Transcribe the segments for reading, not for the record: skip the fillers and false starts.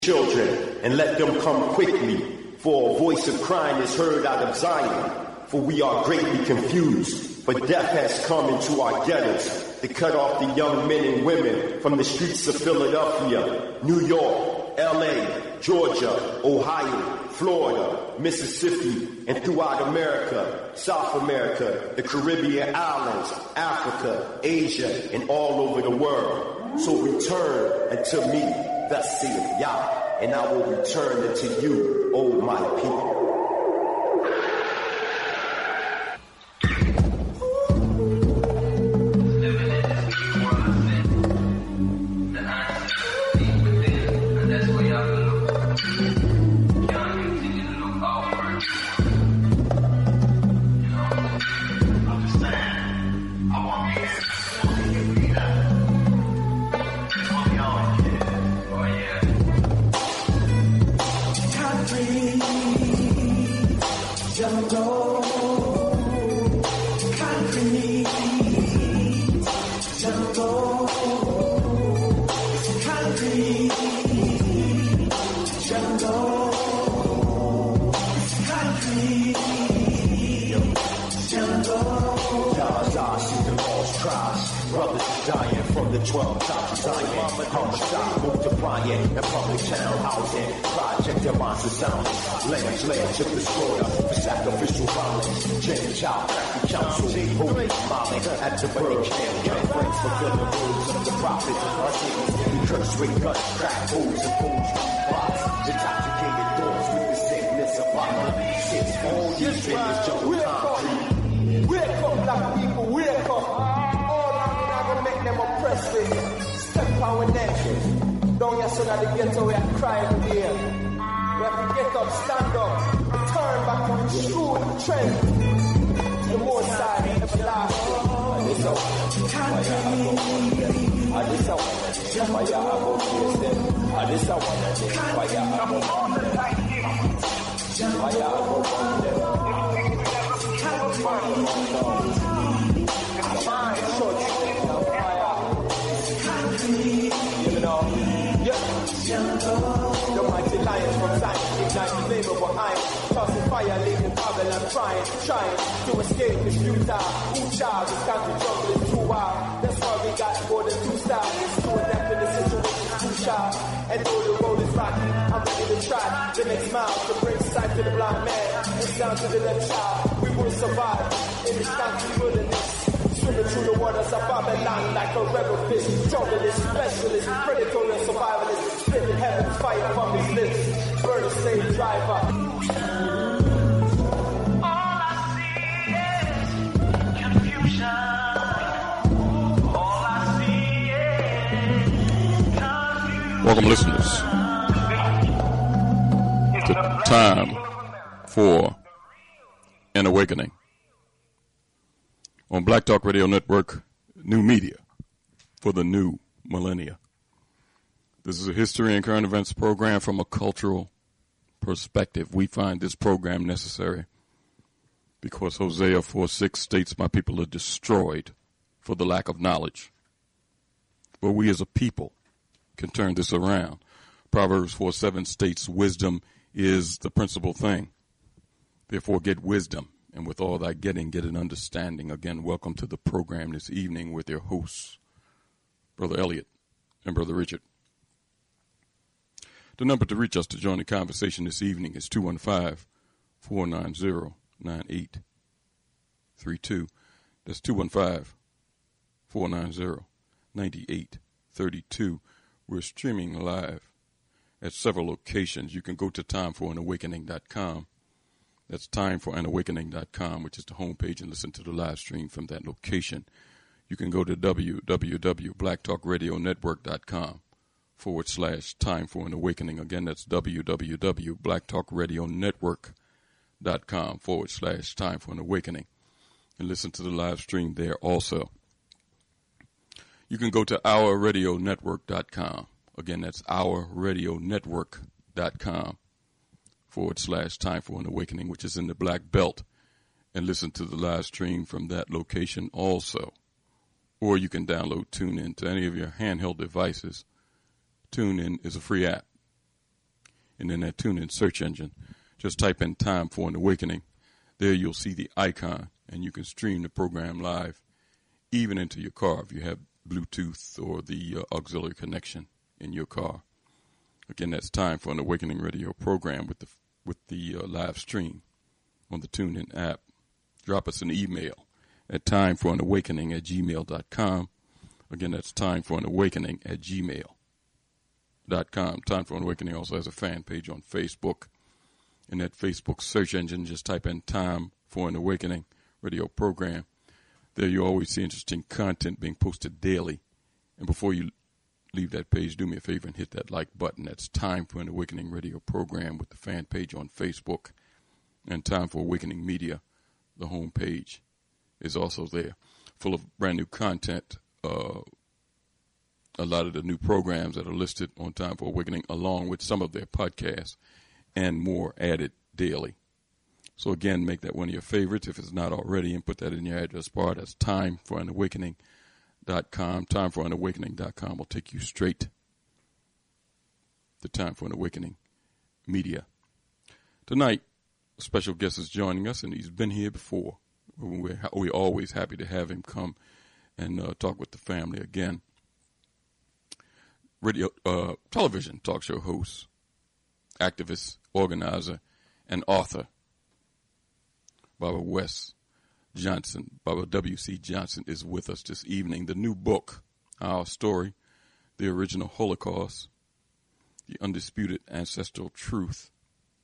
children and let them come quickly, for a voice of crying is heard out of Zion. For we are greatly confused, for death has come into our ghettos to cut off the young men and women from the streets of Philadelphia, New York, LA, Georgia, Ohio, Florida, Mississippi, and throughout America, South America, the Caribbean islands, Africa, Asia, and all over the world. So return unto me, thus saith Yah, and I will return unto you, O my people. Welcome, listeners, to Time for an Awakening on Black Talk Radio Network, new media for the new millennia. This is a history and current events program from a cultural perspective. We find this program necessary because Hosea 4:6 states, "My people are destroyed for the lack of knowledge." But we as a people can turn this around. Proverbs 4:7 states, "Wisdom is the principal thing. Therefore get wisdom, and with all thy getting, get an understanding." Again, welcome to the program this evening with your hosts, Brother Elliot and Brother Richard. The number to reach us to join the conversation this evening is 215-490-9832. That's 215-490-9832. We're streaming live at several locations. You can go to timeforanawakening.com. That's timeforanawakening.com, which is the homepage, and listen to the live stream from that location. You can go to www.blacktalkradionetwork.com/time-for-an-awakening. Again, that's www.blacktalkradionetwork.com/time-for-an-awakening. And listen to the live stream there also. You can go to ourradionetwork.com. Again, that's ourradionetwork.com/time-for-an-awakening, which is in the Black Belt, and listen to the live stream from that location also. Or you can download TuneIn to any of your handheld devices. TuneIn is a free app. and in that TuneIn search engine, just type in Time for an Awakening. There you'll see the icon, and you can stream the program live, even into your car if you have Bluetooth or the auxiliary connection in your car. Again, that's Time for an Awakening radio program with the live stream on the TuneIn app. Drop us an email at timeforanawakening@gmail.com. Again, that's timeforanawakening@gmail.com. Time for an Awakening also has a fan page on Facebook. In that Facebook search engine, just type in Time for an Awakening radio program. There you always see interesting content being posted daily. And before you leave that page, do me a favor and hit that like button. That's Time for an Awakening radio program with the fan page on Facebook. And Time for Awakening Media, the home page, is also there, full of brand new content. A lot of the new programs that are listed on Time for Awakening, along with some of their podcasts and more added daily. So again, make that one of your favorites if it's not already, and put that in your address bar. That's timeforanawakening.com. Timeforanawakening.com will take you straight to Time for an Awakening Media. Tonight, a special guest is joining us, and he's been here before. We're always happy to have him come and talk with the family again. Television talk show host, activist, organizer, and author, Baba Wes Johnson. Baba W.C. Johnson is with us this evening. The new book, Our Story, The Original Holocaust, The Undisputed Ancestral Truth,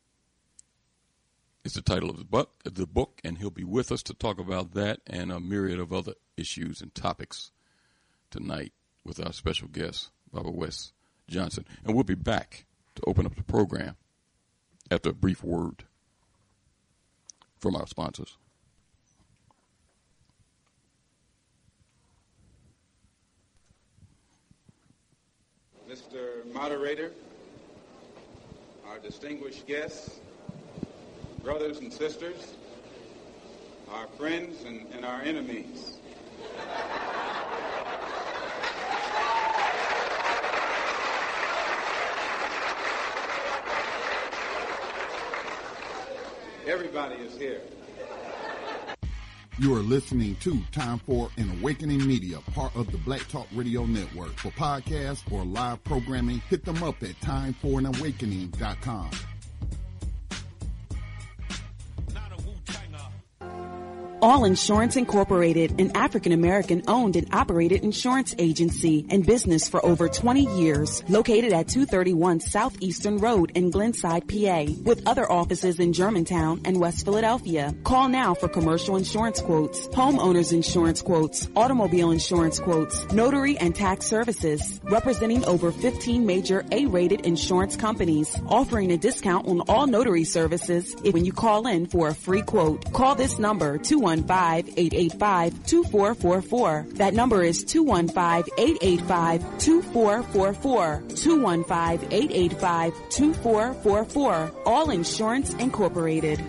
is the title of the book, and he'll be with us to talk about that and a myriad of other issues and topics tonight with our special guest, Baba Wes Johnson. And we'll be back to open up the program after a brief word from our sponsors. Mr. Moderator, our distinguished guests, brothers and sisters, our friends and our enemies. Everybody is here. You are listening to Time for an Awakening Media, part of the Black Talk Radio Network. For podcasts or live programming, hit them up at timeforanawakening.com. All Insurance Incorporated, an African-American owned and operated insurance agency and business for over 20 years, located at 231 Southeastern Road in Glenside, PA, with other offices in Germantown and West Philadelphia. Call now for commercial insurance quotes, homeowners insurance quotes, automobile insurance quotes, notary and tax services, representing over 15 major A-rated insurance companies, offering a discount on all notary services when you call in for a free quote. Call this number, 215-885-2444. That number is 215-885-2444. 215-885-2444. All Insurance Incorporated.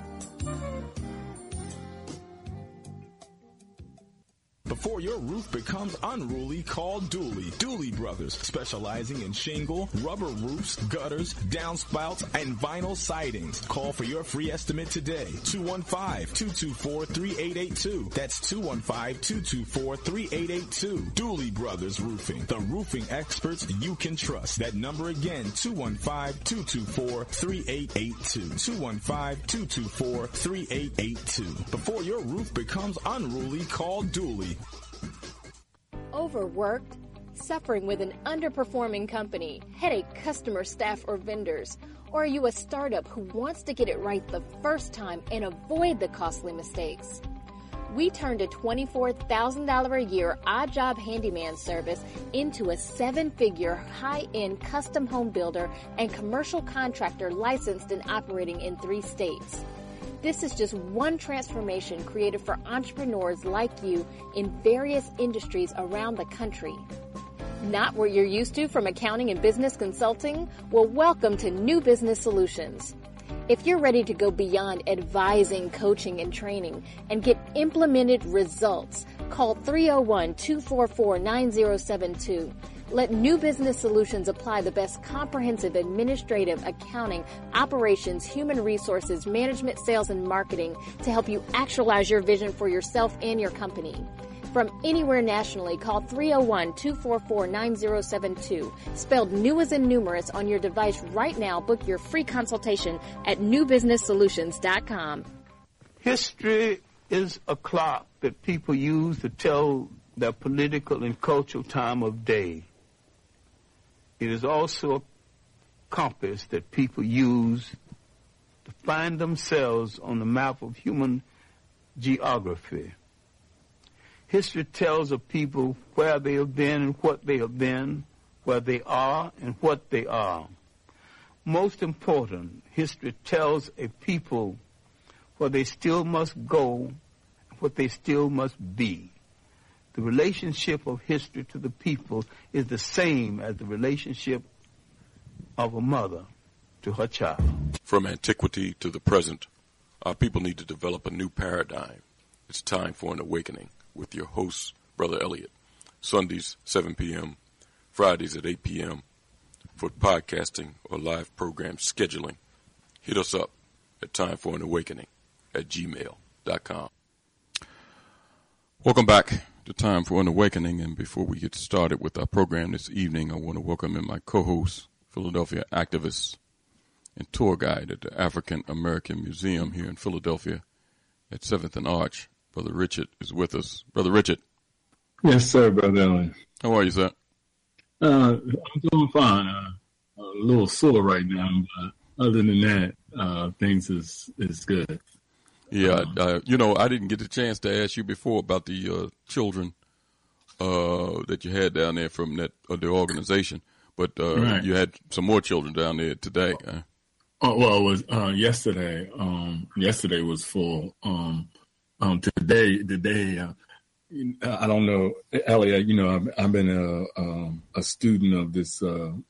Before your roof becomes unruly, call Dooley. Dooley Brothers, specializing in shingle, rubber roofs, gutters, downspouts, and vinyl sidings. Call for your free estimate today. 215-224-3882. That's 215-224-3882. Dooley Brothers Roofing, the roofing experts you can trust. That number again, 215-224-3882. 215-224-3882. Before your roof becomes unruly, call Dooley. Overworked? Suffering with an underperforming company, headache customer, staff, or vendors? Or are you a startup who wants to get it right the first time and avoid the costly mistakes? We turned a $24,000 a year odd job handyman service into a 7-figure high-end custom home builder and commercial contractor licensed and operating in 3 states. This is just one transformation created for entrepreneurs like you in various industries around the country. Not what you're used to from accounting and business consulting? Well, welcome to New Business Solutions. If you're ready to go beyond advising, coaching, and training and get implemented results, call 301-244-9072. Let New Business Solutions apply the best comprehensive administrative, accounting, operations, human resources, management, sales, and marketing to help you actualize your vision for yourself and your company. From anywhere nationally, call 301-244-9072. Spelled new as in numerous on your device right now. Book your free consultation at newbusinesssolutions.com. History is a clock that people use to tell their political and cultural time of day. It is also a compass that people use to find themselves on the map of human geography. History tells of people where they have been and what they have been, where they are and what they are. Most important, history tells a people where they still must go, what they still must be. The relationship of history to the people is the same as the relationship of a mother to her child. From antiquity to the present, our people need to develop a new paradigm. It's time for an awakening with your host, Brother Elliot. Sundays, 7 p.m., Fridays at 8 p.m. For podcasting or live program scheduling, hit us up at timeforanawakening@gmail.com. Welcome back to Time for an Awakening, and before we get started with our program this evening, I want to welcome in my co-host, Philadelphia activist and tour guide at the African American Museum here in Philadelphia at 7th and Arch. Brother Richard is with us. Brother Richard. Yes, sir, Brother Ellen. How are you, sir? I'm doing fine. A little sore right now, but other than that, things is good. Yeah, I didn't get the chance to ask you before about the children that you had down there from the organization, but right. You had some more children down there today. Well, it was yesterday. Yesterday was full. Today, I don't know, Elliot. I've been a student of this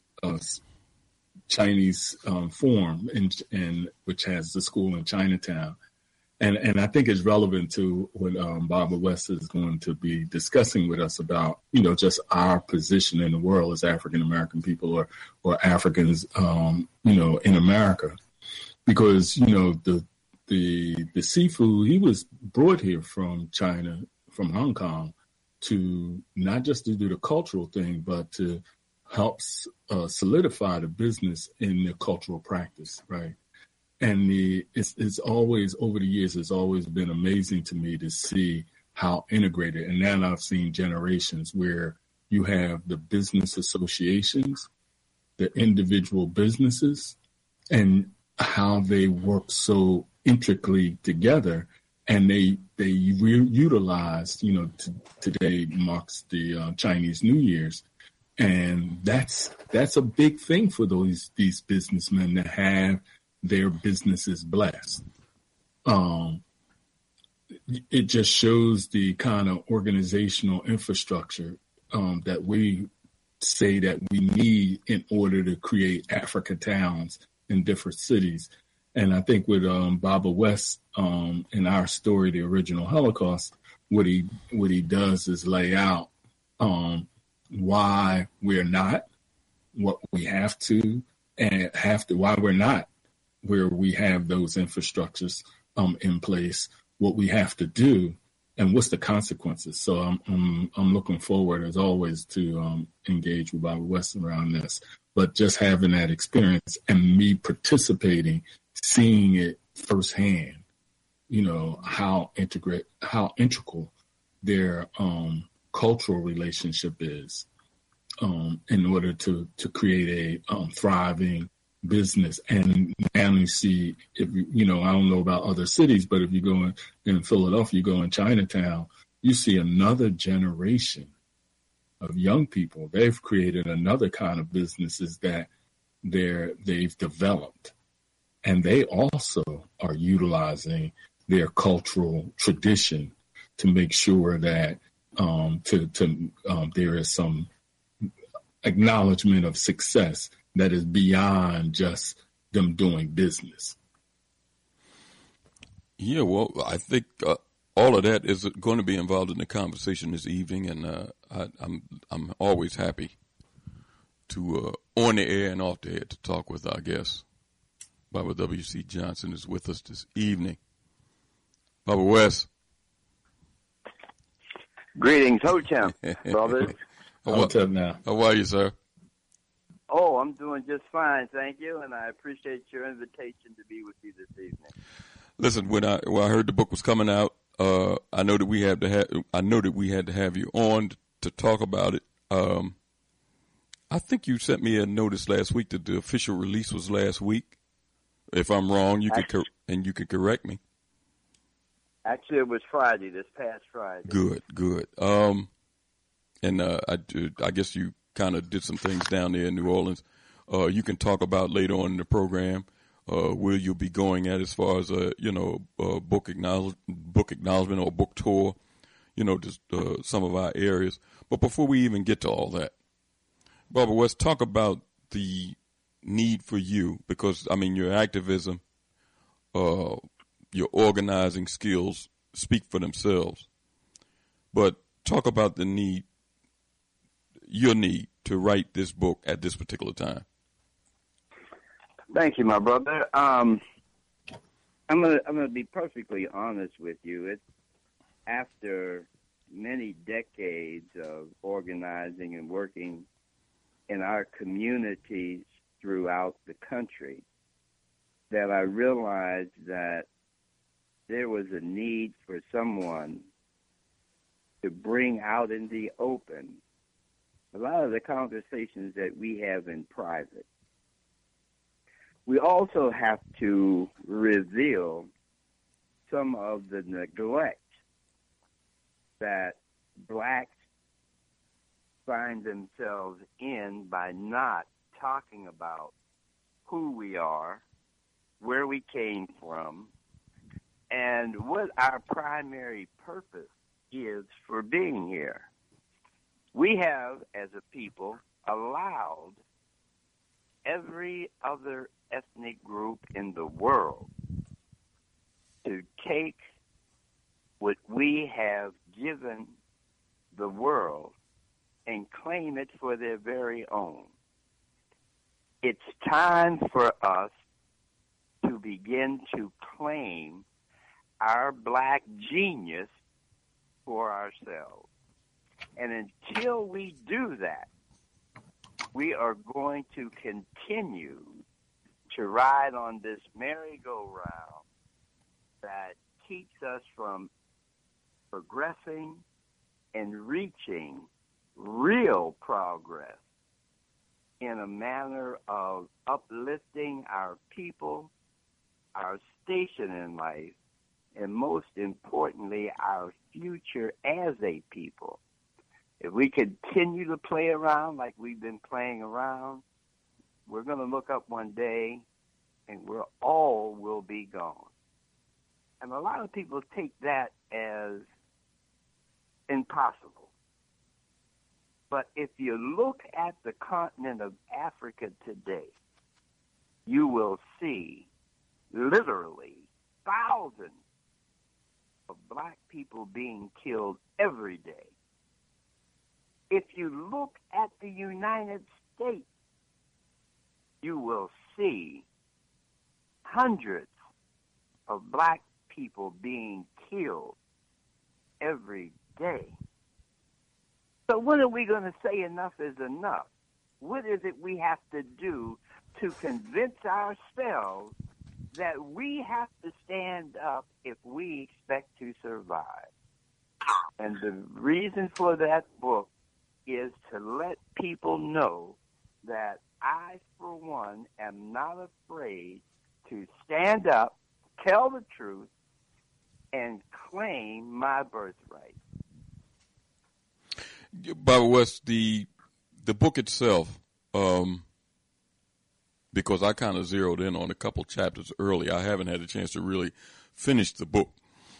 Chinese forum, in which has the school in Chinatown, and I think it's relevant to what Barbara West is going to be discussing with us about, just our position in the world as African American people or Africans, in America, because the seafood, he was brought here from China, from Hong Kong, to not just to do the cultural thing, but to help solidify the business in the cultural practice, right? And it's always, over the years, it's always been amazing to me to see how integrated. And now I've seen generations where you have the business associations, the individual businesses, and how they work so intricately together, and they utilized, today marks the Chinese New Year's, and that's a big thing for these businessmen to have their businesses blessed. It just shows the kind of organizational infrastructure that we say that we need in order to create Africa towns in different cities. And I think with Baba West in our story, The Original Holocaust, what he does is lay out why we're not what we have to, and why we're not where we have those infrastructures in place, what we have to do, and what's the consequences. So I'm looking forward, as always, to engage with Baba West around this. But just having that experience and me participating, seeing it firsthand, how integral their cultural relationship is in order to create a thriving business. And now you see, I don't know about other cities, but if you go in Philadelphia, you go in Chinatown, you see another generation of young people. They've created another kind of businesses that they've developed. And they also are utilizing their cultural tradition to make sure that there is some acknowledgement of success that is beyond just them doing business. Yeah, well, I think all of that is going to be involved in the conversation this evening, and I'm always happy on the air and off the air to talk with our guest. Baba W.C. Johnson is with us this evening. Baba West. Greetings, Ho-Champ, brothers. Ho-Champ now. How are you, sir? Oh, I'm doing just fine, thank you, and I appreciate your invitation to be with you this evening. Listen, when I heard the book was coming out, I know that we had to have you on to talk about it. I think you sent me a notice last week that the official release was last week. If I'm wrong, you can correct me. Actually, it was Friday, this past Friday. Good. And I guess you kind of did some things down there in New Orleans. You can talk about later on in the program where you'll be going at as far as a book acknowledgement or book tour. Just some of our areas. But before we even get to all that, Barbara West, talk about the need for you, because your activism, your organizing skills speak for themselves. But talk about your need to write this book at this particular time. Thank you, my brother. I'm gonna be perfectly honest with you. It's after many decades of organizing and working in our communities throughout the country that I realized that there was a need for someone to bring out in the open a lot of the conversations that we have in private. We also have to reveal some of the neglect that blacks find themselves in by not talking about who we are, where we came from, and what our primary purpose is for being here. We have, as a people, allowed every other ethnic group in the world to take what we have given the world and claim it for their very own. It's time for us to begin to claim our black genius for ourselves. And until we do that, we are going to continue to ride on this merry-go-round that keeps us from progressing and reaching real progress in a manner of uplifting our people, our station in life, and most importantly, our future as a people. If we continue to play around like we've been playing around, we're going to look up one day and we're all will be gone. And a lot of people take that as impossible. But if you look at the continent of Africa today, you will see literally thousands of black people being killed every day. If you look at the United States, you will see hundreds of black people being killed every day. So when are we going to say enough is enough? What is it we have to do to convince ourselves that we have to stand up if we expect to survive? And the reason for that book is to let people know that I, for one, am not afraid to stand up, tell the truth, and claim my birthright. Baba West, the book itself, because I kind of zeroed in on a couple chapters early. I haven't had a chance to really finish the book.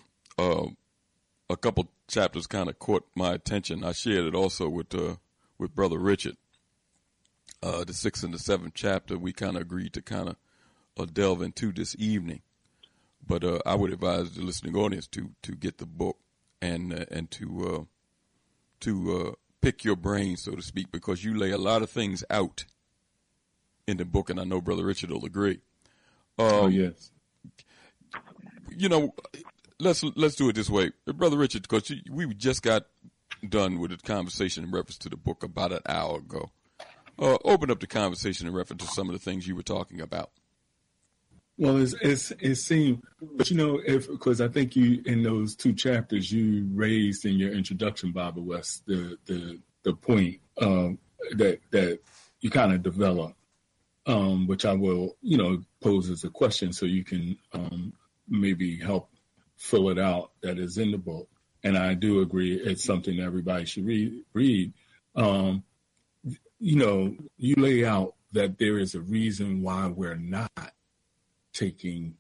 A couple chapters kind of caught my attention. I shared it also with Brother Richard. The 6th and the 7th chapter, we kind of agreed to kind of delve into this evening. But I would advise the listening audience to get the book and to pick your brain, so to speak, because you lay a lot of things out in the book, and I know Brother Richard will agree. Yes. You know, let's do it this way, Brother Richard, because we just got done with a conversation in reference to the book about an hour ago. Open up the conversation in reference to some of the things you were talking about. Well, it seemed, but you know, because I think you in those 2 chapters you raised in your introduction, Barbara West, the point that you kind of developed, which I will, you know, pose as a question so you can maybe help fill it out. That is in the book, and I do agree it's something everybody should read. You know, you lay out that there is a reason why we're not taking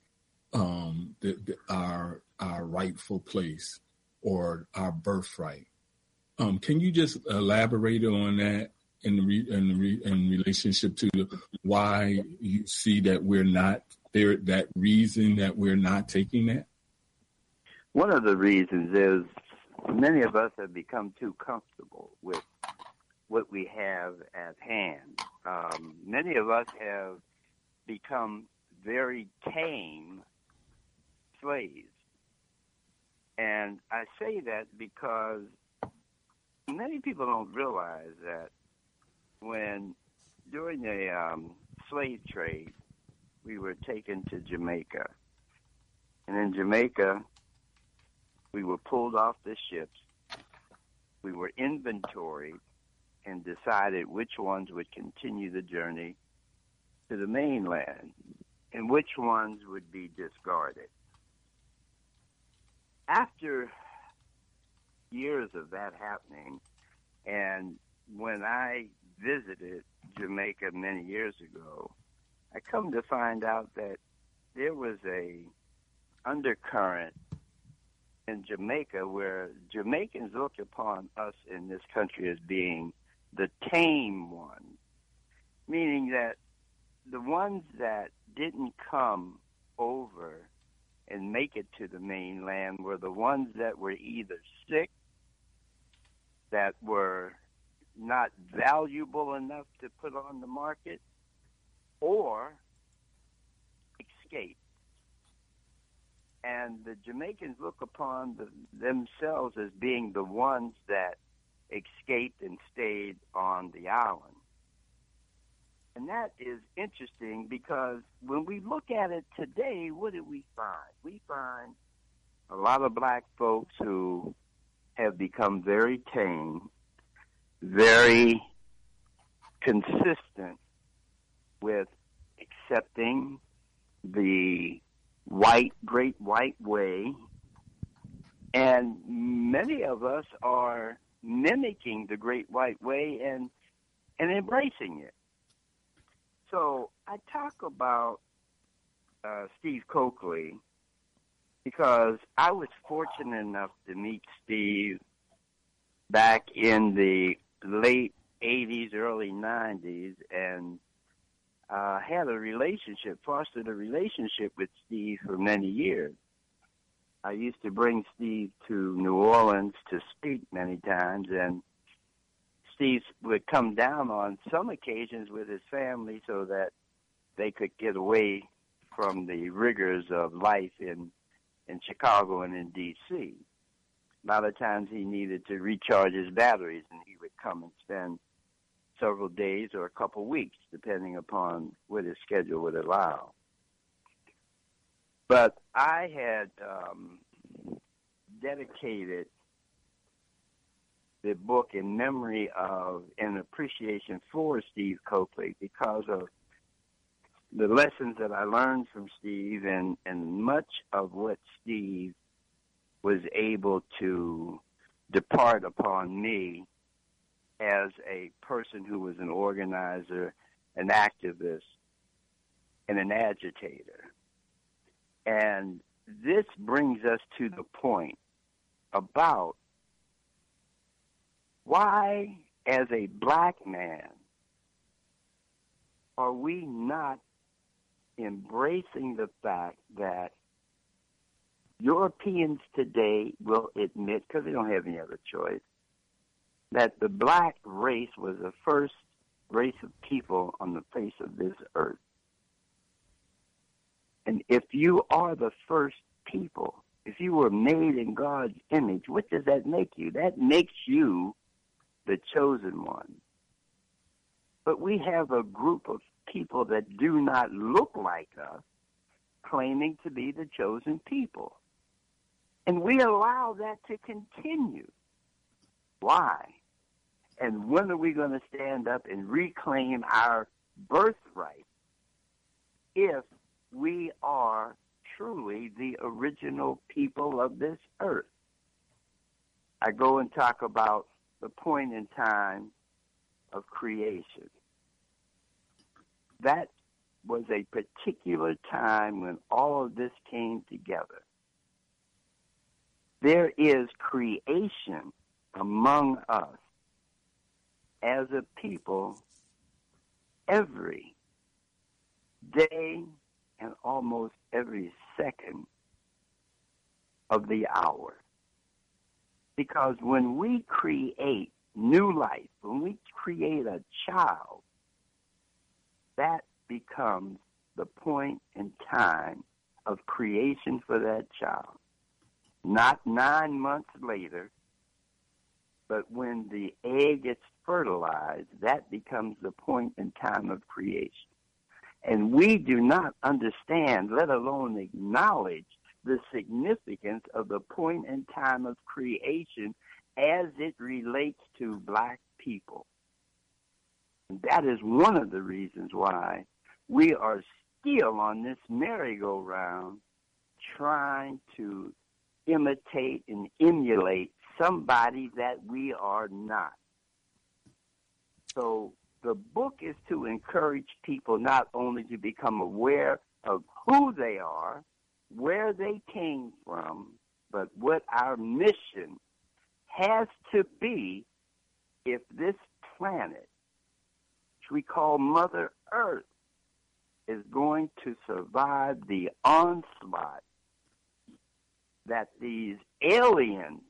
our rightful place or our birthright. Can you just elaborate on that in relationship to why you see that we're not there? That reason that we're not taking that. One of the reasons is many of us have become too comfortable with what we have at hand. Many of us have become very tame slaves. And I say that because many people don't realize that when during the slave trade, we were taken to Jamaica. And in Jamaica, we were pulled off the ships. We were inventoried and decided which ones would continue the journey to the mainland and which ones would be discarded. After years of that happening, and when I visited Jamaica many years ago, I come to find out that there was a undercurrent in Jamaica where Jamaicans look upon us in this country as being the tame ones, meaning that the ones that didn't come over and make it to the mainland were the ones that were either sick, that were not valuable enough to put on the market, or escaped. And the Jamaicans look upon themselves as being the ones that escaped and stayed on the island. And that is interesting because when we look at it today, what do we find? We find a lot of black folks who have become very tame, very consistent with accepting the great white way, and many of us are mimicking the great white way and embracing it. So I talk about Steve Coakley because I was fortunate enough to meet Steve back in the late 80s, early 90s, and fostered a relationship with Steve for many years. I used to bring Steve to New Orleans to speak many times, and Steve would come down on some occasions with his family so that they could get away from the rigors of life in Chicago and in D.C. A lot of times he needed to recharge his batteries, and he would come and spend several days or a couple weeks, depending upon what his schedule would allow. But I had dedicated the book in memory of and appreciation for Steve Coakley because of the lessons that I learned from Steve and much of what Steve was able to depart upon me as a person who was an organizer, an activist, and an agitator. And this brings us to the point about why, as a black man, are we not embracing the fact that Europeans today will admit, because they don't have any other choice, that the black race was the first race of people on the face of this earth. And if you are the first people, if you were made in God's image, what does that make you? That makes you the chosen one. But we have a group of people that do not look like us, claiming to be the chosen people. And we allow that to continue. Why? And when are we going to stand up and reclaim our birthright if we are truly the original people of this earth? I go and talk about the point in time of creation. That was a particular time when all of this came together. There is creation among us as a people every day and almost every second of the hour. Because when we create new life, when we create a child, that becomes the point in time of creation for that child. Not 9 months later, but when the egg gets fertilized, that becomes the point in time of creation. And we do not understand, let alone acknowledge, the significance of the point in time of creation as it relates to black people. And that is one of the reasons why we are still on this merry-go-round trying to imitate and emulate somebody that we are not. So the book is to encourage people not only to become aware of who they are, where they came from, but what our mission has to be if this planet, which we call Mother Earth, is going to survive the onslaught that these aliens,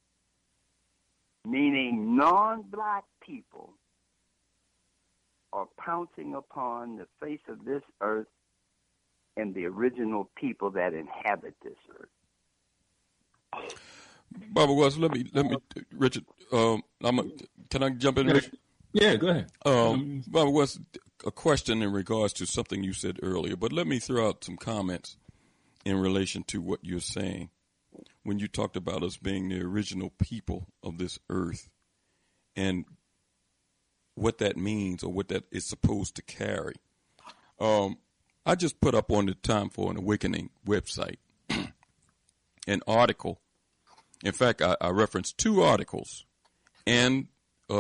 meaning non-black people, are pouncing upon the face of this earth and the original people that inhabit this earth. Barbara West, let me, Richard. Can I jump in, Richard? Yeah, go ahead. Barbara West, a question in regards to something you said earlier, but let me throw out some comments in relation to what you're saying when you talked about us being the original people of this earth and what that means or what that is supposed to carry. I just put up on the Time for an Awakening website an article. In fact, I referenced 2 articles and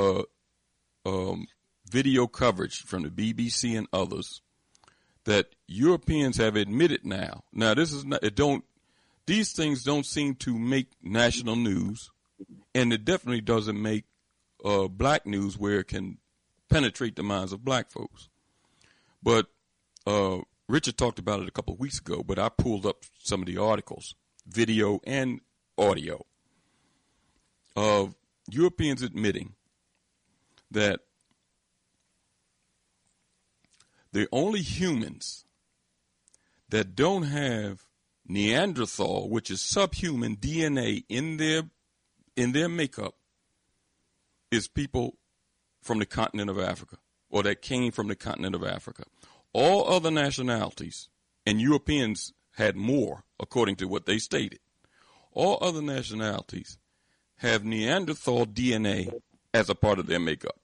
video coverage from the BBC and others that Europeans have admitted now. Now, this is not, these things don't seem to make national news, and it definitely doesn't make black news where it can penetrate the minds of black folks. But Richard talked about it a couple of weeks ago, but I pulled up some of the articles, video and audio, of Europeans admitting that the only humans that don't have Neanderthal, which is subhuman DNA in their makeup, is people from the continent of Africa, or that came from the continent of Africa. All other nationalities, and Europeans had more, according to what they stated, all other nationalities have Neanderthal DNA as a part of their makeup.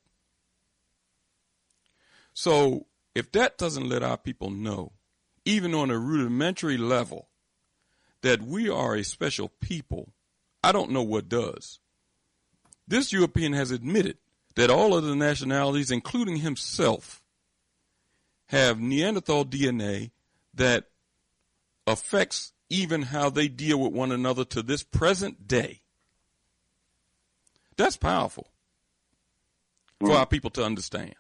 So if that doesn't let our people know, even on a rudimentary level, that we are a special people, I don't know what does. This European has admitted that all of the nationalities, including himself, have Neanderthal DNA that affects even how they deal with one another to this present day. That's powerful for our people to understand.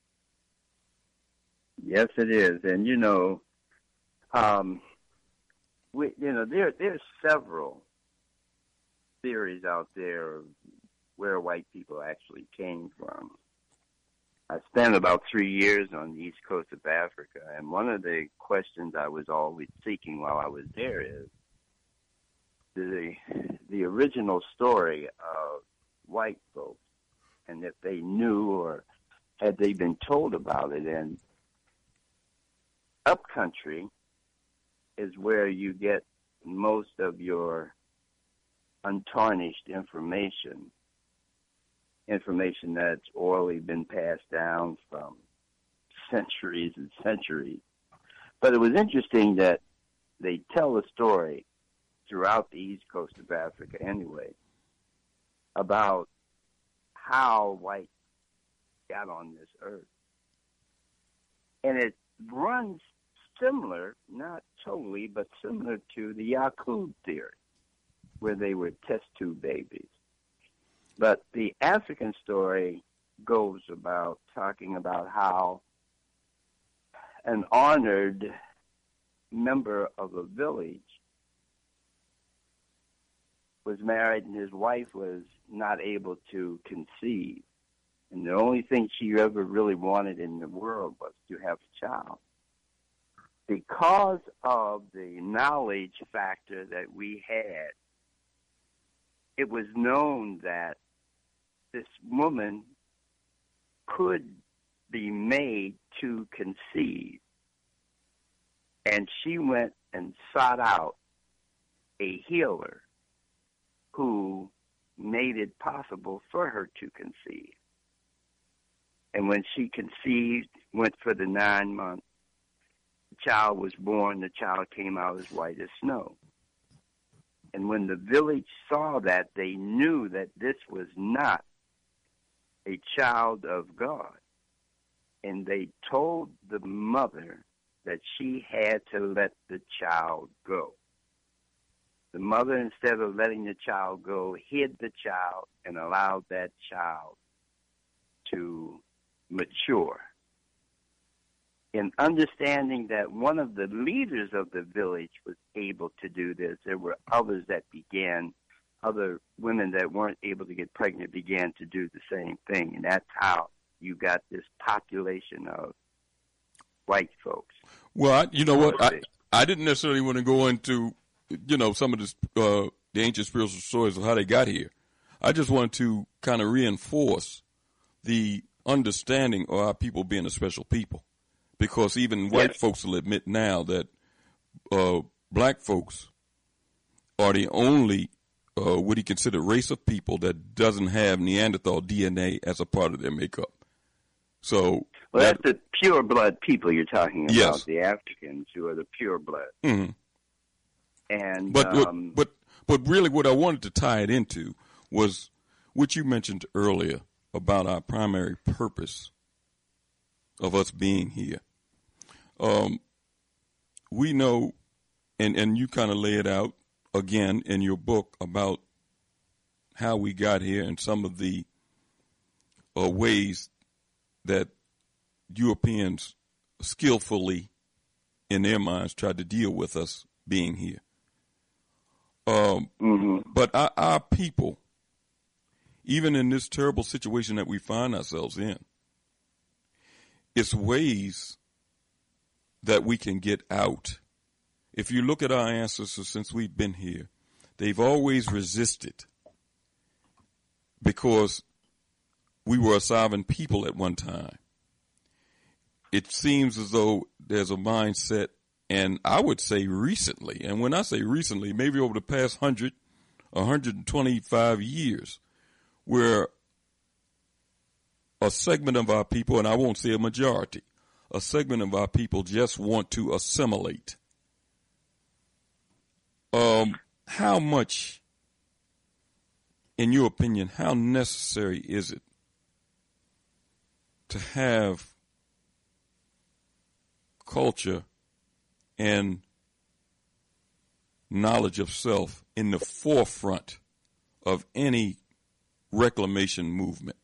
Yes, it is. And, there's several theories out there of where white people actually came from. I spent about 3 years on the east coast of Africa, and one of the questions I was always seeking while I was there is the original story of white folks, and if they knew or had they been told about it. And upcountry is where you get most of your untarnished information that's orally been passed down from centuries and centuries. But it was interesting that they tell a story throughout the east coast of Africa anyway about how whites got on this earth. And it runs similar, not totally, but similar to the Yakub theory, where they were test tube babies. But the African story goes about talking about how an honored member of a village was married and his wife was not able to conceive. And the only thing she ever really wanted in the world was to have a child. Because of the knowledge factor that we had, it was known that this woman could be made to conceive. And she went and sought out a healer who made it possible for her to conceive. And when she conceived, went for the 9 months, the child was born, the child came out as white as snow. And when the village saw that, they knew that this was not a child of God. And they told the mother that she had to let the child go. The mother, instead of letting the child go, hid the child and allowed that child to mature. In understanding that one of the leaders of the village was able to do this, there were others that began, other women that weren't able to get pregnant began to do the same thing. And that's how you got this population of white folks. Well, you know what? I didn't necessarily want to go into, some of this, the ancient spiritual stories of how they got here. I just wanted to kind of reinforce the understanding of our people being a special people. Because even white folks will admit now that black folks are the only, what he considered race of people that doesn't have Neanderthal DNA as a part of their makeup. So, well, that's the pure blood people you're talking about, yes. The Africans who are the pure blood. Mm-hmm. And but really, what I wanted to tie it into was what you mentioned earlier about our primary purpose of us being here. We know, and you kind of lay it out again in your book about how we got here and some of the ways that Europeans skillfully, in their minds, tried to deal with us being here. But our people, even in this terrible situation that we find ourselves in, it's ways that we can get out. If you look at our ancestors since we've been here, they've always resisted because we were a sovereign people at one time. It seems as though there's a mindset, and I would say recently, and when I say recently, maybe over the past 125 years, where a segment of our people, and I won't say a majority, a segment of our people just want to assimilate. How much, in your opinion, how necessary is it to have culture and knowledge of self in the forefront of any reclamation movement?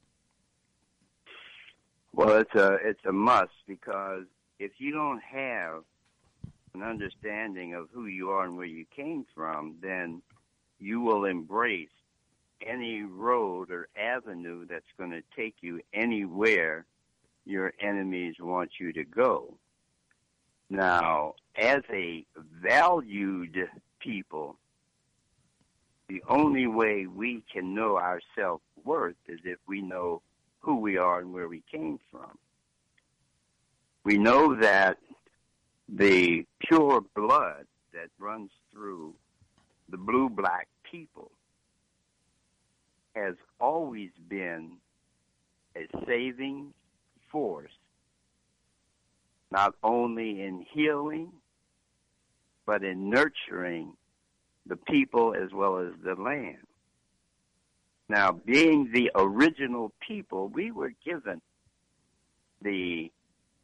Well, it's a must, because if you don't have an understanding of who you are and where you came from, then you will embrace any road or avenue that's going to take you anywhere your enemies want you to go. Now, as a valued people, the only way we can know our self-worth is if we know who we are and where we came from. We know that the pure blood that runs through the blue-black people has always been a saving force, not only in healing, but in nurturing the people as well as the land. Now, being the original people, we were given the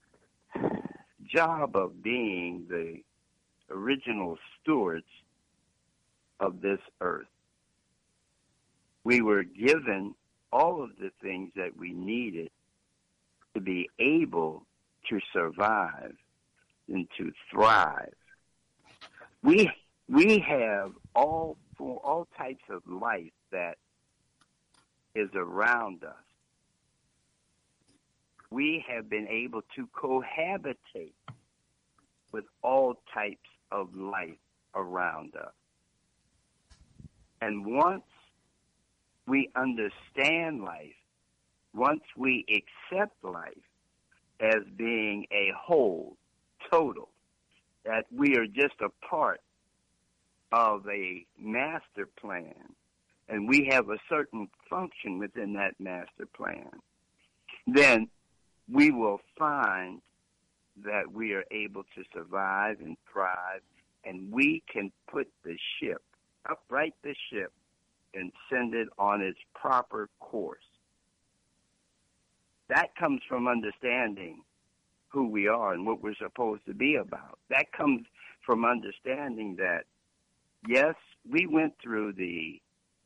job of being the original stewards of this earth. We were given all of the things that we needed to be able to survive and to thrive. We have all types of life that is around us. We have been able to cohabitate with all types of life around us. And once we understand life, once we accept life as being a whole, total, that we are just a part of a master plan, and we have a certain function within that master plan, then we will find that we are able to survive and thrive, and we can put the ship, upright the ship, and send it on its proper course. That comes from understanding who we are and what we're supposed to be about. That comes from understanding that, yes, we went through the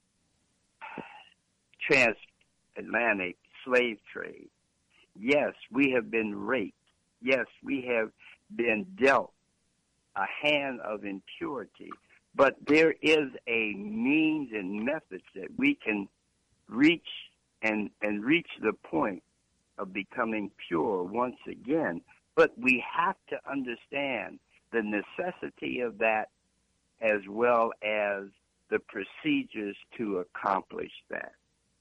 transatlantic slave trade. Yes, we have been raped. Yes, we have been dealt a hand of impurity. But there is a means and methods that we can reach and reach the point of becoming pure once again. But we have to understand the necessity of that as well as the procedures to accomplish that.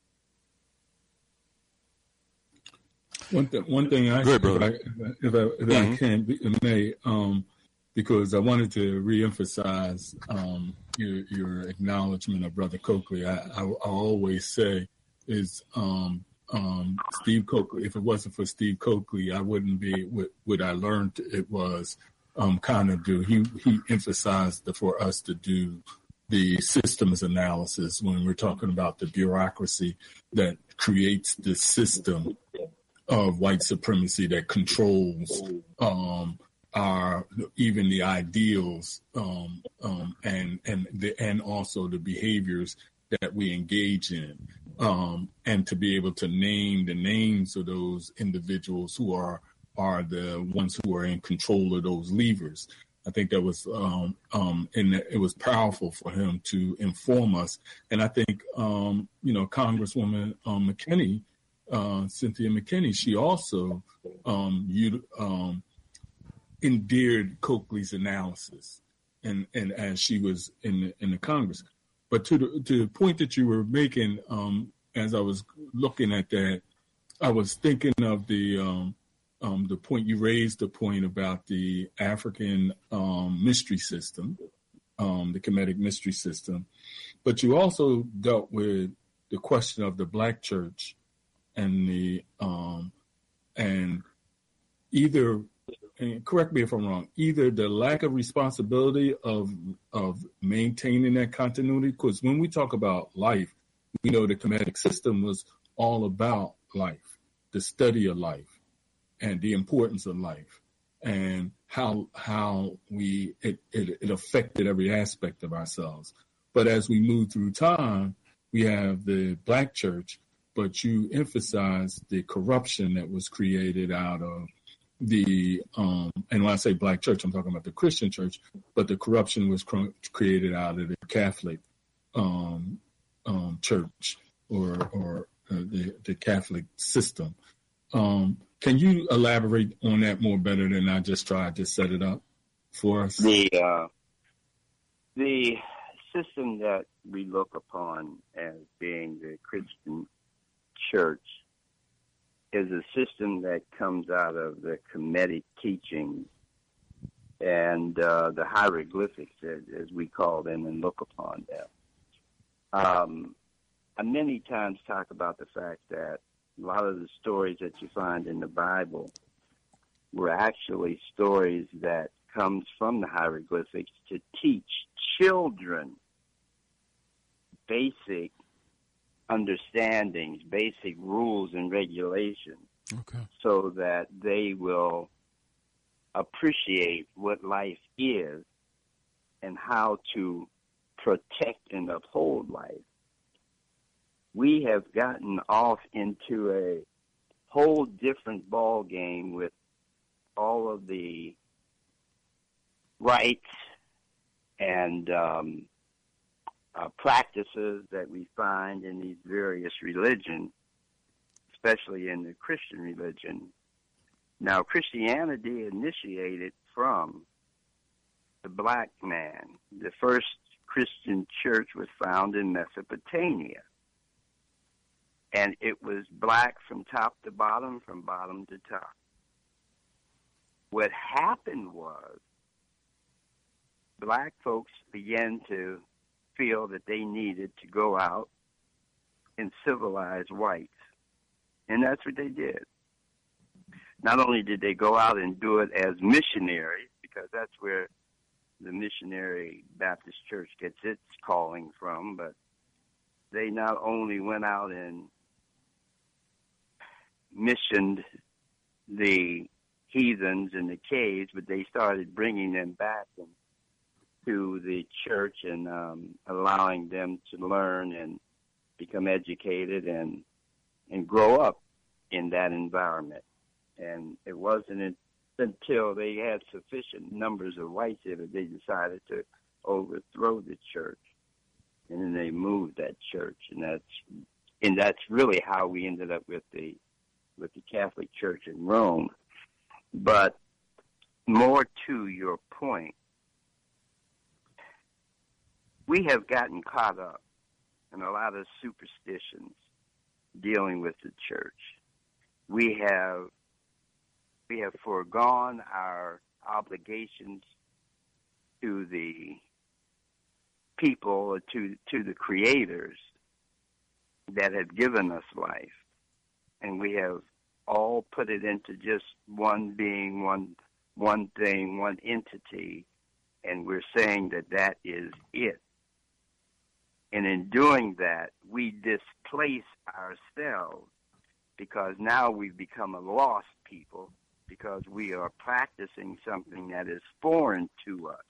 One thing I Good, if I can, may, because I wanted to reemphasize your acknowledgement of Brother Coakley. I always say is Steve Coakley. If it wasn't for Steve Coakley, I wouldn't be what I learned. It was kind of do. He emphasized for us to do the systems analysis when we're talking about the bureaucracy that creates the system of white supremacy that controls our even the ideals and also the behaviors that we engage in, and to be able to name the names of those individuals who are the ones who are in control of those levers. I think that was and it was powerful for him to inform us. And I think Congresswoman McKinney, Cynthia McKinney, she also endeared Coakley's analysis, and as she was in the Congress. But to the point that you were making, as I was looking at that, I was thinking of the point you raised, the point about the African mystery system, the Kemetic mystery system. But you also dealt with the question of the Black church and the and either, and correct me if I'm wrong, either the lack of responsibility of maintaining that continuity, because when we talk about life, we know the Kemetic system was all about life, the study of life, and the importance of life, and how it affected every aspect of ourselves. But as we move through time, we have the Black church, but you emphasize the corruption that was created out of the, and when I say Black church, I'm talking about the Christian church, but the corruption was created out of the Catholic Church or the Catholic system. Can you elaborate on that more better than I just tried to set it up for us? The system that we look upon as being the Christian church is a system that comes out of the Kemetic teachings and the hieroglyphics, as we call them and look upon them. I many times talk about the fact that a lot of the stories that you find in the Bible were actually stories that comes from the hieroglyphics to teach children basic understandings, basic rules and regulations, so that they will appreciate what life is and how to protect and uphold life. We have gotten off into a whole different ball game with all of the rites and practices that we find in these various religions, especially in the Christian religion. Now, Christianity initiated from the black man. The first Christian church was found in Mesopotamia. And it was black from top to bottom, from bottom to top. What happened was black folks began to feel that they needed to go out and civilize whites. And that's what they did. Not only did they go out and do it as missionaries, because that's where the Missionary Baptist Church gets its calling from, but they not only went out and missioned the heathens in the caves, but they started bringing them back to the church and allowing them to learn and become educated and grow up in that environment. And it wasn't until they had sufficient numbers of whites there that they decided to overthrow the church, and then they moved that church, and that's really how we ended up with the Catholic Church in Rome. But more to your point, we have gotten caught up in a lot of superstitions dealing with the church. We have foregone our obligations to the people, to the creators that have given us life, and we have all put it into just one being, one thing, one entity, and we're saying that is it. And in doing that, we displace ourselves, because now we've become a lost people, because we are practicing something that is foreign to us.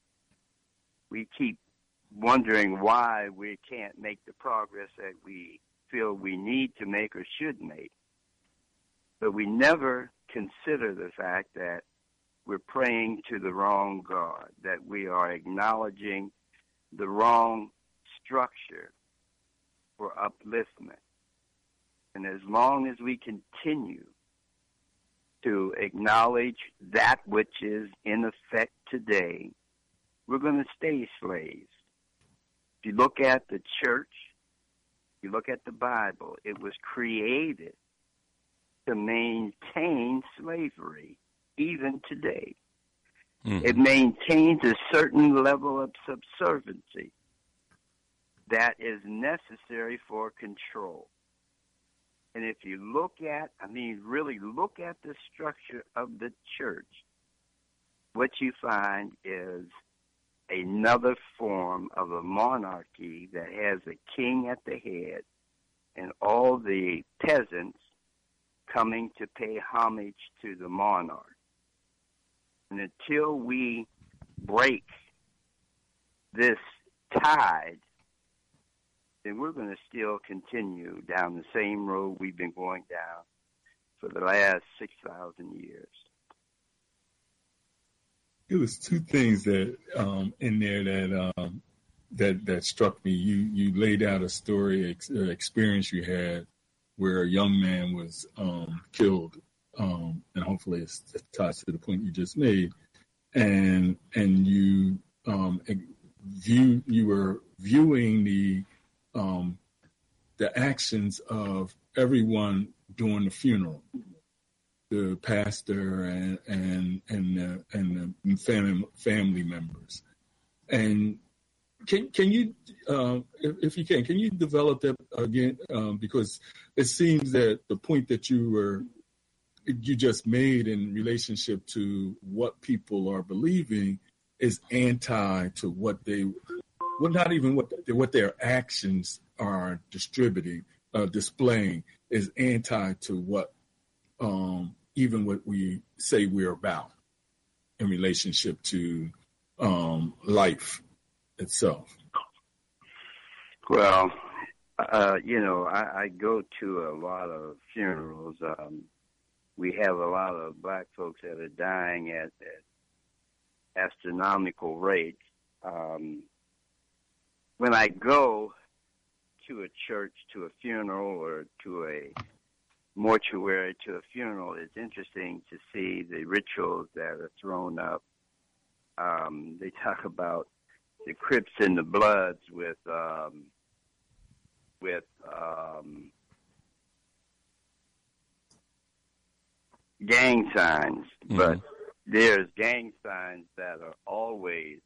We keep wondering why we can't make the progress that we feel we need to make or should make. But we never consider the fact that we're praying to the wrong God, that we are acknowledging the wrong structure for upliftment. And as long as we continue to acknowledge that which is in effect today, we're going to stay slaves. If you look at the church, you look at the Bible, it was created to maintain slavery even today. It maintains a certain level of subserviency that is necessary for control. And if you really look at the structure of the church, what you find is another form of a monarchy that has a king at the head and all the peasants coming to pay homage to the monarch. And until we break this tide, then we're going to still continue down the same road we've been going down for the last 6,000 years. It was two things that in there that that struck me. You laid out a story, experience you had where a young man was killed, and hopefully it ties to the point you just made, and you were viewing the actions of everyone during the funeral, the pastor and the family members. And can you, if you can you develop that again? Because it seems that the point that you just made in relationship to what people are believing is anti to what not even what their actions are displaying is anti to what even what we say we're about in relationship to life itself. Well, I go to a lot of funerals. We have a lot of black folks that are dying at astronomical rates. When I go to a church, to a funeral, or to a mortuary, to a funeral, it's interesting to see the rituals that are thrown up. They talk about the Crips and the Bloods with gang signs, but there's gang signs that are always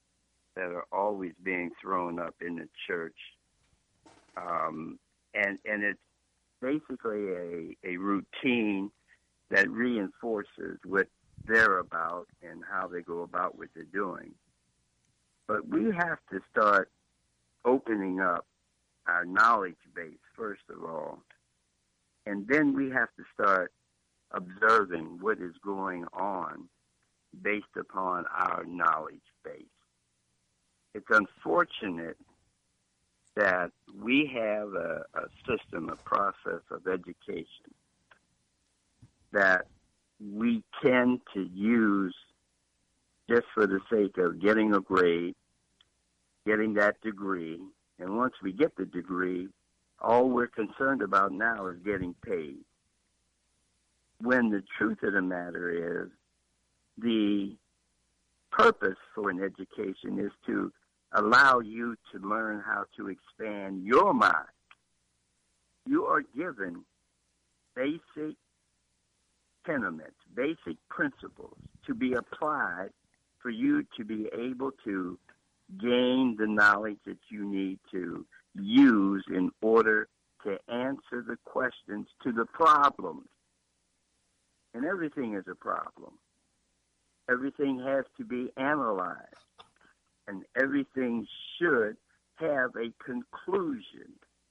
being thrown up in the church, and it's basically a routine that reinforces what they're about and how they go about what they're doing. But we have to start opening up our knowledge base, first of all, and then we have to start observing what is going on based upon our knowledge base. It's unfortunate that we have a system, a process of education that we tend to use just for the sake of getting a grade, getting that degree, and once we get the degree, all we're concerned about now is getting paid. When the truth of the matter is, the purpose for an education is to allow you to learn how to expand your mind. You are given basic tenements, basic principles to be applied for you to be able to gain the knowledge that you need to use in order to answer the questions to the problems. And everything is a problem. Everything has to be analyzed. And everything should have a conclusion.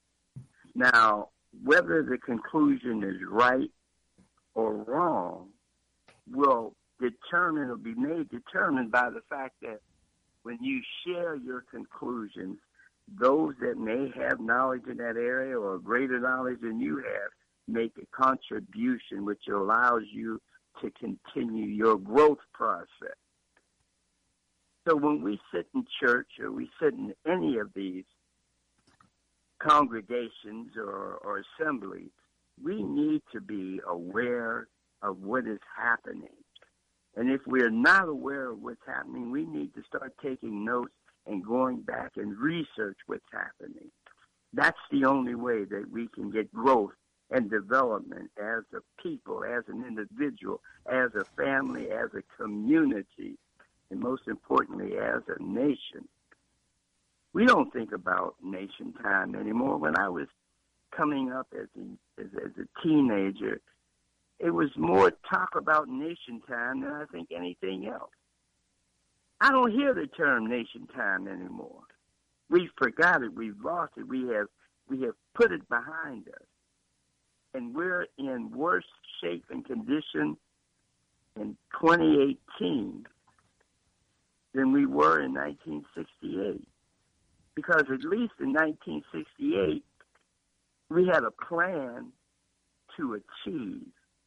Now, whether the conclusion is right or wrong will be determined by the fact that when you share your conclusions, those that may have knowledge in that area or greater knowledge than you have make a contribution which allows you to continue your growth process. So when we sit in church or we sit in any of these congregations or assemblies, we need to be aware of what is happening. And if we're not aware of what's happening, we need to start taking notes and going back and research what's happening. That's the only way that we can get growth and development as a people, as an individual, as a family, as a community, and most importantly, as a nation. We don't think about nation time anymore. When I was coming up as a teenager, it was more talk about nation time than I think anything else. I don't hear the term nation time anymore. We've forgot it. We've lost it. We have put it behind us. And we're in worse shape and condition in 2018 than we were in 1968. Because at least in 1968, we had a plan to achieve.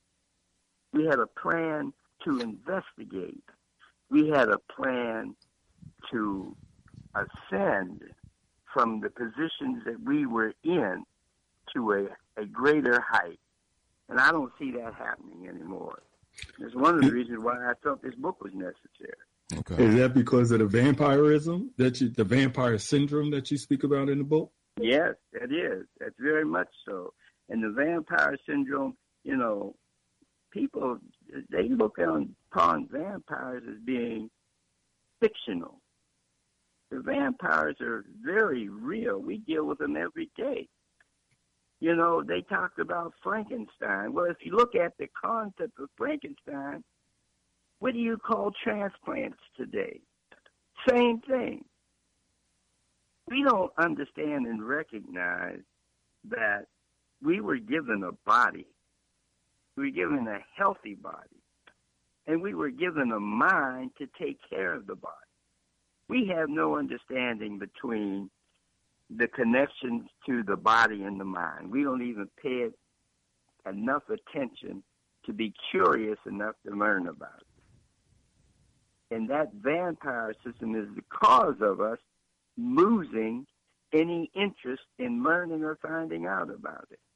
We had a plan to investigate. We had a plan to ascend from the positions that we were in to a greater height. And I don't see that happening anymore. It's one of the reasons why I felt this book was necessary. Okay. Is that because of the vampirism, the vampire syndrome that you speak about in the book? Yes, it is. That's very much so. And the vampire syndrome, you know, people, they look upon vampires as being fictional. The vampires are very real. We deal with them every day. You know, they talked about Frankenstein. Well, if you look at the concept of Frankenstein, what do you call transplants today? Same thing. We don't understand and recognize that we were given a body. We were given a healthy body. And we were given a mind to take care of the body. We have no understanding between the connections to the body and the mind. We don't even pay it enough attention to be curious enough to learn about it. And that vampire system is the cause of us losing any interest in learning or finding out about it.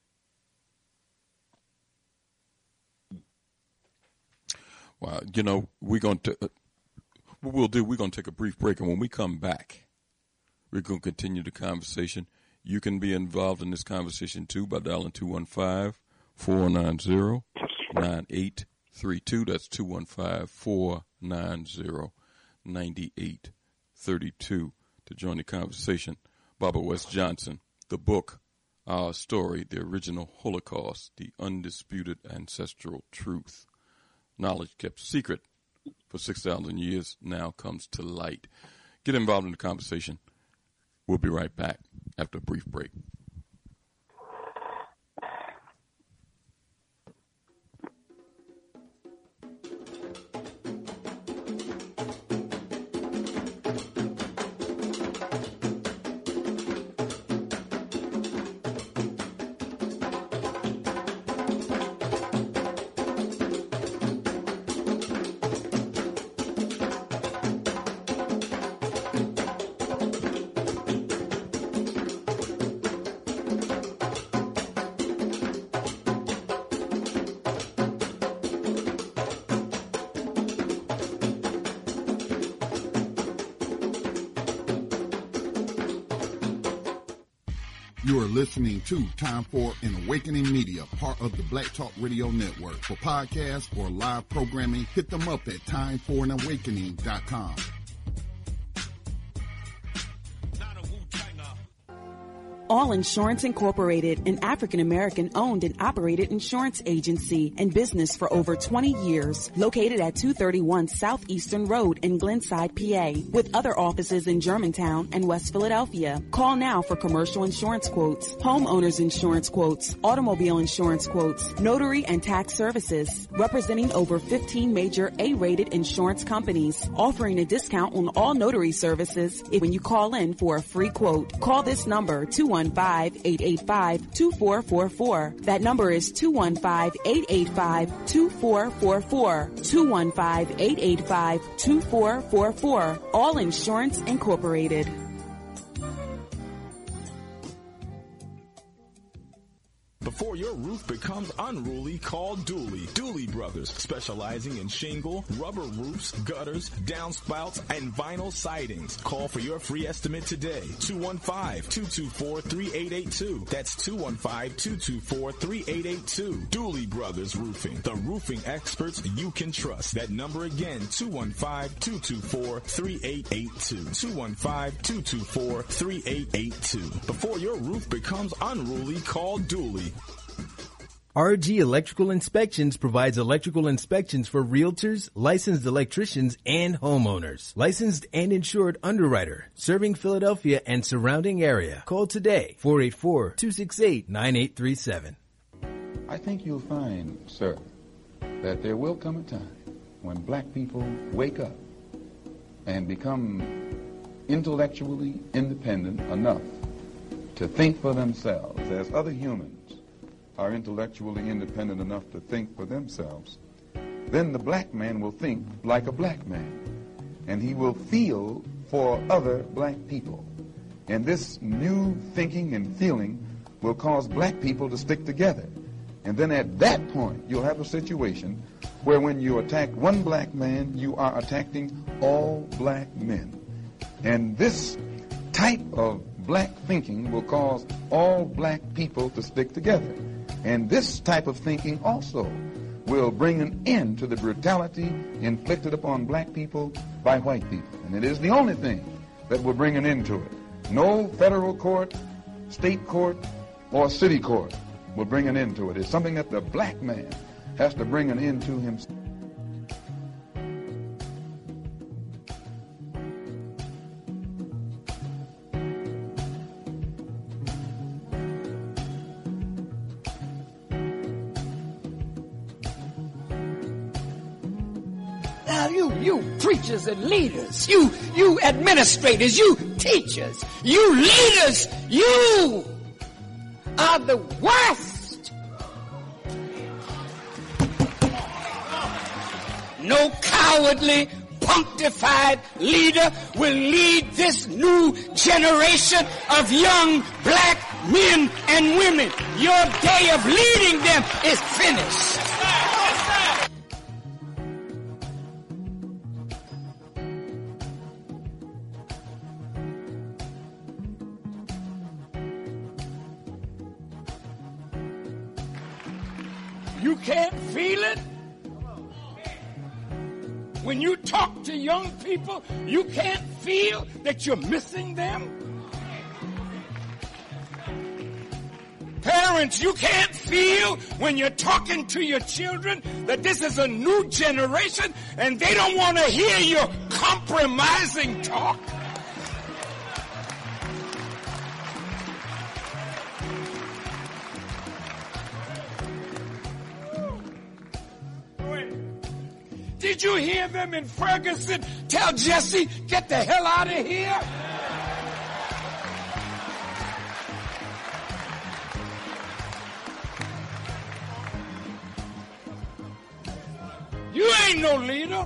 Well, you know, what we'll do, we're going to take a brief break, and when we come back, we're going to continue the conversation. You can be involved in this conversation, too, by dialing 215-490-9832. That's 215-490-9832 to join the conversation. Barbara West Johnson, the book, Our Story, the Original Holocaust, the Undisputed Ancestral Truth. Knowledge kept secret for 6,000 years now comes to light. Get involved in the conversation. We'll be right back after a brief break. You are listening to Time for an Awakening Media, part of the Black Talk Radio Network. For podcasts or live programming, hit them up at timeforanawakening.com. All Insurance Incorporated, an African-American owned and operated insurance agency in business for over 20 years, located at 231 Southeastern Road in Glenside, PA, with other offices in Germantown and West Philadelphia. Call now for commercial insurance quotes, homeowners insurance quotes, automobile insurance quotes, notary and tax services, representing over 15 major A-rated insurance companies, offering a discount on all notary services when you call in for a free quote. Call this number, 215-885-2444. That number is 215-885-2444. 215-885-2444. All Insurance Incorporated. Before your roof becomes unruly, call Dooley. Dooley Brothers, specializing in shingle, rubber roofs, gutters, downspouts, and vinyl sidings. Call for your free estimate today. 215-224-3882. That's 215-224-3882. Dooley Brothers Roofing, the roofing experts you can trust. That number again, 215-224-3882. 215-224-3882. Before your roof becomes unruly, call Dooley. RG Electrical Inspections provides electrical inspections for realtors, licensed electricians, and homeowners. Licensed and insured underwriter, serving Philadelphia and surrounding area. Call today, 484-268-9837. I think you'll find, sir, that there will come a time when black people wake up and become intellectually independent enough to think for themselves as other humans are intellectually independent enough to think for themselves, then the black man will think like a black man. and he will feel for other black people. And this new thinking and feeling will cause black people to stick together. And then at that point, you'll have a situation where when you attack one black man, you are attacking all black men. And this type of black thinking will cause all black people to stick together. And this type of thinking also will bring an end to the brutality inflicted upon black people by white people. And it is the only thing that will bring an end to it. No federal court, state court, or city court will bring an end to it. It's something that the black man has to bring an end to himself. You preachers and leaders, you administrators, you teachers, you leaders, you are the worst. No cowardly, punctified leader will lead this new generation of young black men and women. Your day of leading them is finished. You can't feel it? When you talk to young people, you can't feel that you're missing them? Parents, you can't feel when you're talking to your children that this is a new generation and they don't want to hear your compromising talk? Did you hear them in Ferguson tell Jesse, get the hell out of here? You ain't no leader.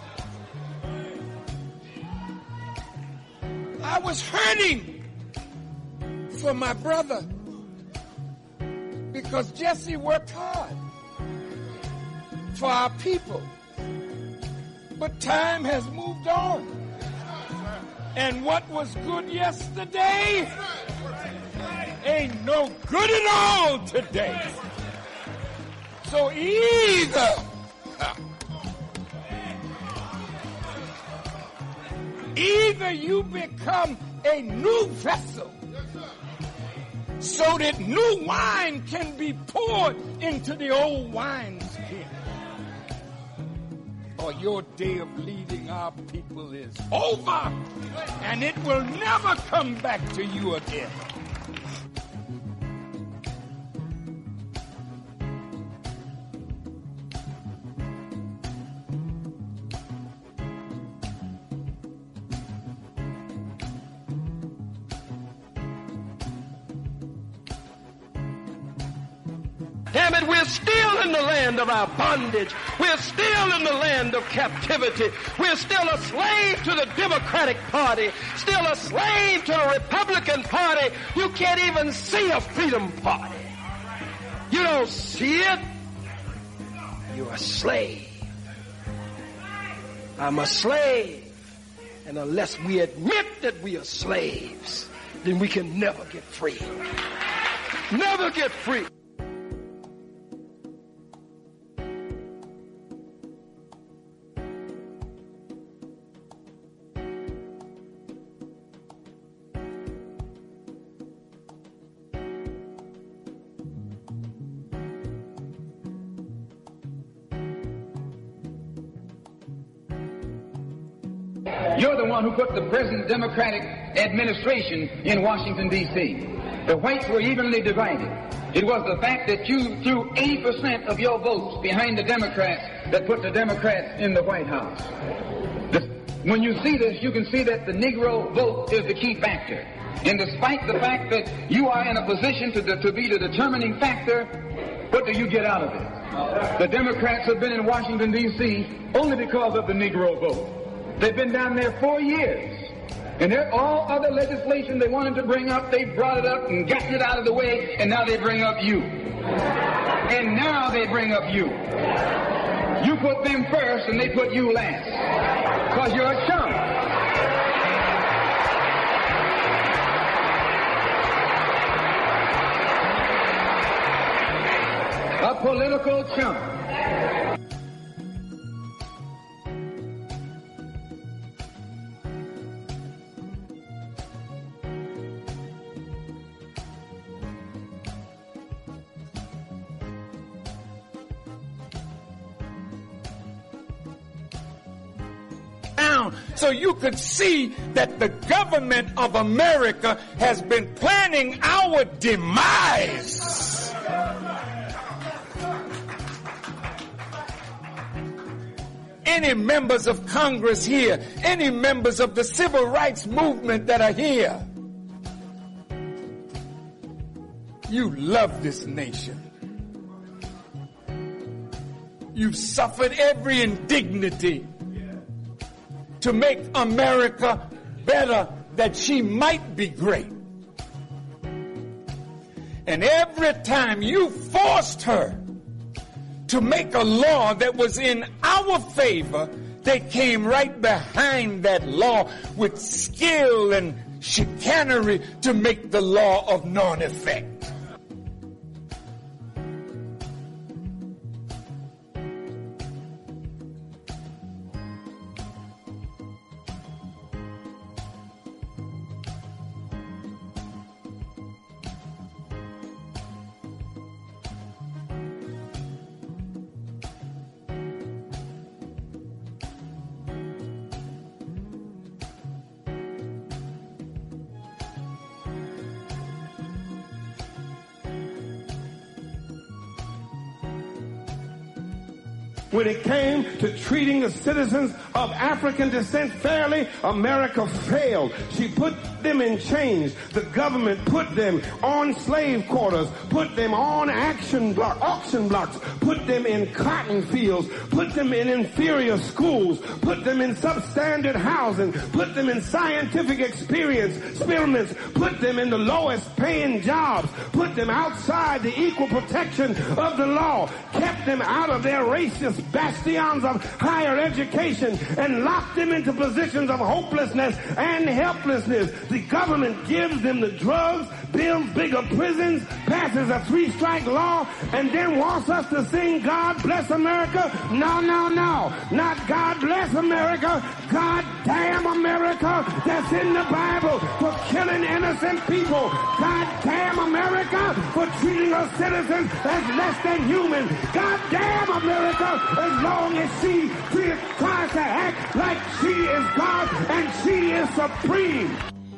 I was hurting for my brother because Jesse worked hard for our people. But time has moved on. And what was good yesterday ain't no good at all today. So either you become a new vessel so that new wine can be poured into the old wineskin, or your day of leading our people is over, and it will never come back to you again. Damn it, we're still in the land of our bondage. We're still in the land of captivity. We're still a slave to the Democratic Party, still a slave to the Republican Party. You can't even see a Freedom Party. You don't see it. You're a slave. I'm a slave. And unless we admit that we are slaves, then we can never get free. Never get free. You're the one who put the present Democratic administration in Washington, D.C. The whites were evenly divided. It was the fact that you threw 80% of your votes behind the Democrats that put the Democrats in the White House. When you see this, you can see that the Negro vote is the key factor. And despite the fact that you are in a position to be the determining factor, what do you get out of it? The Democrats have been in Washington, D.C. only because of the Negro vote. They've been down there 4 years. And all other legislation they wanted to bring up, they brought it up and gotten it out of the way, and now they bring up you. And now they bring up you. You put them first, and they put you last. Because you're a chump. A political chump. So you could see that the government of America has been planning our demise. Any members of Congress here, any members of the civil rights movement that are here, you love this nation. You've suffered every indignity to make America better, that she might be great. And every time you forced her to make a law that was in our favor, they came right behind that law with skill and chicanery to make the law of non-effect. When it came to treating the citizens of African descent fairly, America failed. She put them in chains. The government put them on slave quarters, put them on auction blocks, put them in cotton fields, put them in inferior schools, put them in substandard housing, put them in scientific experiments, put them in the lowest paying jobs, put them outside the equal protection of the law, kept them out of their racist bastions of higher education, and locked them into positions of hopelessness and helplessness. The government gives them the drugs, builds bigger prisons, passes a 3-strike law, and then wants us to sing God Bless America? No, no, no. Not God Bless America. God damn America. That's in the Bible for killing innocent people. God damn America for treating her citizens as less than human. God damn America as long as she tries to act like she is God and she is supreme.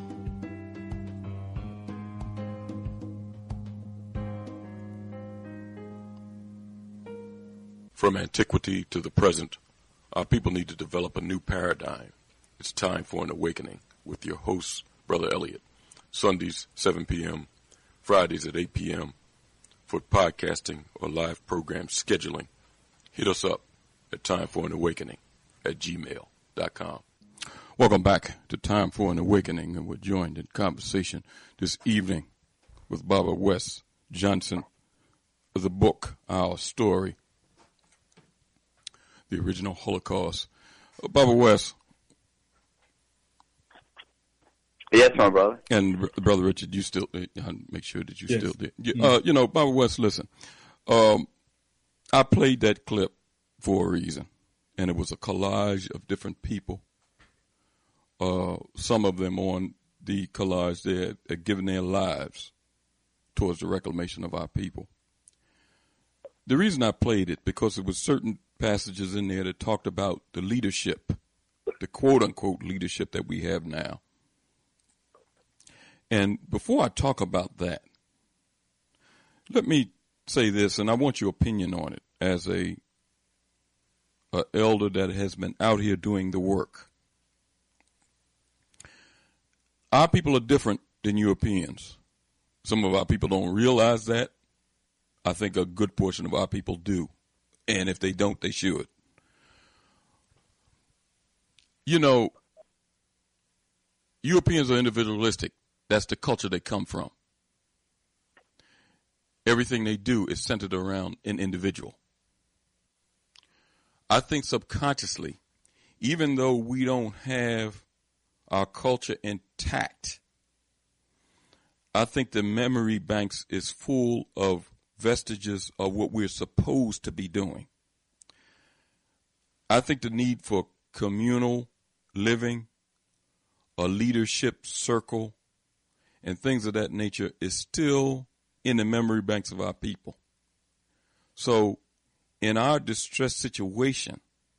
From antiquity to the present, our people need to develop a new paradigm. It's time for an awakening with your host, Brother Elliot. Sundays, 7 p.m., Fridays at 8 p.m. For podcasting or live program scheduling, hit us up at timeforanawakening@gmail.com. Welcome back to Time for an Awakening, and we're joined in conversation this evening with Barbara West Johnson of the book, Our Story, The Original Holocaust. Barbara West. Yes, my brother. And Brother Richard, you still make sure that you Yes. still did. Barbara West, listen. I played that clip for a reason, and it was a collage of different people. Some of them on the collage, they had given their lives towards the reclamation of our people. The reason I played it, because there was certain passages in there that talked about the leadership, the quote-unquote leadership that we have now. And before I talk about that, let me say this, and I want your opinion on it as a elder that has been out here doing the work. Our people are different than Europeans. Some of our people don't realize that. I think a good portion of our people do. And if they don't, they should. You know, Europeans are individualistic. That's the culture they come from. Everything they do is centered around an individual. I think subconsciously, even though we don't have our culture intact, I think the memory banks is full of vestiges of what we're supposed to be doing. I think the need for communal living, a leadership circle, and things of that nature is still in the memory banks of our people. So in our distressed situation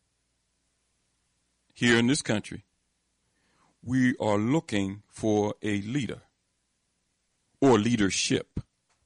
here in this country, we are looking for a leader or leadership.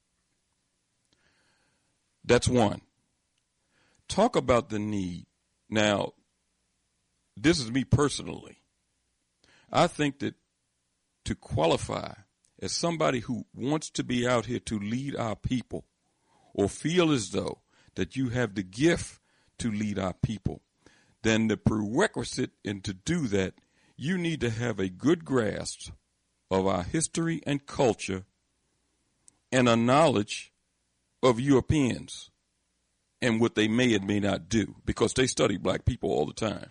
That's one. Talk about the need. Now, this is me personally. I think that to qualify as somebody who wants to be out here to lead our people or feel as though that you have the gift to lead our people, then the prerequisite and to do that, you need to have a good grasp of our history and culture and a knowledge of Europeans and what they may and may not do, because they study black people all the time.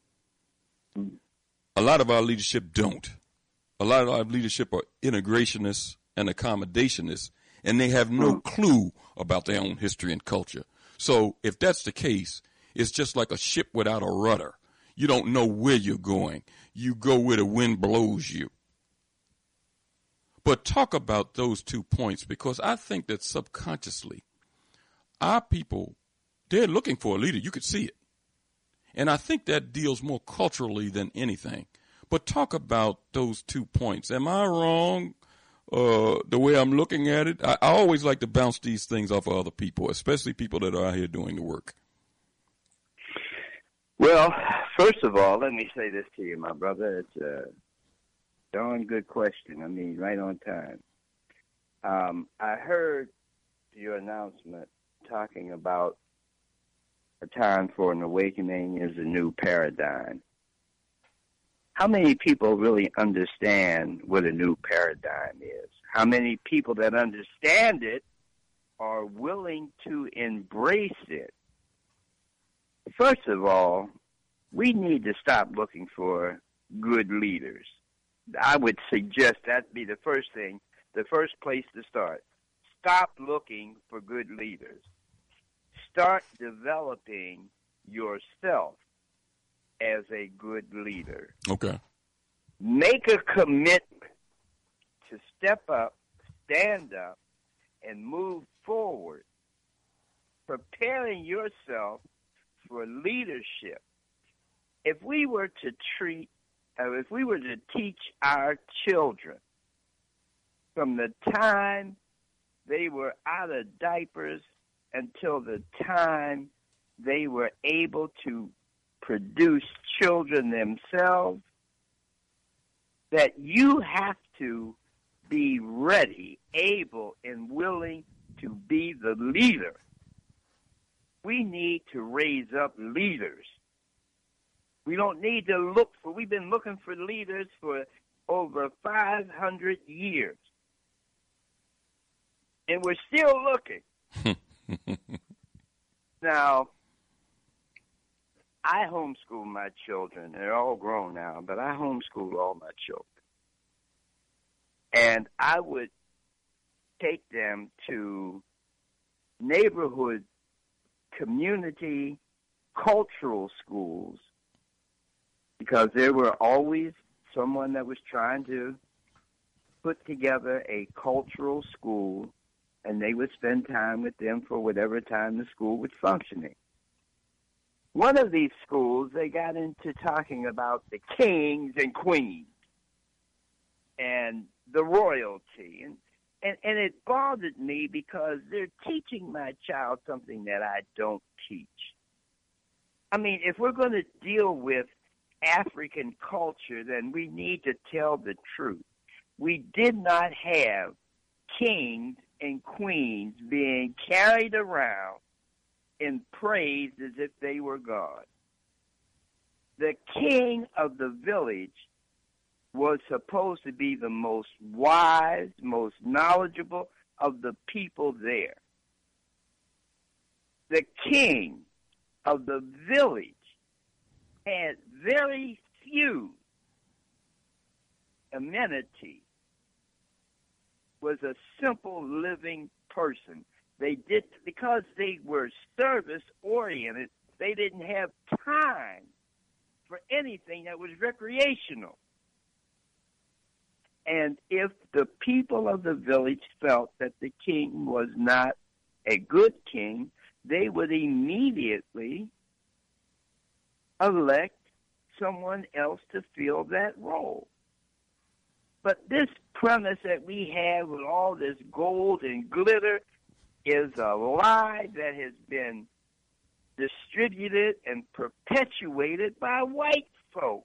A lot of our leadership don't. A lot of our leadership are integrationists and accommodationists, and they have no clue about their own history and culture. So if that's the case, it's just like a ship without a rudder. You don't know where you're going. You go where the wind blows you. But talk about those 2 points, because I think that subconsciously, our people, they're looking for a leader. You could see it. And I think that deals more culturally than anything. But talk about those 2 points. Am I wrong the way I'm looking at it? I always like to bounce these things off of other people, especially people that are out here doing the work. Well, first of all, let me say this to you, my brother. It's a darn good question. I mean, right on time. I heard your announcement talking about a time for an awakening is a new paradigm. How many people really understand what a new paradigm is? How many people that understand it are willing to embrace it? First of all, we need to stop looking for good leaders. I would suggest that be the first thing, the first place to start. Stop looking for good leaders. Start developing yourself as a good leader. Okay. Make a commitment to step up, stand up, and move forward, preparing yourself for leadership. If we were to teach our children from the time they were out of diapers until the time they were able to produce children themselves, that you have to be ready, able, and willing to be the leader. We need to raise up leaders. We don't need to look for, we've been looking for leaders for over 500 years. And we're still looking. Now, I homeschool my children. They're all grown now, but I homeschool all my children. And I would take them to neighborhood, community, cultural schools, because there were always someone that was trying to put together a cultural school, and they would spend time with them for whatever time the school was functioning. One of these schools, they got into talking about the kings and queens and the royalty. And it bothered me because they're teaching my child something that I don't teach. I mean, if we're going to deal with African culture, then we need to tell the truth. We did not have kings and queens being carried around and praised as if they were God. The king of the village was supposed to be the most wise, most knowledgeable of the people there. The king of the village had very few amenities, was a simple living person. Because they were service oriented, they didn't have time for anything that was recreational. And if the people of the village felt that the king was not a good king, they would immediately elect someone else to fill that role. But this premise that we have with all this gold and glitter is a lie that has been distributed and perpetuated by white folk.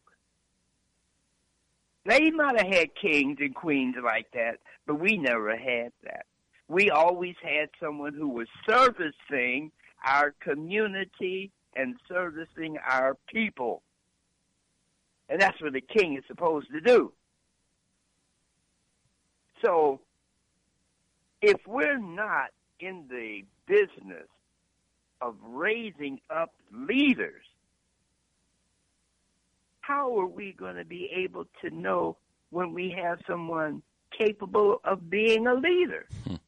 They might have had kings and queens like that, but we never had that. We always had someone who was servicing our community and servicing our people. And that's what the king is supposed to do. So, if we're not in the business of raising up leaders, how are we going to be able to know when we have someone capable of being a leader?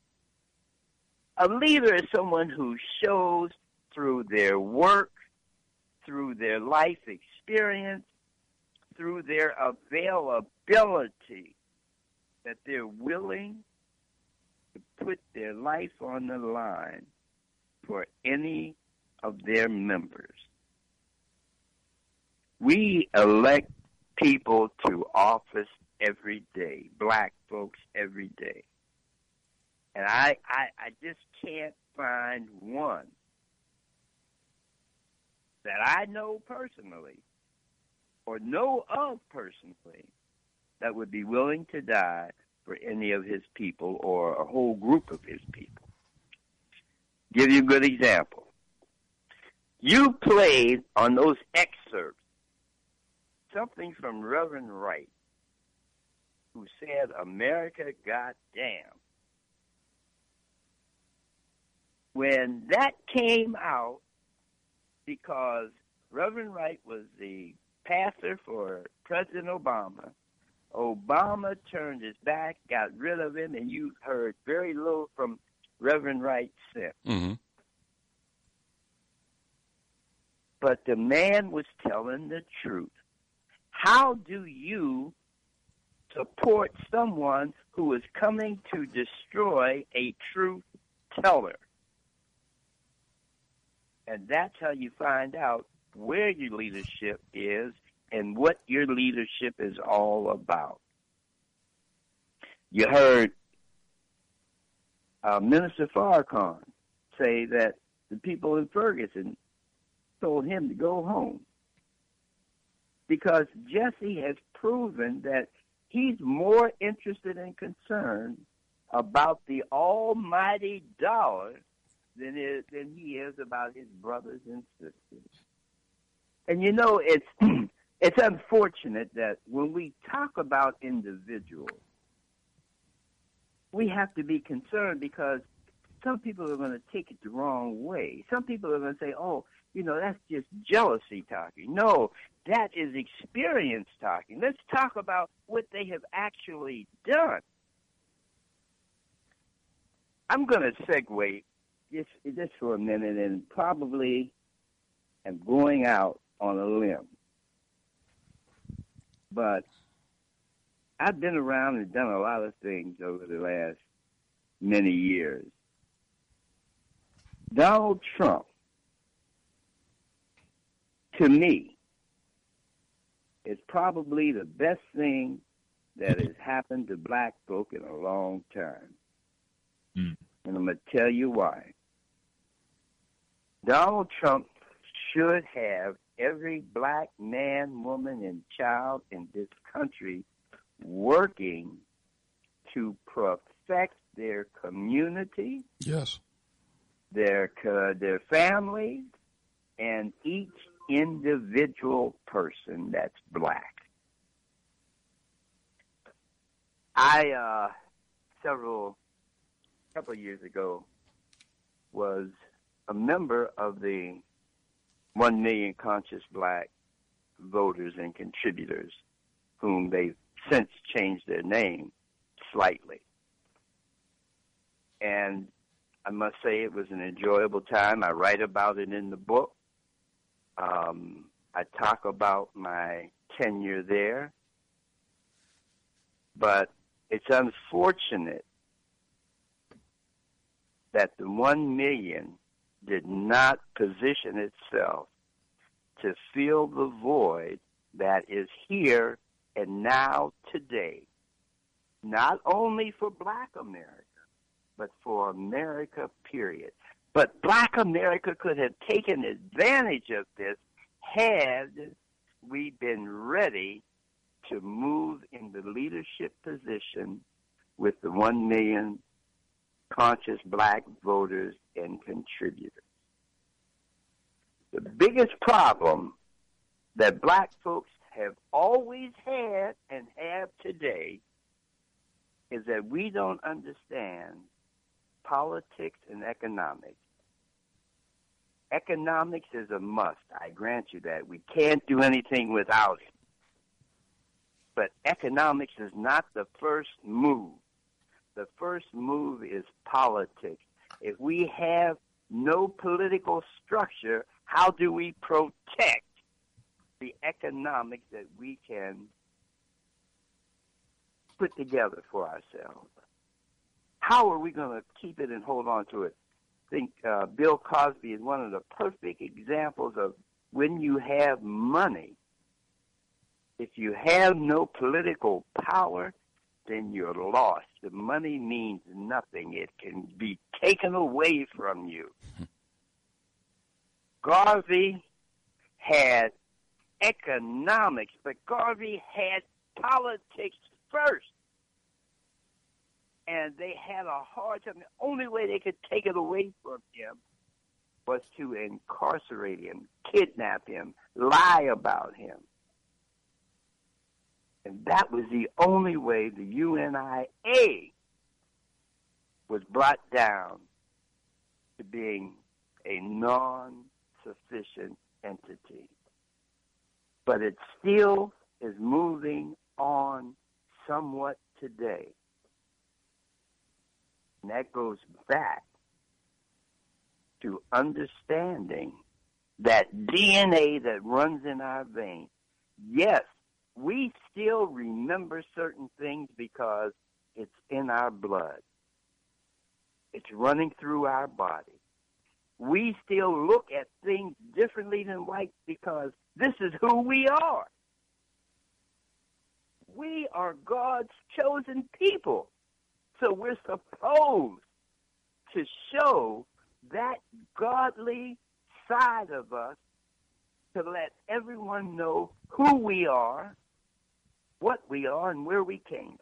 A leader is someone who shows through their work, through their life experience, through their availability, that they're willing to put their life on the line for any of their members. We elect people to office every day, black folks every day. And I just can't find one that I know personally or know of personally that would be willing to die for any of his people or a whole group of his people. Give you a good example. You played on those excerpts something from Reverend Wright, who said, "America, goddamn." When that came out, because Reverend Wright was the pastor for President Obama, Obama turned his back, got rid of him, and you heard very little from Reverend Wright since. Mm-hmm. But the man was telling the truth. How do you support someone who is coming to destroy a truth teller? And that's how you find out where your leadership is and what your leadership is all about. You heard Minister Farrakhan say that the people in Ferguson told him to go home, because Jesse has proven that he's more interested and concerned about the almighty dollar than he is about his brothers and sisters. And you know, it's unfortunate that when we talk about individuals, we have to be concerned, because some people are going to take it the wrong way. Some people are going to say, oh, you know, that's just jealousy talking. No, that is experience talking. Let's talk about what they have actually done. I'm going to segue just for a minute, and probably am going out on a limb. But I've been around and done a lot of things over the last many years. Donald Trump, to me, is probably the best thing that has happened to black folk in a long time. And I'm going to tell you why. Donald Trump should have every black man, woman, and child in this country working to perfect their community, yes, their family, and each individual. individual person that's black. I, couple of years ago, was a member of the 1 million conscious black voters and contributors, whom they've since changed their name slightly. And I must say it was an enjoyable time. I write about it in the book. I talk about my tenure there. But it's unfortunate that the 1 million did not position itself to fill the void that is here and now today, not only for black America, but for America, period. But black America could have taken advantage of this had we been ready to move in the leadership position with the 1 million conscious black voters and contributors. The biggest problem that black folks have always had and have today is that we don't understand politics and economics. Economics is a must. I grant you that. We can't do anything without it. But economics is not the first move. The first move is politics. If we have no political structure, how do we protect the economics that we can put together for ourselves? How are we going to keep it and hold on to it? I think Bill Cosby is one of the perfect examples of when you have money, if you have no political power, then you're lost. The money means nothing. It can be taken away from you. Garvey had economics, but Garvey had politics first. And they had a hard time. The only way they could take it away from him was to incarcerate him, kidnap him, lie about him. And that was the only way the UNIA was brought down to being a non-sufficient entity. But it still is moving on somewhat today. And that goes back to understanding that DNA that runs in our veins. Yes, we still remember certain things because it's in our blood. It's running through our body. We still look at things differently than whites because this is who we are. We are God's chosen people. So we're supposed to show that godly side of us to let everyone know who we are, what we are, and where we came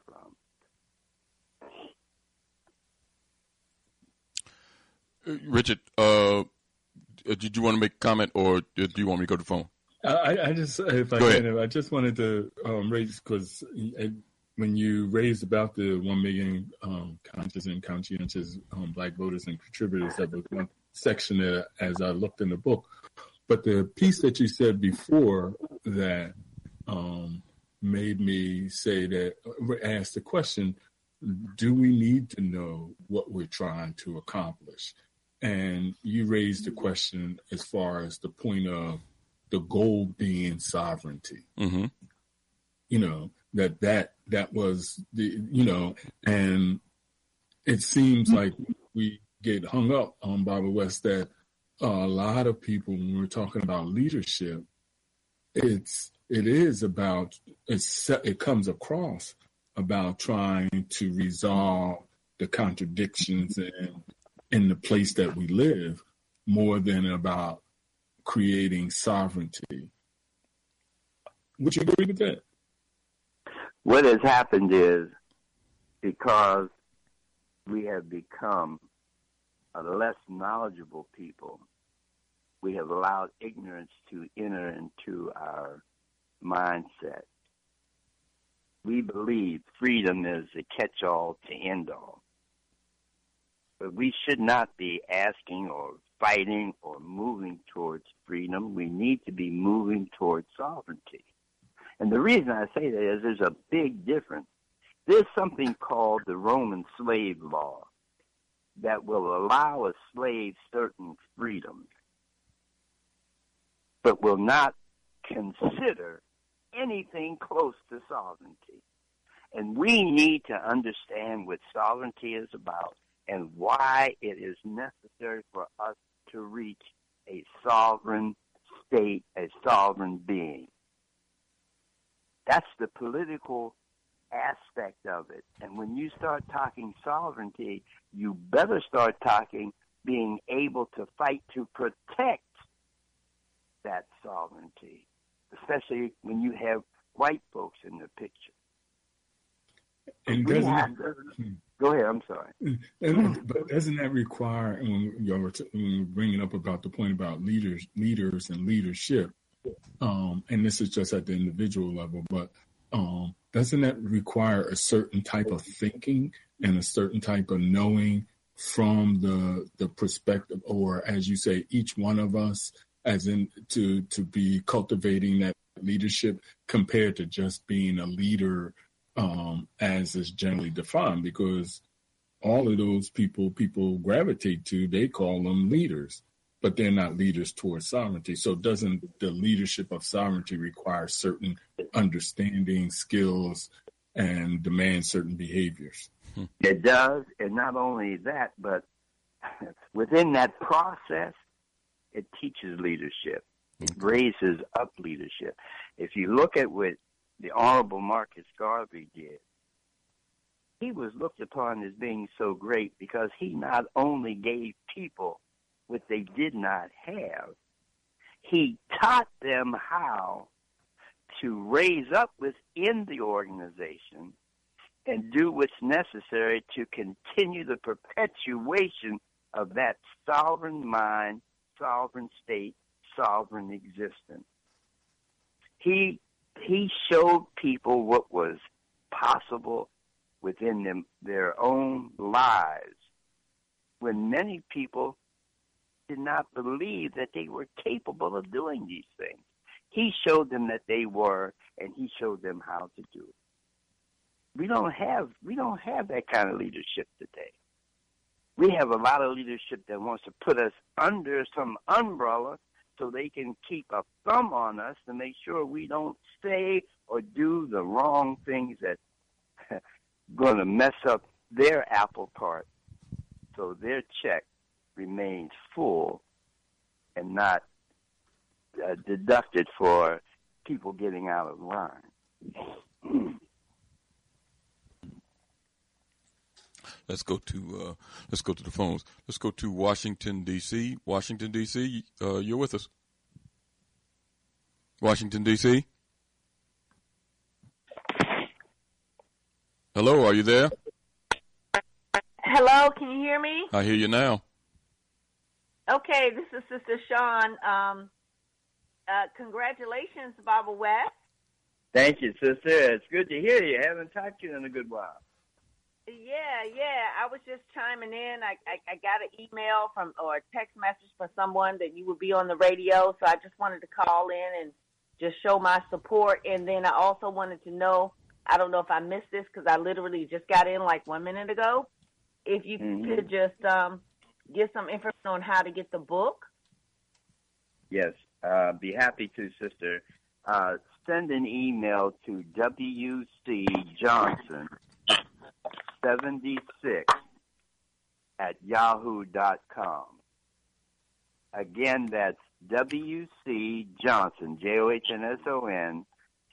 from. Richard, did you want to make a comment, or do you want me to go to the phone? I just, if I can, I just wanted to raise, because when you raised about the 1 million conscious and conscientious black voters and contributors, that was one section there as I looked in the book. But the piece that you said before that made me say that, ask the question, do we need to know what we're trying to accomplish? And you raised the question as far as the point of the goal being sovereignty. Mm-hmm. You know, that was the, you know, and it seems like we get hung up on Barbara West that a lot of people, when we're talking about leadership, it comes across about trying to resolve the contradictions in the place that we live more than about creating sovereignty. Would you agree with that? What has happened is, because we have become a less knowledgeable people, we have allowed ignorance to enter into our mindset. We believe freedom is a catch-all to end all. But we should not be asking or fighting or moving towards freedom. We need to be moving towards sovereignty. And the reason I say that is there's a big difference. There's something called the Roman slave law that will allow a slave certain freedoms, but will not consider anything close to sovereignty. And we need to understand what sovereignty is about and why it is necessary for us to reach a sovereign state, a sovereign being. That's the political aspect of it. And when you start talking sovereignty, you better start talking being able to fight to protect that sovereignty, especially when you have white folks in the picture. And go ahead, I'm sorry. But doesn't that require, when you're bringing up about the point about leaders and leadership, and this is just at the individual level, but doesn't that require a certain type of thinking and a certain type of knowing from the perspective, or as you say, each one of us, as in to be cultivating that leadership compared to just being a leader as is generally defined? Because all of those people gravitate to, they call them leaders, but they're not leaders towards sovereignty. So doesn't the leadership of sovereignty require certain understanding, skills, and demand certain behaviors? It does, and not only that, but within that process, it teaches leadership. It raises up leadership. If you look at what the Honorable Marcus Garvey did, he was looked upon as being so great because he not only gave people what they did not have, he taught them how to raise up within the organization and do what's necessary to continue the perpetuation of that sovereign mind, sovereign state, sovereign existence. He showed people what was possible within their own lives when many people did not believe that they were capable of doing these things. He showed them that they were, and he showed them how to do it. We don't have that kind of leadership today. We have a lot of leadership that wants to put us under some umbrella so they can keep a thumb on us to make sure we don't say or do the wrong things that going to mess up their apple cart so their check remains full and not deducted for people getting out of line. Let's go to the phones. Let's go to Washington, D.C. Washington, D.C., you're with us. Washington, D.C. Hello, are you there? Hello, can you hear me? I hear you now. Okay, this is Sister Sean. Congratulations, Barbara West. Thank you, sister. It's good to hear you. I haven't talked to you in a good while. Yeah. I was just chiming in. I got an email or a text message from someone that you would be on the radio, so I just wanted to call in and just show my support. And then I also wanted to know, I don't know if I missed this because I literally just got in like 1 minute ago, if you could just get some information on how to get the book. Yes, be happy to, sister. Send an email to W.C. Johnson 76@yahoo.com. Again, that's W.C. Johnson, Johnson,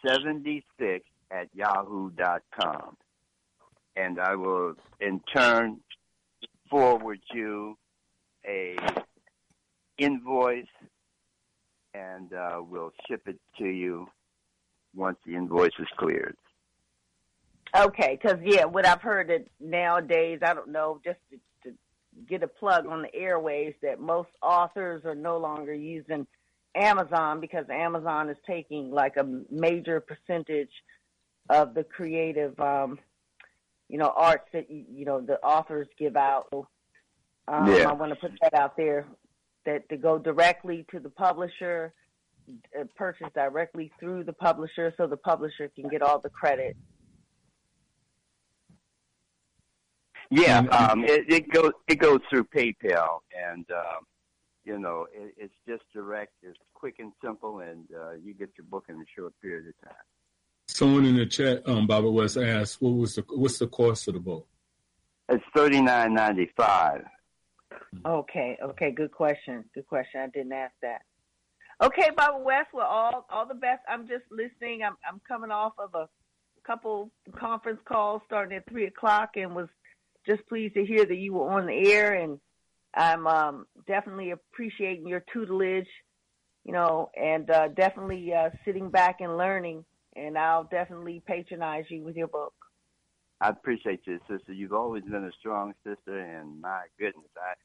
76@yahoo.com. And I will, in turn, forward you a invoice, and we'll ship it to you once the invoice is cleared. Okay, because, what I've heard that nowadays, I don't know, just get a plug on the airwaves that most authors are no longer using Amazon because Amazon is taking like a major percentage of the creative, arts that, the authors give out. I want to put that out there, that to go directly to the publisher, purchase directly through the publisher so the publisher can get all the credit. Yeah, it goes through PayPal, and it's just direct, it's quick and simple, and you get your book in a short period of time. Someone in the chat, Baba West asked, what's the cost of the book? It's $39.95. Okay, good question. I didn't ask that. Okay, Baba West, well, all the best. I'm just listening. I'm coming off of a couple conference calls starting at 3:00, and was just pleased to hear that you were on the air, and I'm definitely appreciating your tutelage, and definitely sitting back and learning, and I'll definitely patronize you with your book. I appreciate you, sister. You've always been a strong sister, and my goodness,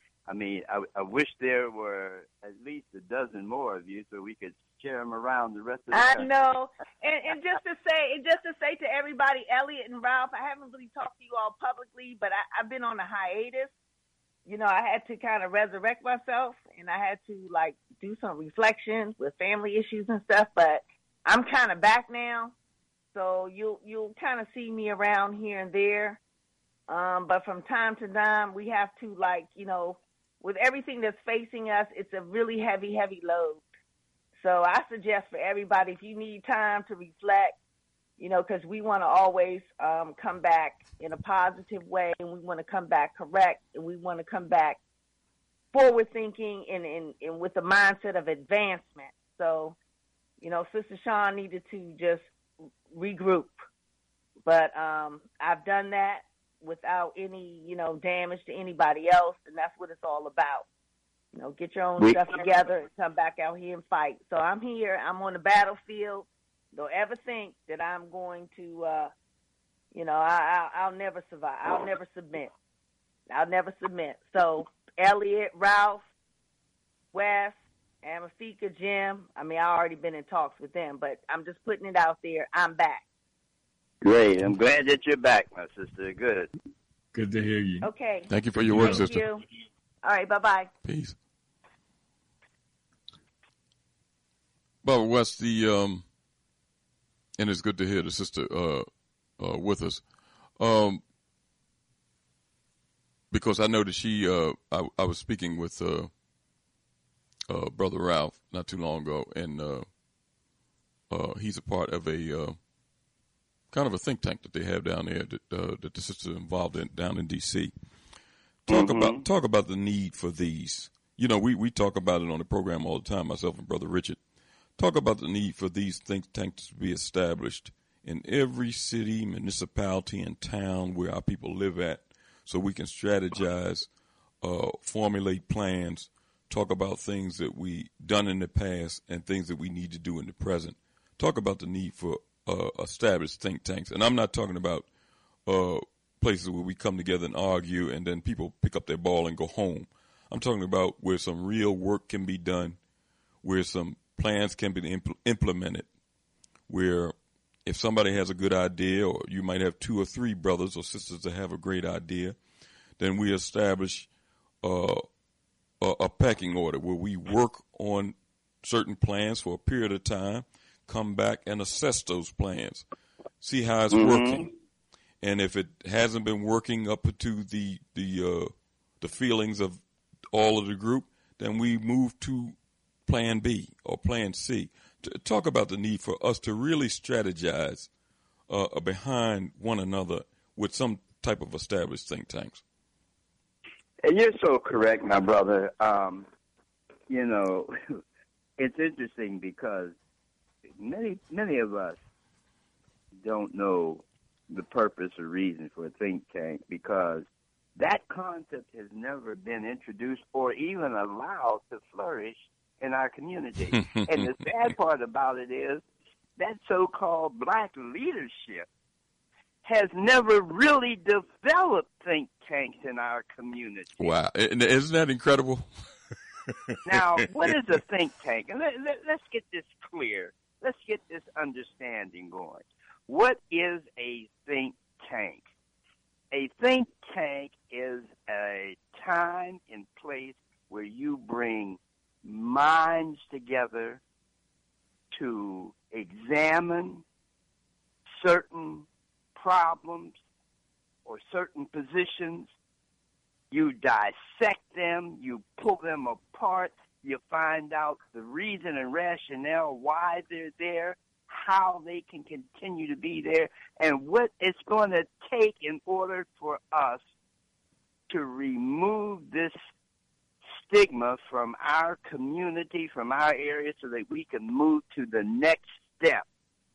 I wish there were at least a dozen more of you so we could share them around the rest of the country. I know. And just to say to everybody, Elliot and Ralph, I haven't really talked to you all publicly, but I've been on a hiatus. I had to kind of resurrect myself, and I had to do some reflections with family issues and stuff, but I'm kind of back now. So you'll kind of see me around here and there. But from time to time, we have to with everything that's facing us, it's a really heavy, heavy load. So I suggest for everybody, if you need time to reflect, because we want to always come back in a positive way, and we want to come back correct, and we want to come back forward thinking and with the mindset of advancement. So, Sister Sean needed to just regroup. But I've done that without any, damage to anybody else, and that's what it's all about. Get your own stuff together and come back out here and fight. So I'm here. I'm on the battlefield. Don't ever think that I'm going to, I'll never survive. I'll never submit. So Elliot, Ralph, Wes, Amafika, Jim, I already been in talks with them, but I'm just putting it out there. I'm back. Great. I'm glad that you're back, my sister. Good. Good to hear you. Okay. Thank you for your work, Thank sister. you. All right. Bye-bye. Peace. Baba West, and it's good to hear the sister with us, because I know that she. I was speaking with Brother Ralph not too long ago, and he's a part of a kind of a think tank that they have down there that the sister is involved in down in D.C. Talk about the need for these. We talk about it on the program all the time, myself and Brother Richard. Talk about the need for these think tanks to be established in every city, municipality, and town where our people live at, so we can strategize, formulate plans, talk about things that we done in the past and things that we need to do in the present. Talk about the need for established think tanks. And I'm not talking about places where we come together and argue and then people pick up their ball and go home. I'm talking about where some real work can be done, where some plans can be implemented, where if somebody has a good idea, or you might have 2 or 3 brothers or sisters that have a great idea, then we establish a pecking order where we work on certain plans for a period of time, come back and assess those plans, see how it's working. And if it hasn't been working up to the feelings of all of the group, then we move to plan B or plan C. Talk about the need for us to really strategize behind one another with some type of established think tanks. And you're so correct, my brother. It's interesting because many of us don't know the purpose or reason for a think tank, because that concept has never been introduced or even allowed to flourish in our community. And the sad part about it is that so-called black leadership has never really developed think tanks in our community. Wow. Isn't that incredible? Now, what is a think tank? And let's get this clear. Let's get this understanding going. What is a think tank? A think tank is a time and place where you bring minds together to examine certain problems or certain positions. You dissect them, you pull them apart, you find out the reason and rationale why they're there, how they can continue to be there, and what it's going to take in order for us to remove this stigma from our community, from our area, so that we can move to the next step.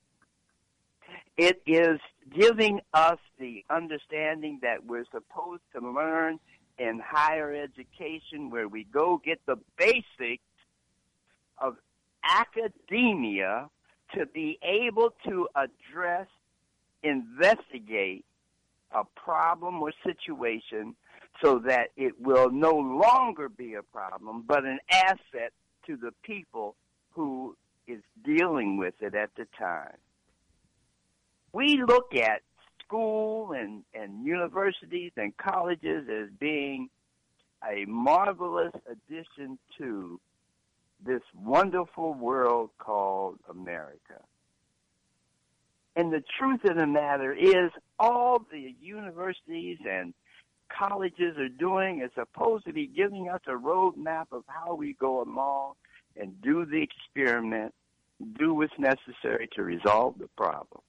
It is giving us the understanding that we're supposed to learn in higher education, where we go get the basics of academia to be able to address, investigate a problem or situation so that it will no longer be a problem, but an asset to the people who is dealing with it at the time. We look at school and universities and colleges as being a marvelous addition to this wonderful world called America. And the truth of the matter is, all the universities and colleges are doing is supposed to be giving us a roadmap of how we go along and do the experiment, do what's necessary to resolve the problem.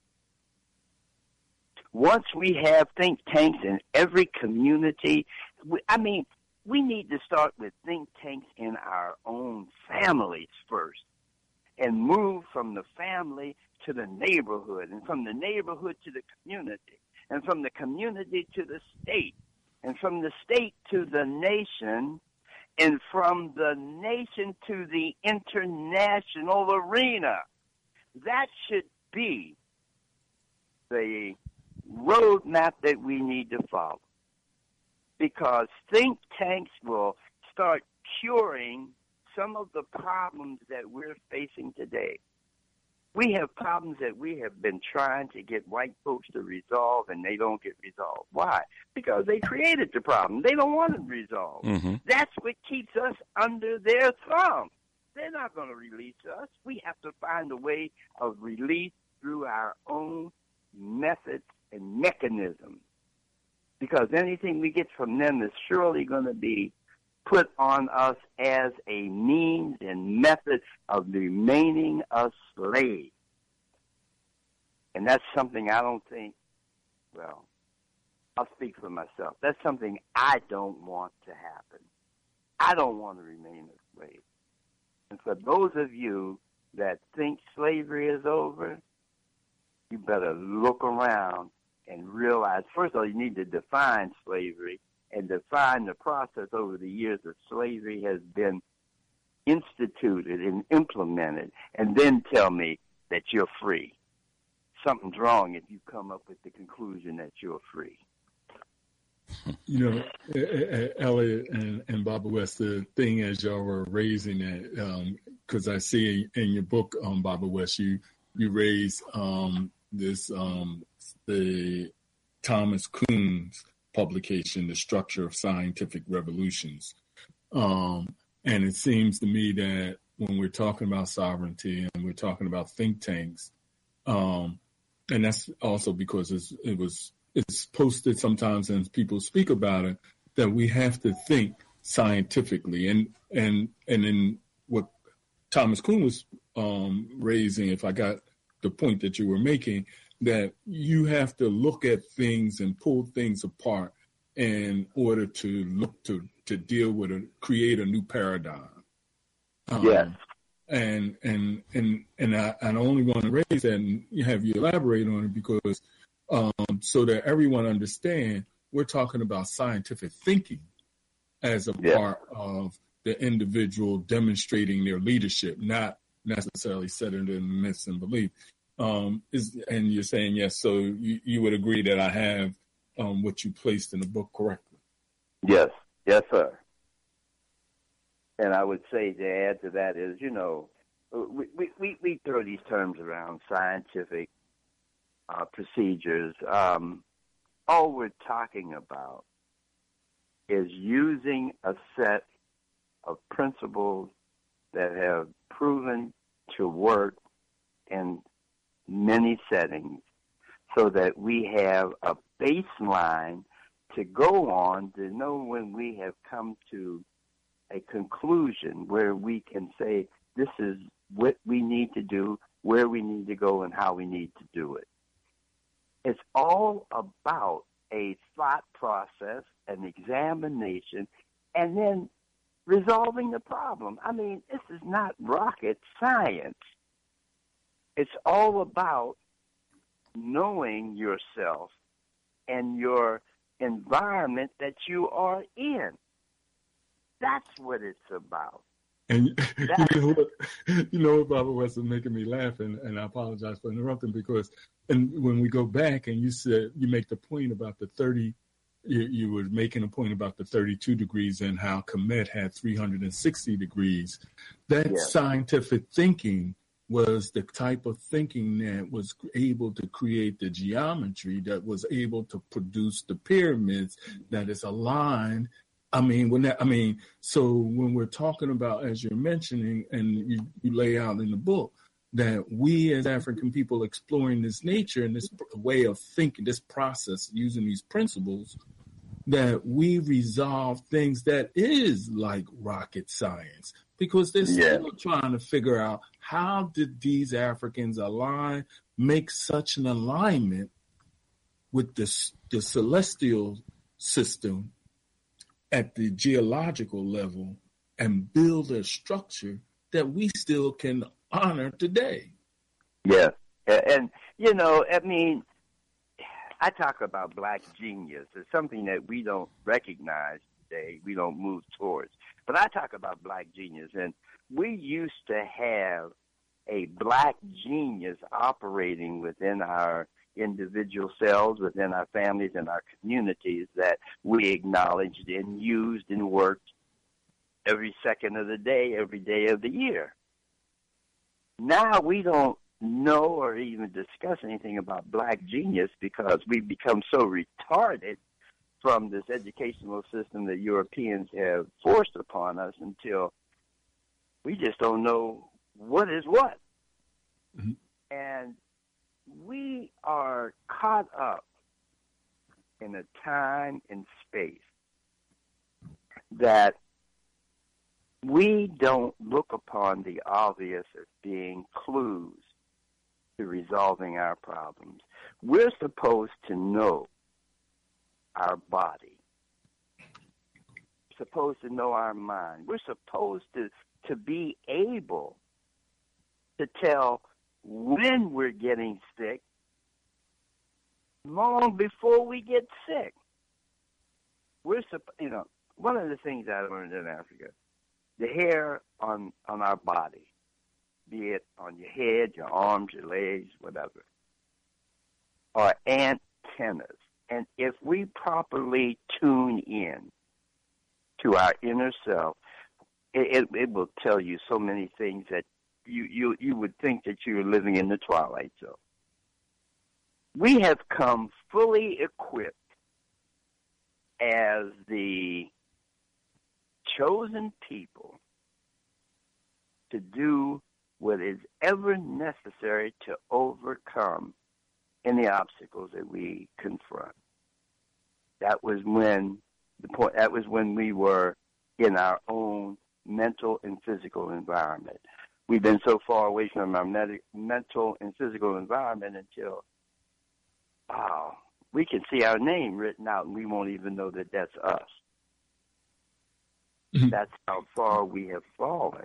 Once we have think tanks in every community, we need to start with think tanks in our own families first and move from the family to the neighborhood, and from the neighborhood to the community, and from the community to the state, and from the state to the nation, and from the nation to the international arena. That should be the roadmap that we need to follow, because think tanks will start curing some of the problems that we're facing today. We have problems that we have been trying to get white folks to resolve, and they don't get resolved. Why? Because they created the problem. They don't want it resolved. Mm-hmm. That's what keeps us under their thumb. They're not going to release us. We have to find a way of release through our own methods and mechanisms, because anything we get from them is surely going to be put on us as a means and method of remaining a slave. And that's something I don't think, well, I'll speak for myself. That's something I don't want to happen. I don't want to remain a slave. And for those of you that think slavery is over, you better look around and realize, first of all, you need to define slavery and define the process over the years that slavery has been instituted and implemented, and then tell me that you're free. Something's wrong if you come up with the conclusion that you're free. You know, Elliot and Baba West, the thing as y'all were raising that, because I see in your book, Baba West, you raise the Thomas Kuhn's publication, The Structure of Scientific Revolutions. And it seems to me that when we're talking about sovereignty and we're talking about think tanks, and that's also because it's posted sometimes and people speak about it, that we have to think scientifically. And in what Thomas Kuhn was raising, if I got the point that you were making, that you have to look at things and pull things apart in order to look to deal with create a new paradigm. Yes. And I only want to raise that and have you elaborate on it because so that everyone understand we're talking about scientific thinking as a part of the individual demonstrating their leadership, not necessarily setting it in myths and belief. And you're saying yes, so you would agree that I have what you placed in the book correctly. Yes, yes, sir. And I would say to add to that is, you know, we throw these terms around, scientific procedures. All we're talking about is using a set of principles that have proven to work in many settings so that we have a baseline to go on to know when we have come to a conclusion where we can say this is what we need to do, where we need to go, and how we need to do it. It's all about a thought process, an examination, and then resolving the problem. I mean, this is not rocket science. It's all about knowing yourself and your environment that you are in. That's what it's about. And you know what, Barbara West is making me laugh, and I apologize for interrupting because, and when we go back and you said, you make the point about the 30, you were making a point about the 32 degrees and how Kemet had 360 degrees. That scientific thinking was the type of thinking that was able to create the geometry that was able to produce the pyramids that is aligned. So when we're talking about, as you're mentioning, and you lay out in the book, that we as African people exploring this nature and this way of thinking, this process, using these principles, that we resolve things that is like rocket science, because they're still trying to figure out how did these Africans align, make such an alignment with the celestial system at the geological level and build a structure that we still can honor today. Yeah. And, you know, I mean, I talk about black genius. It's something that we don't recognize today, we don't move towards. But I talk about black genius, and we used to have a black genius operating within our individual selves, within our families and our communities that we acknowledged and used and worked every second of the day, every day of the year. Now we don't know or even discuss anything about black genius because we've become so retarded from this educational system that Europeans have forced upon us until we just don't know what is what. Mm-hmm. And we are caught up in a time and space that we don't look upon the obvious as being clues to resolving our problems. We're supposed to know our body. We're supposed to know our mind. We're supposed to be able to tell when we're getting sick long before we get sick. One of the things I learned in Africa, the hair on our body, be it on your head, your arms, your legs, whatever, are antennas. And if we properly tune in to our inner self, it will tell you so many things that you would think that you're living in the Twilight Zone. We have come fully equipped as the chosen people to do what is ever necessary to overcome any obstacles that we confront. That was when we were in our own mental and physical environment. We've been so far away from our mental and physical environment until we can see our name written out and we won't even know that that's us. Mm-hmm. That's how far we have fallen.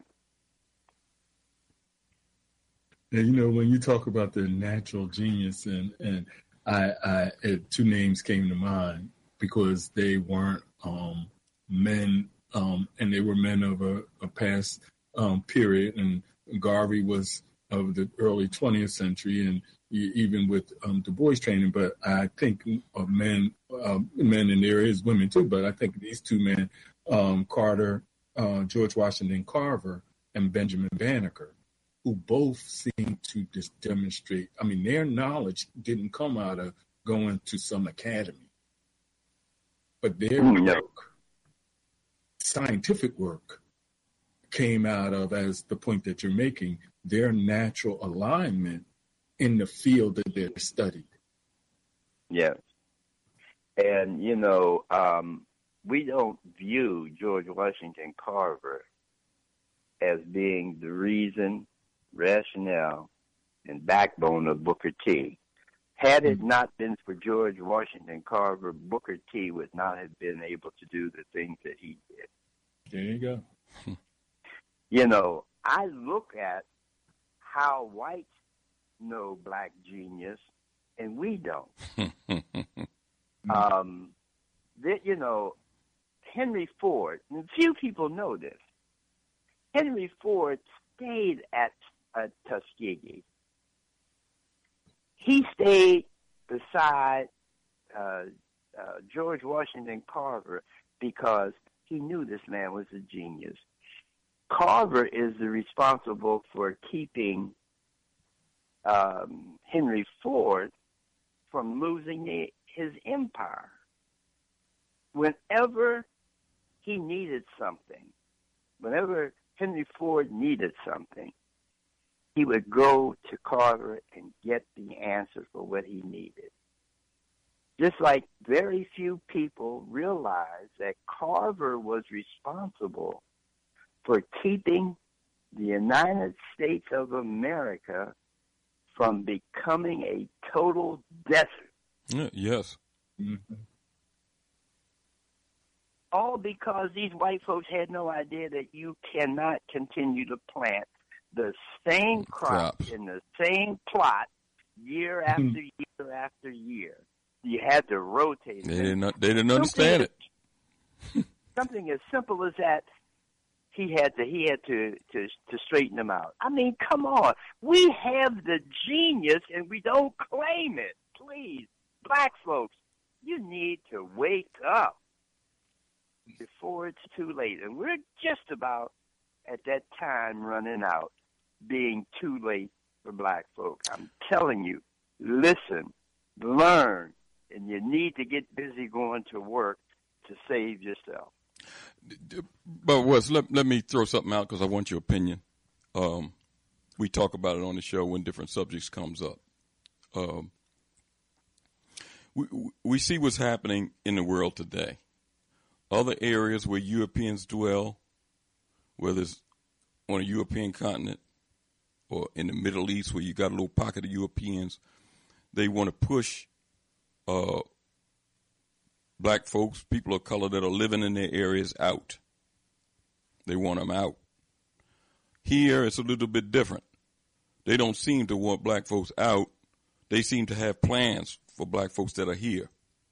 And, when you talk about the natural genius, and I two names came to mind because they weren't men, and they were men of a past period. And Garvey was of the early 20th century, and even with Du Bois training. But I think of men, and there is women too, but I think these two men, Carter, George Washington Carver, and Benjamin Banneker, who both seem to just demonstrate, I mean, their knowledge didn't come out of going to some academy, but their work, scientific work, came out of, as the point that you're making, their natural alignment in the field that they're studied. Yes. And, we don't view George Washington Carver as being the reason, rationale, and backbone of Booker T. Had it not been for George Washington Carver, Booker T would not have been able to do the things that he did. There you go. I look at how whites know black genius, and we don't. Henry Ford, and few people know this, Henry Ford stayed at Tuskegee. He stayed beside George Washington Carver because he knew this man was a genius. Carver is responsible for keeping Henry Ford from losing his empire. Whenever he needed something, whenever Henry Ford needed something, he would go to Carver and get the answer for what he needed. Just like very few people realize that Carver was responsible for keeping the United States of America from becoming a total desert. Yes. Mm-hmm. All because these white folks had no idea that you cannot continue to plant the same crops in the same plot year after year after year. You had to rotate. They didn't understand it. Something as simple as that. He had to straighten them out. I mean, come on. We have the genius and we don't claim it. Please, black folks, you need to wake up before it's too late. And we're just about at that time running out, being too late for black folk. I'm telling you, listen, learn, and you need to get busy going to work to save yourself. But Wes, let me throw something out because I want your opinion. We talk about it on the show when different subjects comes up. We see what's happening in the world today. Other areas where Europeans dwell, whether it's on a European continent or in the Middle East where you got a little pocket of Europeans, they want to push black folks, people of color that are living in their areas out. They want them out. Here, it's a little bit different. They don't seem to want black folks out. They seem to have plans for black folks that are here.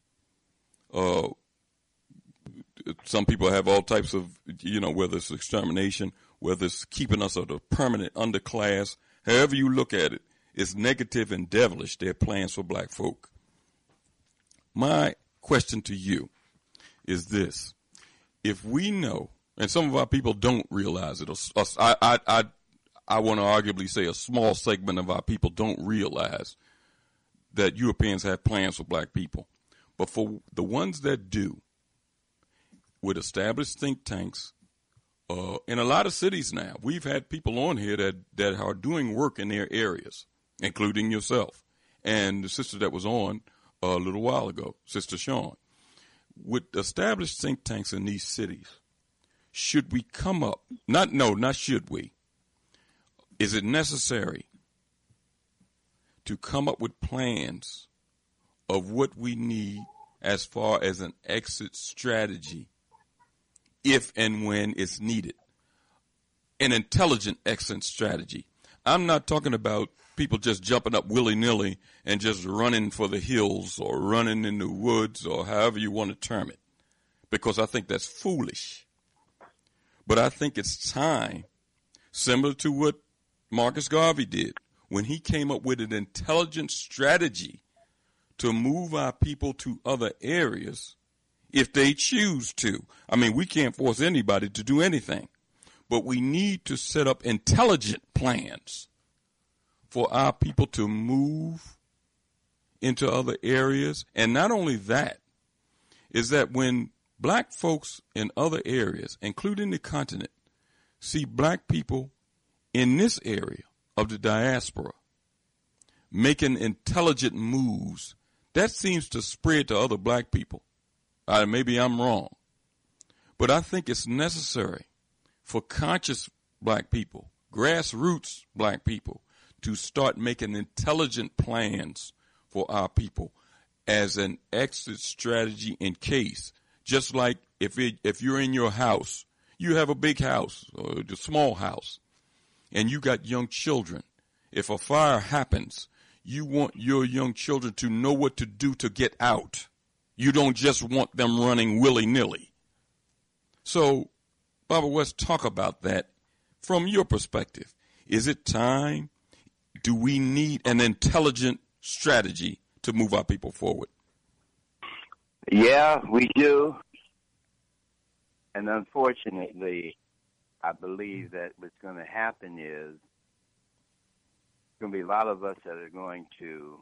Some people have all types of, whether it's extermination, whether it's keeping us at a permanent underclass. However you look at it, it's negative and devilish, their plans for black folk. My question to you is this. If we know, and some of our people don't realize it, I want to arguably say a small segment of our people don't realize that Europeans have plans for black people. But for the ones that do, with established think tanks, in a lot of cities now, we've had people on here that are doing work in their areas, including yourself and the sister that was on a little while ago, Sister Sean. With established think tanks in these cities, should we come up, not should we, is it necessary to come up with plans of what we need as far as an exit strategy if and when it's needed? An intelligent exit strategy. I'm not talking about people just jumping up willy-nilly and just running for the hills or running in the woods or however you want to term it, because I think that's foolish. But I think it's time, similar to what Marcus Garvey did when he came up with an intelligent strategy to move our people to other areas if they choose to. I mean, we can't force anybody to do anything, but we need to set up intelligent plans for our people to move into other areas. And not only that, is that when black folks in other areas, including the continent, see black people in this area of the diaspora making intelligent moves, that seems to spread to other black people. Maybe I'm wrong, but I think it's necessary for conscious black people, grassroots black people, to start making intelligent plans for our people as an exit strategy in case. Just like if you're in your house, you have a big house or a small house, and you got young children. If a fire happens, you want your young children to know what to do to get out. You don't just want them running willy-nilly. So, Baba West, talk about that from your perspective. Is it time? Do we need an intelligent strategy to move our people forward? Yeah, we do. And unfortunately, I believe that what's going to happen is going to be a lot of us that are going to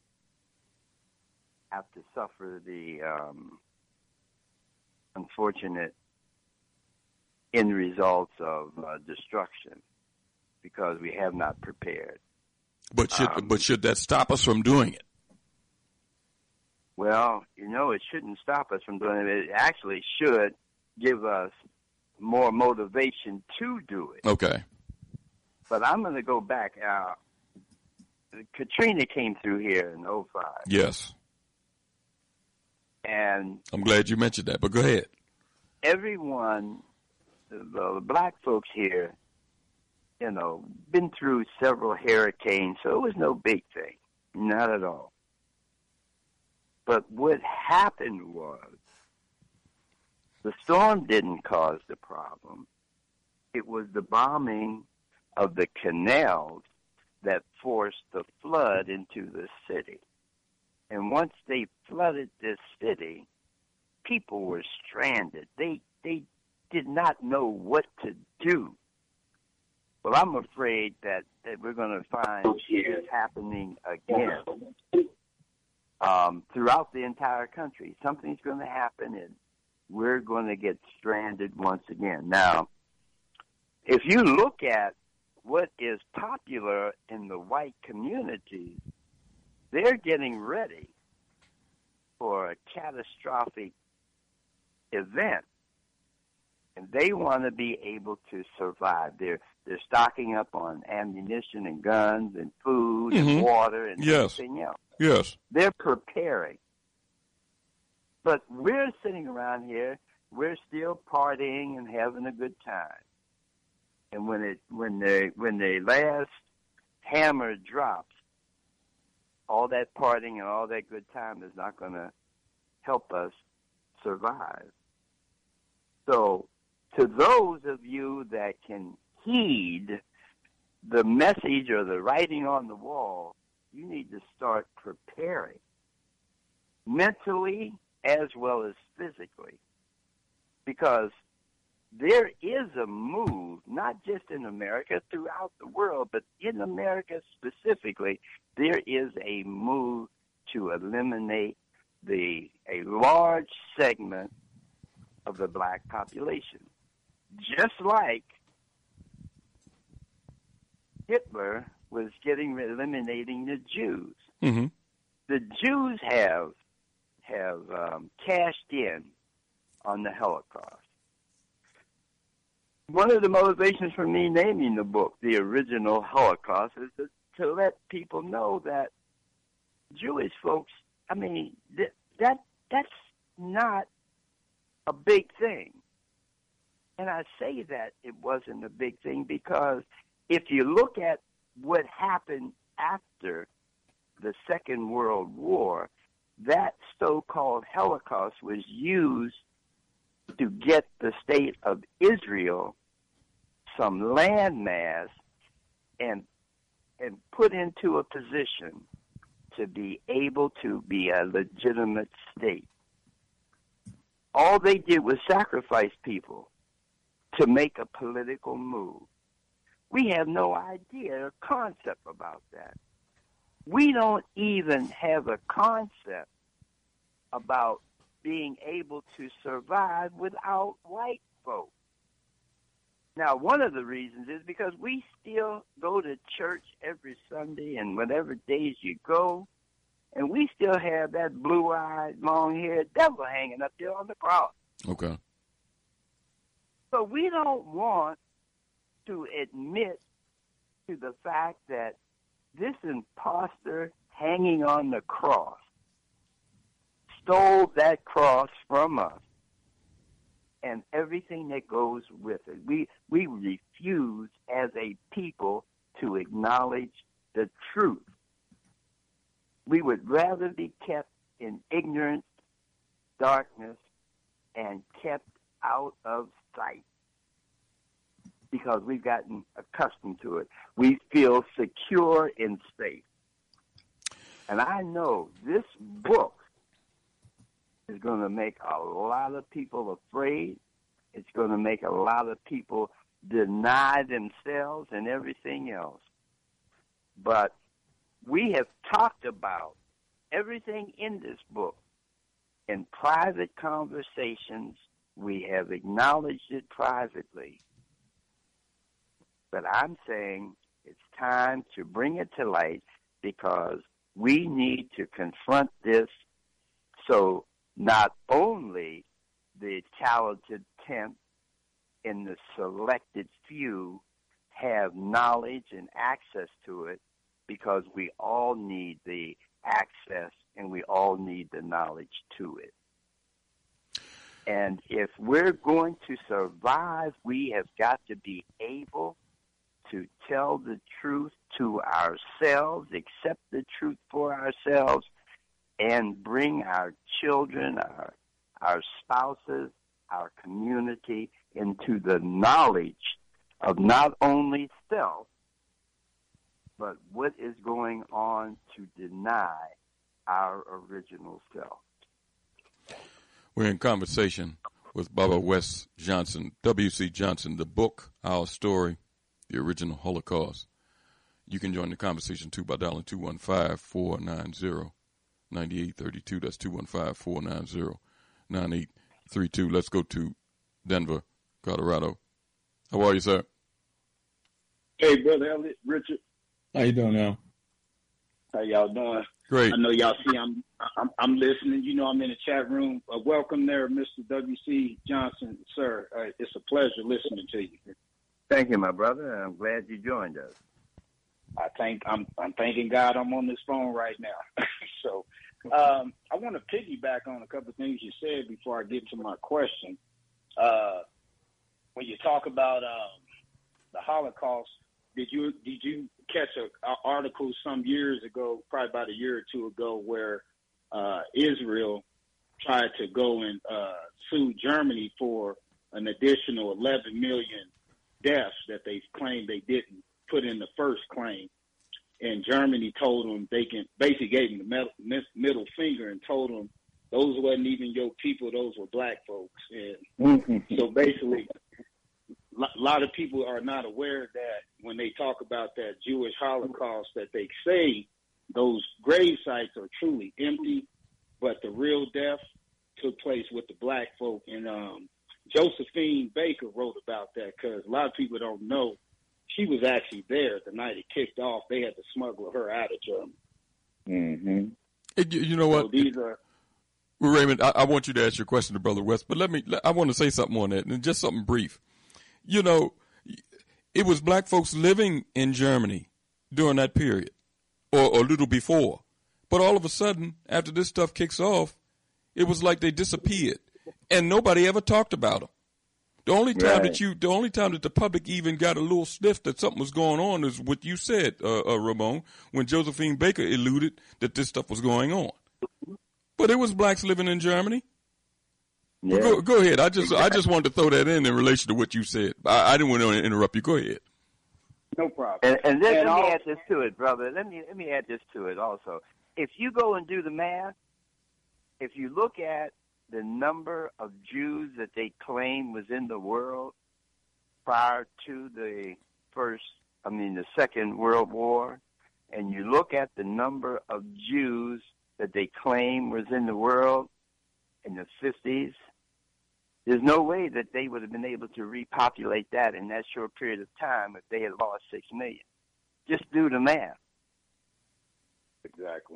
have to suffer the unfortunate end results of destruction because we have not prepared. But should that stop us from doing it? Well, it shouldn't stop us from doing it. It actually should give us more motivation to do it. Okay. But I'm going to go back. Katrina came through here in 2005. Yes. And I'm glad you mentioned that, but go ahead. Everyone, the black folks here, been through several hurricanes, so it was no big thing. Not at all. But what happened was the storm didn't cause the problem. It was the bombing of the canals that forced the flood into the city. And once they flooded this city, people were stranded. They did not know what to do. Well, I'm afraid that we're going to find this happening again throughout the entire country. Something's going to happen, and we're going to get stranded once again. Now, if you look at what is popular in the white community, they're getting ready for a catastrophic event, and they want to be able to survive. They're stocking up on ammunition and guns and food and water and everything else. Yes. They're preparing. But we're sitting around here, we're still partying and having a good time. And when the last hammer drops, all that partying and all that good time is not going to help us survive. So, to those of you that can heed the message or the writing on the wall, you need to start preparing mentally as well as physically, because there is a move, not just in America, throughout the world, but in America specifically, there is a move to eliminate a large segment of the black population. Just like Hitler was eliminating the Jews. Mm-hmm. The Jews have cashed in on the Holocaust. One of the motivations for me naming the book The Original Holocaust is to let people know that Jewish folks, that's not a big thing. And I say that it wasn't a big thing because if you look at what happened after the Second World War, that so-called Holocaust was used to get the state of Israel some landmass and put into a position to be able to be a legitimate state. All they did was sacrifice people to make a political move. We have no idea or concept about that. We don't even have a concept about being able to survive without white folks. Now, one of the reasons is because we still go to church every Sunday and whatever days you go, and we still have that blue-eyed, long-haired devil hanging up there on the cross. Okay. So we don't want to admit to the fact that this imposter hanging on the cross stole that cross from us and everything that goes with it. We refuse as a people to acknowledge the truth. We would rather be kept in ignorance, darkness, and kept out of sight because we've gotten accustomed to it. We feel secure and safe. And I know this book is going to make a lot of people afraid. It's going to make a lot of people deny themselves and everything else. But we have talked about everything in this book in private conversations. We have acknowledged it privately. But I'm saying it's time to bring it to light because we need to confront this so not only the talented 10 and the selected few have knowledge and access to it, because we all need the access and we all need the knowledge to it. And if we're going to survive, we have got to be able to tell the truth to ourselves, accept the truth for ourselves, and bring our children, our spouses, our community into the knowledge of not only self, but what is going on to deny our original self. We're in conversation with Baba West Johnson, W.C. Johnson, the book, Our Story, The Original Holocaust. You can join the conversation, too, by dialing 215-490-9832. That's 215-490-9832. Let's go to Denver, Colorado. How are you, sir? Hey, Brother Elliot, Richard. How you doing now? How y'all doing? Great. I know y'all see I'm listening. You know I'm in the chat room. Welcome there, Mr. W.C. Johnson, sir. It's a pleasure listening to you. Thank you, my brother. I'm glad you joined us. I'm thanking God I'm on this phone right now. So I want to piggyback on a couple of things you said before I get to my question. When you talk about the Holocaust, did you catch an article some years ago, probably about a year or two ago, where Israel tried to go and sue Germany for an additional 11 million deaths that they claimed they didn't put in the first claim? And Germany told them basically gave them the middle finger and told them those wasn't even your people, those were black folks. And so basically, a lot of people are not aware that when they talk about that Jewish Holocaust, that they say those grave sites are truly empty, but the real death took place with the black folk. And Josephine Baker wrote about that because a lot of people don't know she was actually there the night it kicked off. They had to smuggle her out of Germany. You know what? So these are. Well, Raymond, I want you to ask your question to Brother West, but I want to say something on that, and just something brief. You know, it was black folks living in Germany during that period, or a little before. But all of a sudden, after this stuff kicks off, it was like they disappeared, and nobody ever talked about them. The only time that the public even got a little sniff that something was going on is what you said, Ramon, when Josephine Baker alluded that this stuff was going on. But it was blacks living in Germany. Yeah. Well, go ahead. I just wanted to throw that in relation to what you said. I didn't want to interrupt you. Go ahead. No problem. And let me add this to it, brother. Let me add this to it also. If you go and do the math, if you look at the number of Jews that they claim was in the world prior to the Second World War, and you look at the number of Jews that they claim was in the world in the 50s, there's no way that they would have been able to repopulate that in that short period of time if they had lost 6 million. Just do the math. Exactly.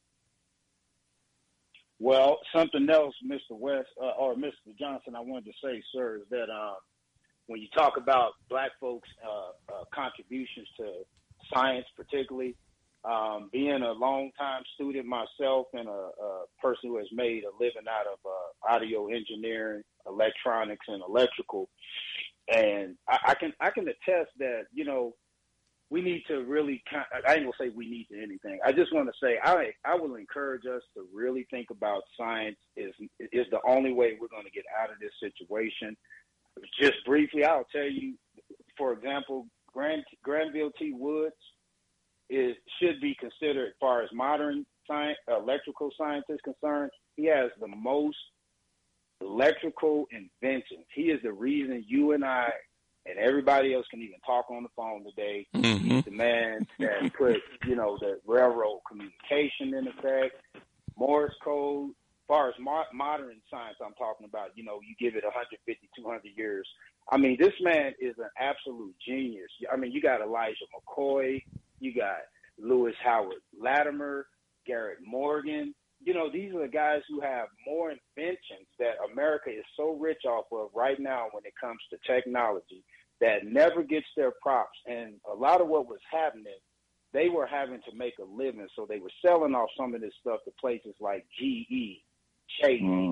Well, something else, Mr. West, or Mr. Johnson, I wanted to say, sir, is that when you talk about black folks' contributions to science particularly, being a long-time student myself and a person who has made a living out of audio engineering, electronics, and electrical, and I can attest that, you know, we need to really, I ain't going to say we need to anything. I just want to say I will encourage us to really think about science is the only way we're going to get out of this situation. Just briefly, I'll tell you, for example, Granville T. Woods should be considered, as far as modern science, electrical science is concerned, he has the most electrical inventions. He is the reason you and I and everybody else can even talk on the phone today. Mm-hmm. He's the man that put, you know, the railroad communication in effect, Morse code. As far as modern science I'm talking about, you know, you give it 150, 200 years. I mean, this man is an absolute genius. I mean, you got Elijah McCoy, you got Lewis Howard Latimer, Garrett Morgan. You know, these are the guys who have more inventions that America is so rich off of right now when it comes to technology that never gets their props. And a lot of what was happening, they were having to make a living, so they were selling off some of this stuff to places like GE, Chase,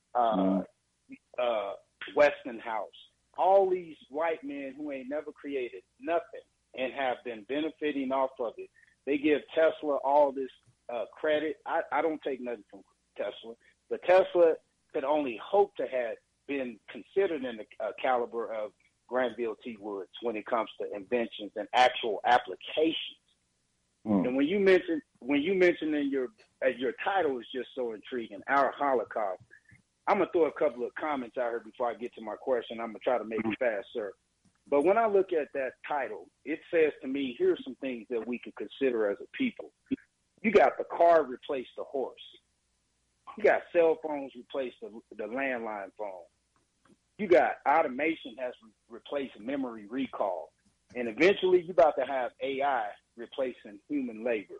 Westinghouse, all these white men who ain't never created nothing and have been benefiting off of it. They give Tesla all this credit. I don't take nothing from Tesla, but Tesla could only hope to have been considered in the caliber of Granville T. Woods when it comes to inventions and actual applications. And when you mention in your title is just so intriguing, Our Holocaust. I'm gonna throw a couple of comments out here before I get to my question. I'm gonna try to make it fast, sir. But when I look at that title, it says to me, here's some things that we could consider as a people. You got the car replace the horse. You got cell phones replace the landline phone. You got automation has replaced memory recall. And eventually you're about to have AI replacing human labor.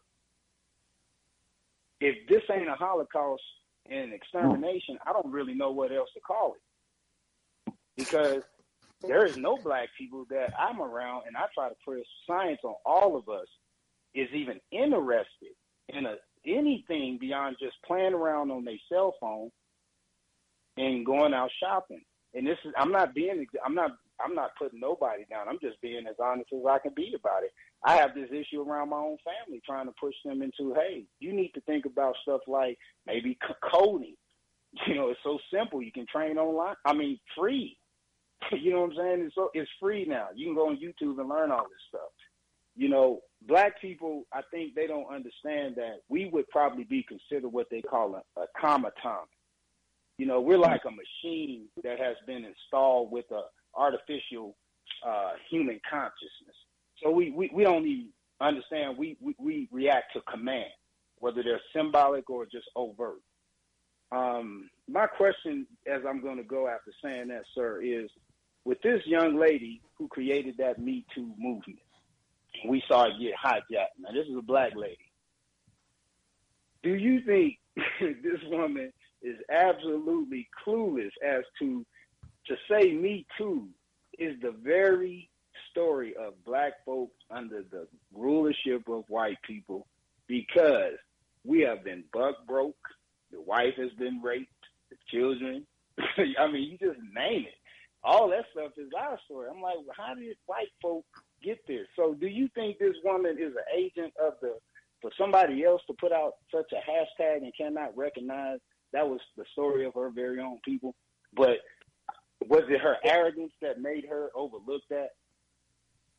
If this ain't a Holocaust and extermination, I don't really know what else to call it. Because there is no black people that I'm around, and I try to press science on all of us, is even interested in anything beyond just playing around on their cell phone and going out shopping. And this is, I'm not putting nobody down. I'm just being as honest as I can be about it. I have this issue around my own family, trying to push them into, hey, you need to think about stuff like maybe coding. You know, it's so simple. You can train online. I mean, free. You know what I'm saying? It's free now. You can go on YouTube and learn all this stuff. You know, black people, I think they don't understand that we would probably be considered what they call a automaton. You know, we're like a machine that has been installed with a artificial human consciousness. So we don't even understand. We react to command, whether they're symbolic or just overt. My question, as I'm going to go after saying that, sir, is with this young lady who created that Me Too movement, we saw it get hijacked. Now, this is a black lady. Do you think this woman is absolutely clueless as to say Me Too is the very story of black folks under the rulership of white people, because we have been buck broke, the wife has been raped, the children, I mean, you just name it. All that stuff is our story. I'm like, well, how did white folk get there? So do you think this woman is an agent for somebody else to put out such a hashtag and cannot recognize that was the story of her very own people? But was it her arrogance that made her overlook that?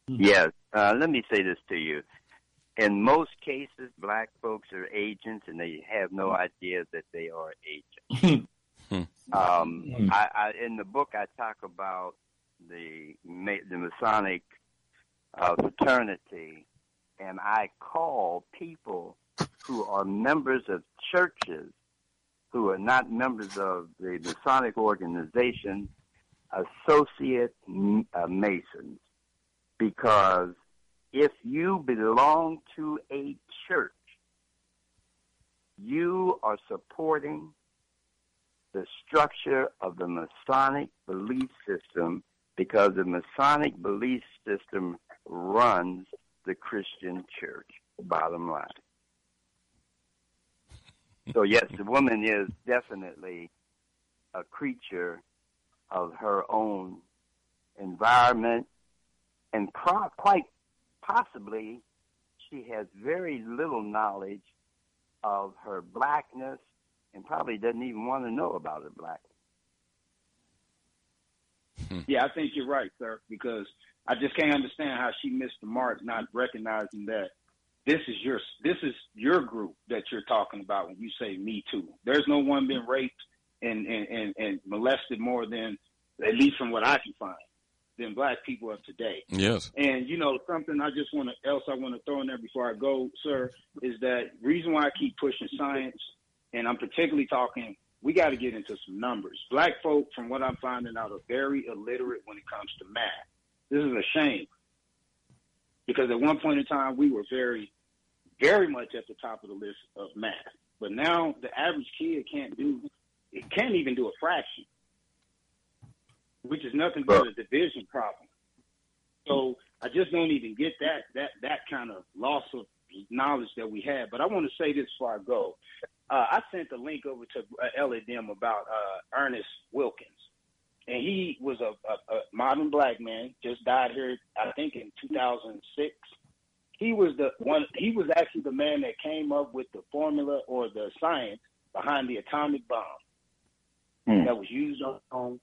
Yes. Let me say this to you. In most cases, black folks are agents, and they have no idea that they are agents. In the book, I talk about the Masonic fraternity, and I call people who are members of churches who are not members of the Masonic organization associate Masons, because if you belong to a church, you are supporting the structure of the Masonic belief system, because the Masonic belief system runs the Christian church, bottom line. So yes, the woman is definitely a creature of her own environment, and quite possibly she has very little knowledge of her blackness, and probably doesn't even want to know about her blackness. Yeah, I think you're right, sir, because I just can't understand how she missed the mark, not recognizing that this is your group that you're talking about when you say Me Too. There's no one been raped and molested more than, at least from what I can find, than black people of today. Yes. And, something I want to throw in there before I go, sir, is that reason why I keep pushing science, and I'm particularly talking, we got to get into some numbers. Black folk, from what I'm finding out, are very illiterate when it comes to math. This is a shame, because at one point in time, we were very, very much at the top of the list of math. But now the average kid can't even do a fraction, which is nothing but a division problem. So I just don't even get that kind of loss of knowledge that we have. But I want to say this before I go. I sent a link over to LADM about Ernest Wilkins. And he was a modern black man, just died here, I think, in 2006. He was actually the man that came up with the formula or the science behind the atomic bomb that was used on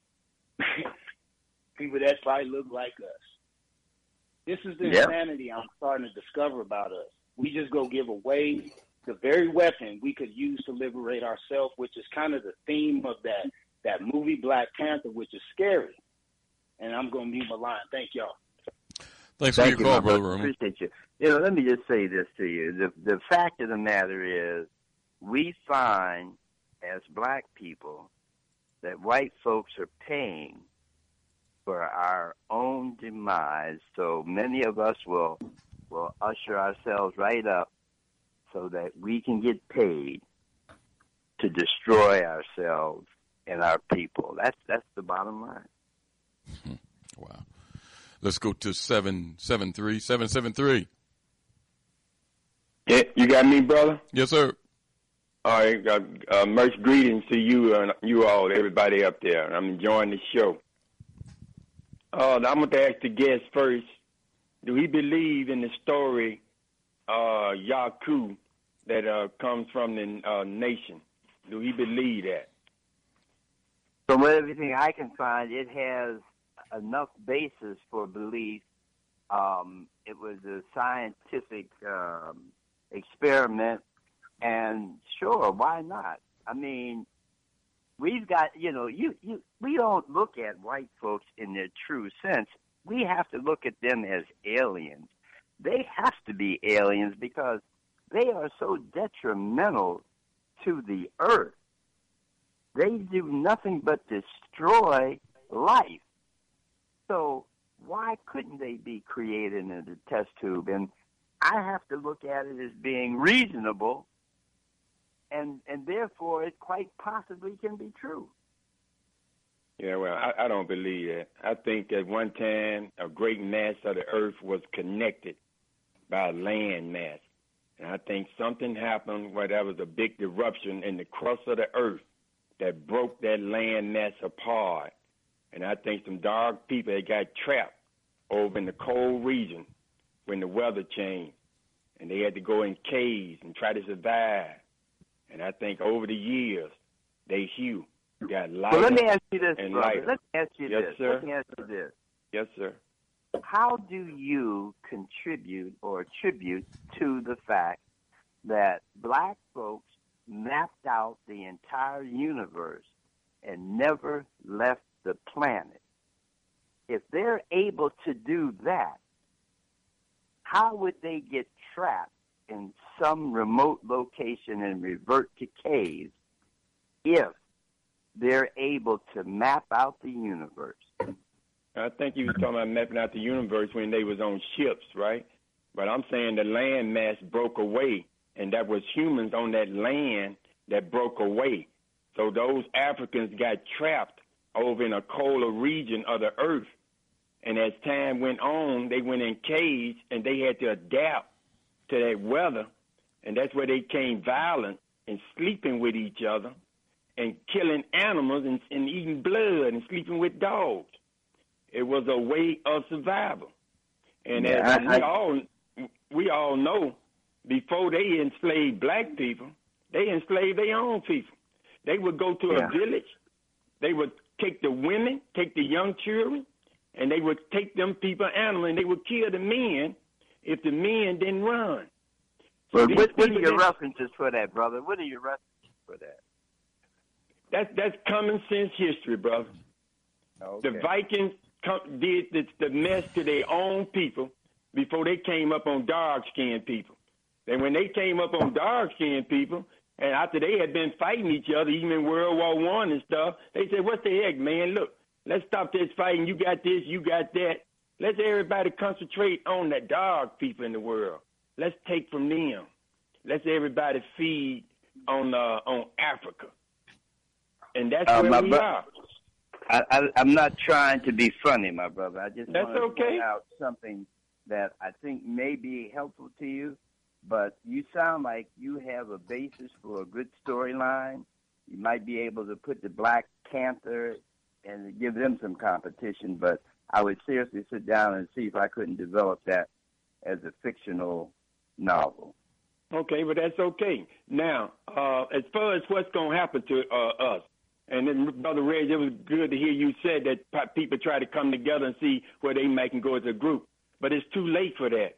people that probably look like us. This is the insanity I'm starting to discover about us. We just go give away the very weapon we could use to liberate ourselves, which is kind of the theme of that movie Black Panther, which is scary. And I'm going to mute my line. Thank y'all. Thanks for your call, Brother Roman. Appreciate you. Let me just say this to you. The fact of the matter is, we find as black people that white folks are paying for our own demise. So many of us will usher ourselves right up so that we can get paid to destroy ourselves and our people. That's the bottom line. Wow. Let's go to 773. 773. Yeah, you got me, brother? Yes, sir. All right. Much greetings to you and you all, everybody up there. I'm enjoying the show. I'm going to ask the guest first. Do he believe in the story Yaku that comes from the nation? Do he believe that? From everything I can find, it has enough basis for belief. It was a scientific experiment, and sure, why not? I mean, we've got, we don't look at white folks in their true sense. We have to look at them as aliens. They have to be aliens because they are so detrimental to the earth. They do nothing but destroy life. So why couldn't they be created in a test tube? And I have to look at it as being reasonable, and therefore it quite possibly can be true. Yeah, well, I don't believe that. I think at one time a great mass of the earth was connected by a land mass. And I think something happened where there was a big eruption in the crust of the earth that broke that land mass apart. And I think some dark people that got trapped over in the cold region when the weather changed. And they had to go in caves and try to survive. And I think over the years, they got lighter. Well, let me ask you this, and brother. lighter. Let me ask you Yes, this. sir. Let me ask you this. Yes, sir. how do you contribute or attribute to the fact that black folks mapped out the entire universe and never left the planet? If they're able to do that, how would they get trapped in some remote location and revert to caves if they're able to map out the universe? I think you was talking about mapping out the universe when they was on ships, right? But I'm saying the land mass broke away, and that was humans on that land that broke away. So those Africans got trapped over in a colder region of the earth. And as time went on, they went in caves, and they had to adapt to that weather. And that's where they became violent and sleeping with each other and killing animals and eating blood and sleeping with dogs. It was a way of survival. And we all know, before they enslaved black people, they enslaved their own people. They would go to a village. They would take the women, take the young children, and they would take them people animals, and they would kill the men if the men didn't run. So what are your references for that, brother? What are your references for that? That's common sense history, brother. Okay. The Vikings did the mess to their own people before they came up on dark-skinned people. And when they came up on dark-skinned people, and after they had been fighting each other, even in World War I and stuff, they said, what the heck, man? Look, let's stop this fighting. You got this, you got that. Let's everybody concentrate on the dark people in the world. Let's take from them. Let's everybody feed on Africa. And that's where we are. I'm not trying to be funny, my brother. I just want to point out something that I think may be helpful to you, but you sound like you have a basis for a good storyline. You might be able to put the Black Panther and give them some competition, but I would seriously sit down and see if I couldn't develop that as a fictional novel. Okay, but that's okay. Now, as far as what's going to happen to us, and then, Brother Reg, it was good to hear you said that people try to come together and see where they can go as a group. But it's too late for that.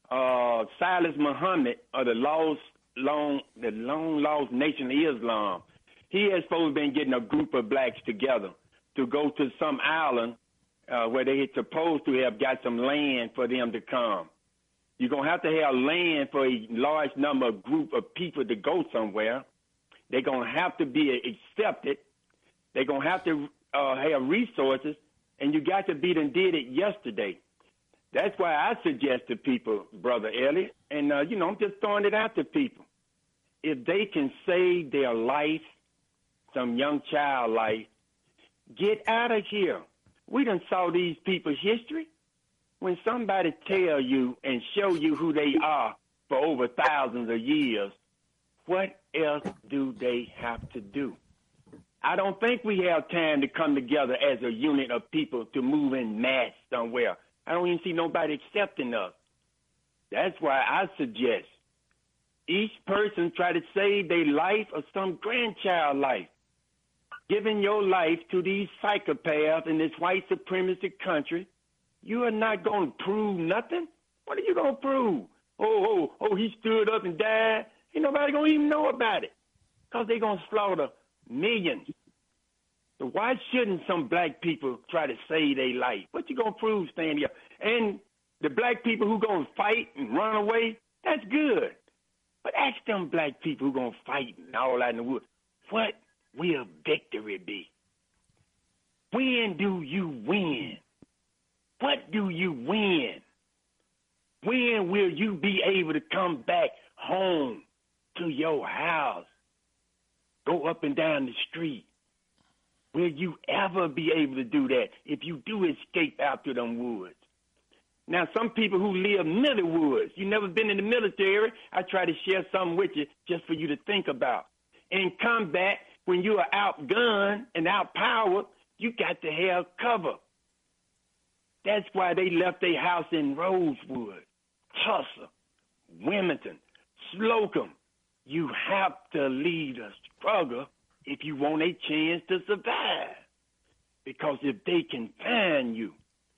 Silas Muhammad, of the long lost Nation of Islam, he has supposed to been getting a group of blacks together to go to some island where they had supposed to have got some land for them to come. You're going to have land for a large number of group of people to go somewhere. They're going to have to be accepted. They're going to have to have resources, and you got to be done did it yesterday. That's why I suggest to people, Brother Elliot, and, I'm just throwing it out to people. If they can save their life, some young child life, get out of here. We done saw these people's history. When somebody tell you and show you who they are for over thousands of years, what else do they have to do? I don't think we have time to come together as a unit of people to move in mass somewhere. I don't even see nobody accepting us. That's why I suggest each person try to save their life or some grandchild life. Giving your life to these psychopaths in this white supremacist country, you are not going to prove nothing. What are you going to prove? Oh, he stood up and died. Ain't nobody going to even know about it because they're going to slaughter millions. So why shouldn't some black people try to save their life? What you going to prove standing here? And the black people who going to fight and run away, that's good. But ask them black people who going to fight and all out in the woods, what will victory be? When do you win? What do you win? When will you be able to come back home to your house? Go up and down the street. Will you ever be able to do that if you do escape out to them woods? Now, some people who live near the woods, you never been in the military, I try to share something with you just for you to think about. In combat, when you are outgunned and outpowered, you got to have cover. That's why they left their house in Rosewood, Tulsa, Wilmington, Slocum. You have to lead a struggle if you want a chance to survive. Because if they can find you,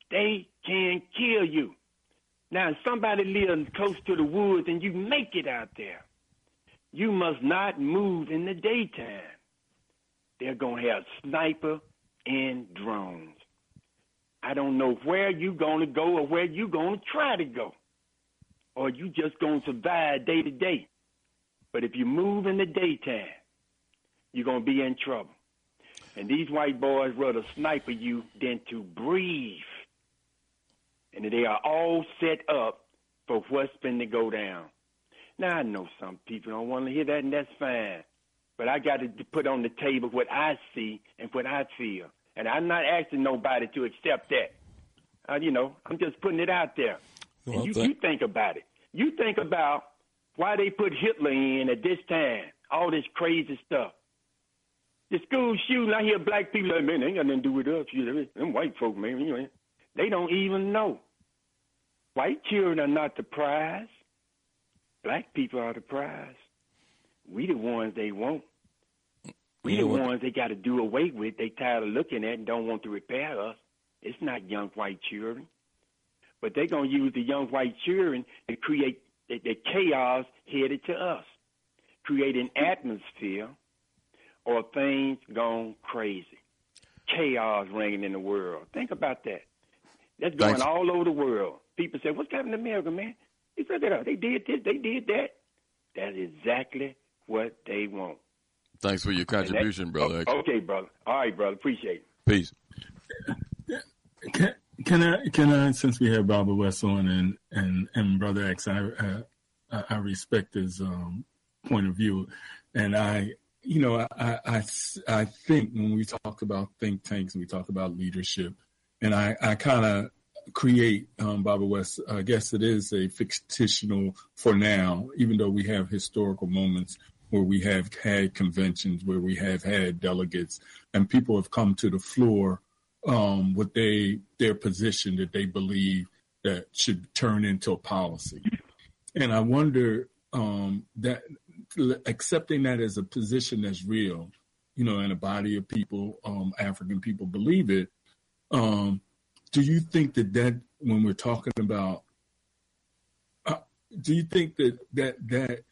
they can kill you. Now, if somebody lives close to the woods and you make it out there, you must not move in the daytime. They're going to have sniper and drones. I don't know where you're going to go or where you're going to try to go, or you just going to survive day to day. But if you move in the daytime, you're going to be in trouble. And these white boys rather sniper you than to breathe. And they are all set up for what's been to go down. Now, I know some people don't want to hear that, and that's fine. But I got to put on the table what I see and what I feel. And I'm not asking nobody to accept that. I'm just putting it out there. Well, and you think about it. You think about why they put Hitler in at this time, all this crazy stuff. The school shooting, I hear black people like, man, they ain't got nothing to do with us. Them white folk, man, they don't even know. White children are not the prize. Black people are the prize. We the ones they want. We the ones they got to do away with. They tired of looking at and don't want to repair us. It's not young white children. But they're going to use the young white children to create the chaos headed to us, create an atmosphere or things gone crazy. Chaos reigning in the world. Think about that. That's going all over the world. People say, what's happening in America, man? They said that they did this, they did that. That's exactly what they want. Thanks for your contribution, brother. Okay, brother. All right, brother. Appreciate it. Peace. Can I, since we have Baba West on and Brother X, I respect his point of view, and I think when we talk about think tanks and we talk about leadership, and I kind of create Baba West. I guess it is a fictional for now, even though we have historical moments where we have had conventions, where we have had delegates, and people have come to the floor with their position that they believe that should turn into a policy. And I wonder that accepting that as a position that's real, and a body of people, African people believe it. Do you think that when we're talking about, do you think that,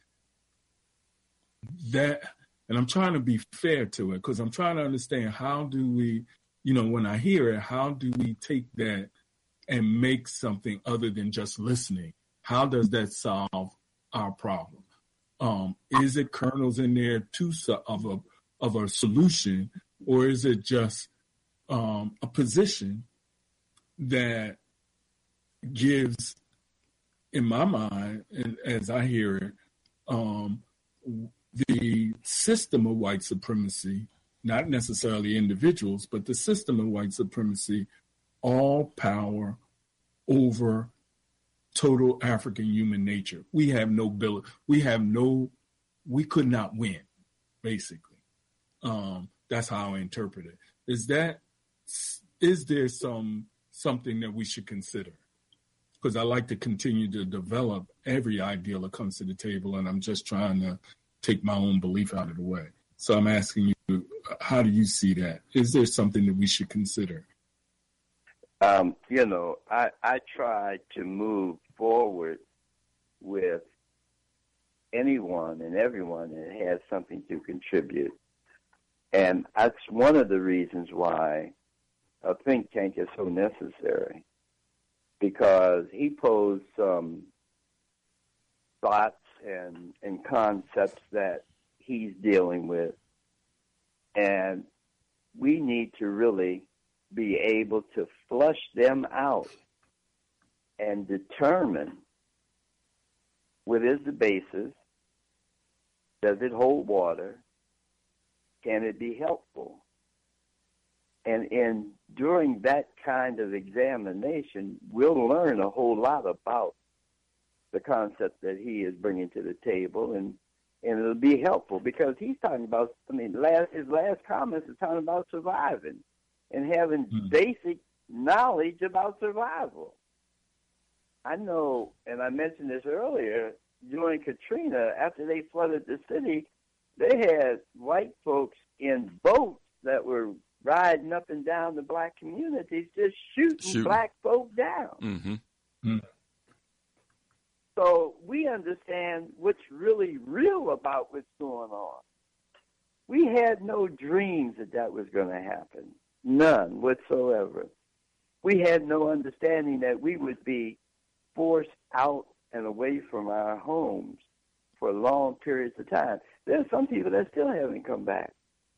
and I'm trying to be fair to it, because I'm trying to understand how do we, when I hear it, how do we take that and make something other than just listening? How does that solve our problem? Is it kernels in there of a solution, or is it just a position that gives, in my mind, and as I hear it, the system of white supremacy, not necessarily individuals, but the system of white supremacy, all power over total African human nature. We could not win, basically. That's how I interpret it. Is there something that we should consider? Because I like to continue to develop every ideal that comes to the table, and I'm just trying to take my own belief out of the way. So I'm asking you, how do you see that? Is there something that we should consider? I try to move forward with anyone and everyone that has something to contribute. And that's one of the reasons why a think tank is so necessary, because he posed some thoughts and concepts that he's dealing with. And we need to really be able to flush them out and determine what is the basis, does it hold water, can it be helpful? And during that kind of examination, we'll learn a whole lot about the concept that he is bringing to the table, and it'll be helpful, because he's talking about, his last comments is talking about surviving and having basic knowledge about survival. I know, and I mentioned this earlier, during Katrina, after they flooded the city, they had white folks in boats that were riding up and down the black communities just shooting black folk down. Mm-hmm. Mm-hmm. So we understand what's really real about what's going on. We had no dreams that was going to happen. None whatsoever. We had no understanding that we would be forced out and away from our homes for long periods of time. There are some people that still haven't come back.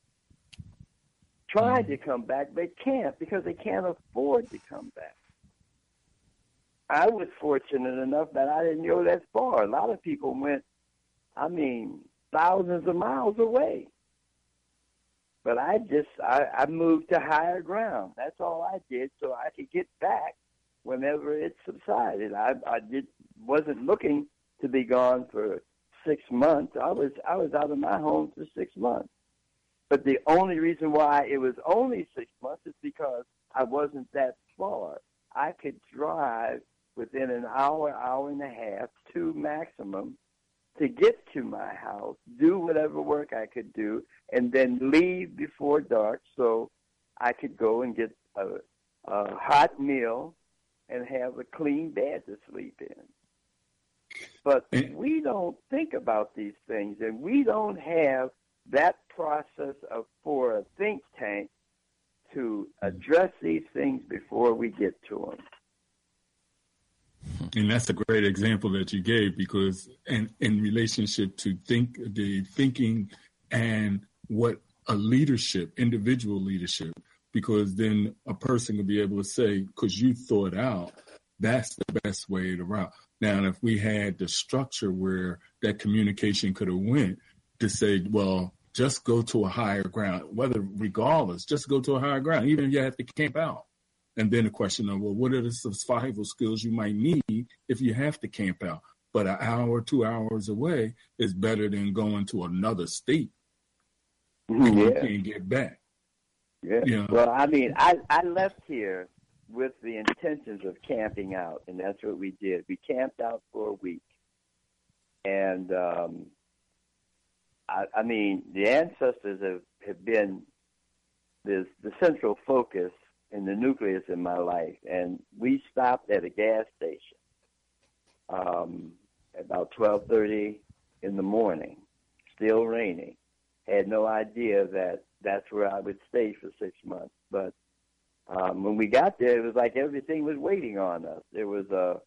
Tried to come back, but can't because they can't afford to come back. I was fortunate enough that I didn't go that far. A lot of people went, thousands of miles away. But I moved to higher ground. That's all I did, so I could get back whenever it subsided. I wasn't looking to be gone for 6 months. I was out of my home for 6 months. But the only reason why it was only 6 months is because I wasn't that far. I could drive within an hour, hour and a half, 2 maximum, to get to my house, do whatever work I could do, and then leave before dark so I could go and get a hot meal and have a clean bed to sleep in. But we don't think about these things, and we don't have that process for a think tank to address these things before we get to them. And that's a great example that you gave, because in relationship to the thinking and what a leadership, individual leadership, because then a person could be able to say, because you thought out, that's the best way to route. Now, if we had the structure where that communication could have went to say, well, just go to a higher ground, regardless, just go to a higher ground, even if you have to camp out. And then the question of, well, what are the survival skills you might need if you have to camp out? But an hour, 2 hours away is better than going to another state. You can't get back. Yeah. You know? Well, I left here with the intentions of camping out, and that's what we did. We camped out for a week. And, the ancestors have been the central focus in the nucleus in my life. And we stopped at a gas station about 12:30 in the morning, still raining. Had no idea that that's where I would stay for 6 months. But when we got there, it was like everything was waiting on us. There was a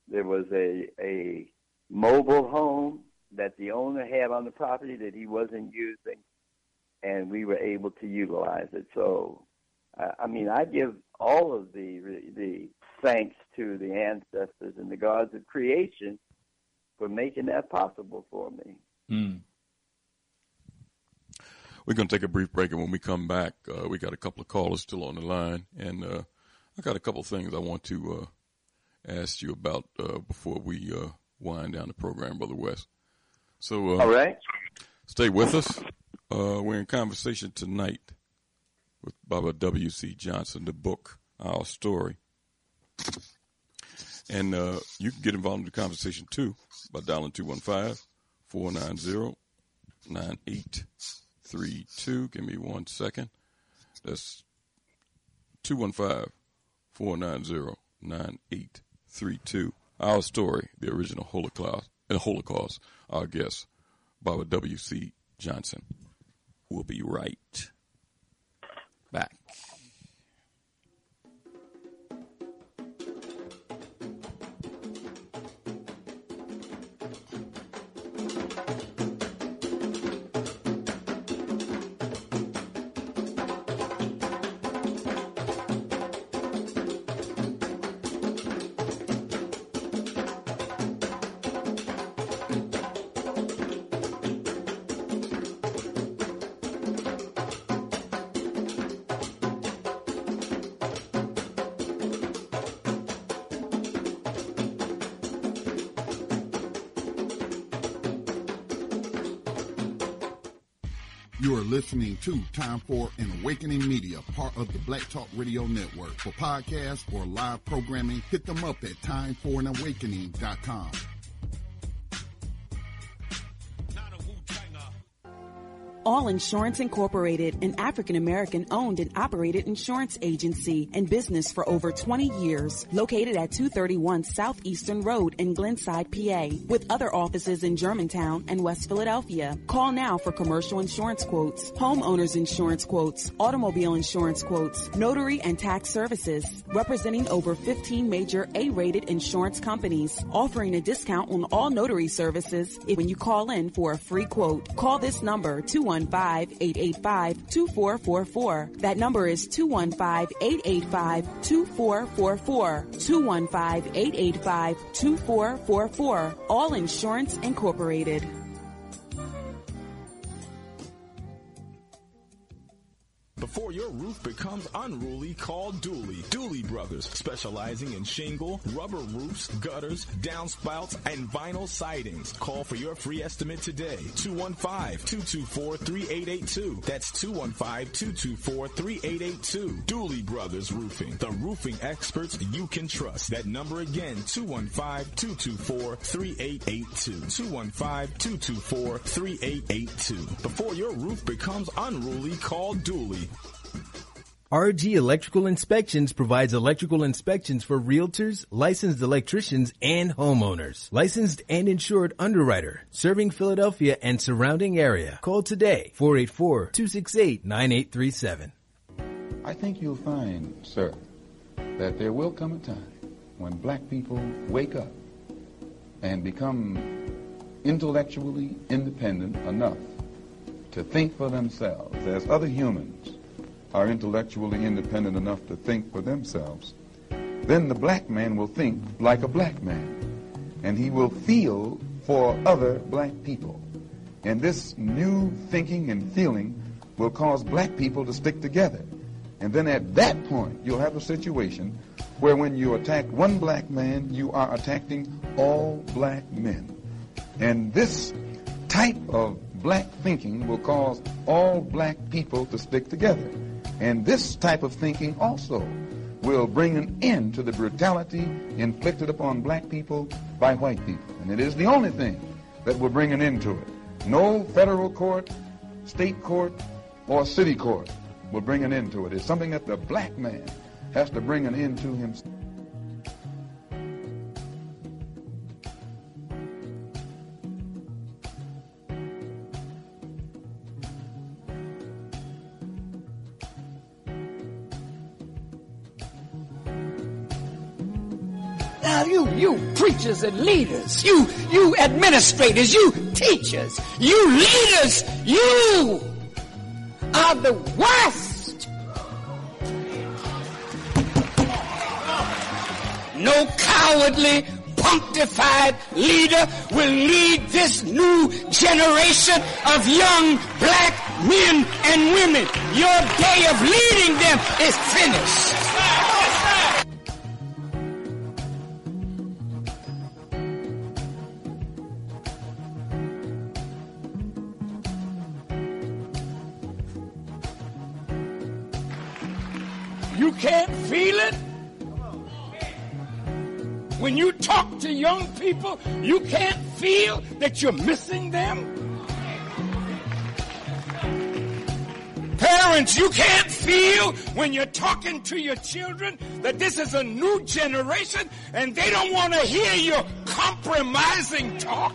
mobile home that the owner had on the property that he wasn't using, and we were able to utilize it. So, I give all of the thanks to the ancestors and the gods of creation for making that possible for me. Mm. We're going to take a brief break, and when we come back, we got a couple of callers still on the line, and I got a couple of things I want to ask you about before we wind down the program, Brother West. So, all right. Stay with us. We're in conversation tonight with Baba W.C. Johnson, the book, Our Story. And you can get involved in the conversation, too, by dialing 215-490-9832. Give me 1 second. That's 215-490-9832. Our Story, the original Holocaust. Our guest, Baba W.C. Johnson. We'll be right back. You are listening to Time for an Awakening Media, part of the Black Talk Radio Network. For podcasts or live programming, hit them up at timeforanawakening.com. All Insurance Incorporated, an African-American owned and operated insurance agency in business for over 20 years, located at 231 Southeastern Road in Glenside, PA, with other offices in Germantown and West Philadelphia. Call now for commercial insurance quotes, homeowners insurance quotes, automobile insurance quotes, notary and tax services, representing over 15 major A-rated insurance companies, offering a discount on all notary services when you call in for a free quote. Call this number, 215-885-2444. That number is 215-885-2444. 215-885-2444. All Insurance Incorporated. Before your roof becomes unruly, call Dooley. Dooley Brothers, specializing in shingle, rubber roofs, gutters, downspouts, and vinyl sidings. Call for your free estimate today. 215-224-3882. That's 215-224-3882. Dooley Brothers Roofing, the roofing experts you can trust. That number again, 215-224-3882. 215-224-3882. Before your roof becomes unruly, call Dooley. RG Electrical Inspections provides electrical inspections for realtors, licensed electricians, and homeowners. Licensed and insured underwriter, serving Philadelphia and surrounding area. Call today, 484-268-9837. I think you'll find, sir, that there will come a time when black people wake up and become intellectually independent enough to think for themselves as other humans are intellectually independent enough to think for themselves. Then the black man will think like a black man, and he will feel for other black people. And this new thinking and feeling will cause black people to stick together. And then at that point, you'll have a situation where when you attack one black man, you are attacking all black men. And this type of black thinking will cause all black people to stick together. And this type of thinking also will bring an end to the brutality inflicted upon black people by white people. And it is the only thing that will bring an end to it. No federal court, state court, or city court will bring an end to it. It's something that the black man has to bring an end to himself. Now you preachers and leaders, you administrators, you teachers, you leaders, you are the worst. No cowardly, punctified leader will lead this new generation of young black men and women. Your day of leading them is finished. You can't feel it? When you talk to young people, you can't feel that you're missing them? Parents, you can't feel when you're talking to your children that this is a new generation and they don't want to hear your compromising talk?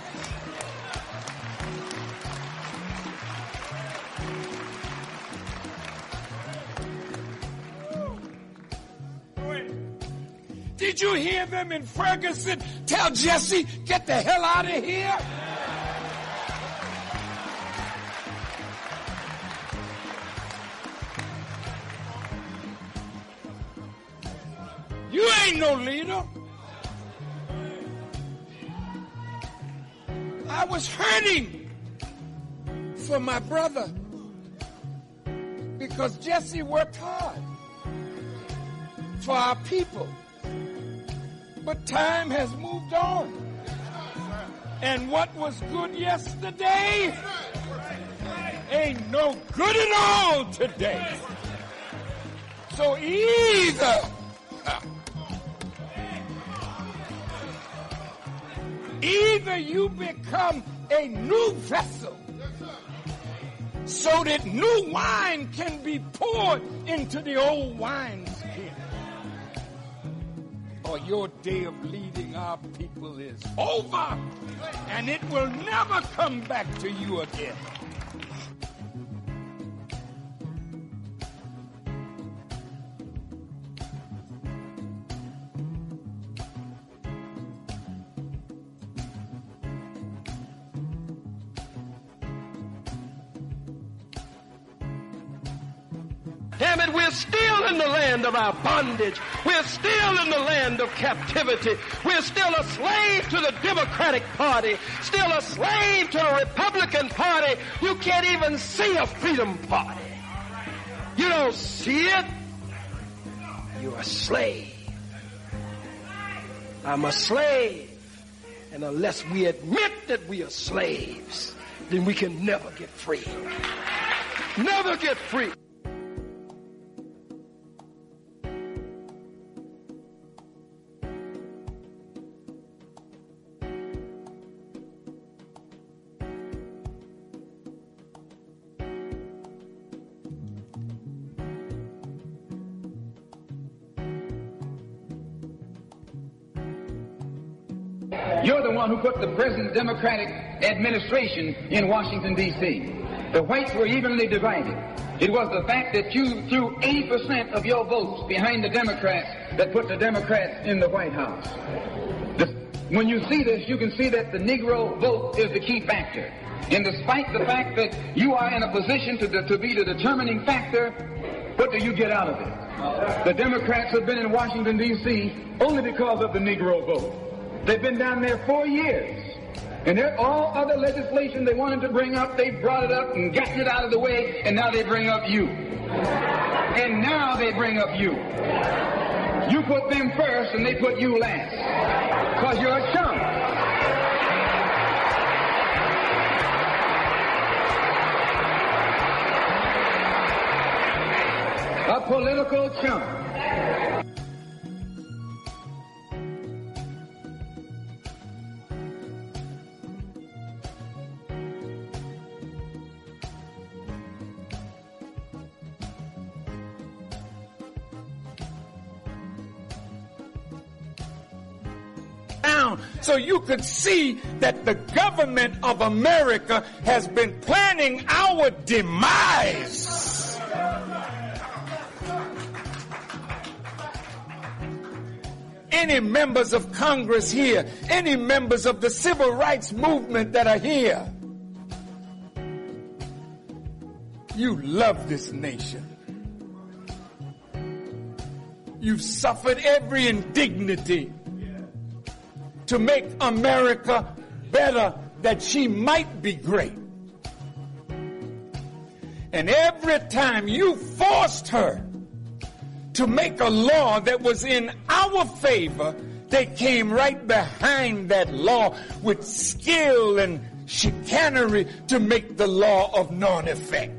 Did you hear them in Ferguson tell Jesse, get the hell out of here? You ain't no leader. I was hurting for my brother because Jesse worked hard for our people. But time has moved on. And what was good yesterday ain't no good at all today. So either you become a new vessel so that new wine can be poured into the old wineskin. Or your day of leading our people is over, and it will never come back to you again. Damn it, we're still in the land of our bondage. We're still in the land of captivity. We're still a slave to the Democratic Party, still a slave to the Republican Party. You can't even see a Freedom Party. You don't see it. You're a slave. I'm a slave. And unless we admit that we are slaves, then we can never get free. Never get free. You're the one who put the present Democratic administration in Washington, D.C. The whites were evenly divided. It was the fact that you threw 80% of your votes behind the Democrats that put the Democrats in the White House. When you see this, you can see that the Negro vote is the key factor. And despite the fact that you are in a position to be the determining factor, what do you get out of it? The Democrats have been in Washington, D.C. only because of the Negro vote. They've been down there 4 years. And all other legislation they wanted to bring up, they brought it up and gotten it out of the way, and now they bring up you. And now they bring up you. You put them first and they put you last. Because you're a chump. A political chump. So you could see that the government of America has been planning our demise. Any members of Congress here, any members of the civil rights movement that are here, you love this nation. You've suffered every indignity to make America better, that she might be great. And every time you forced her to make a law that was in our favor, they came right behind that law with skill and chicanery to make the law of non-effect.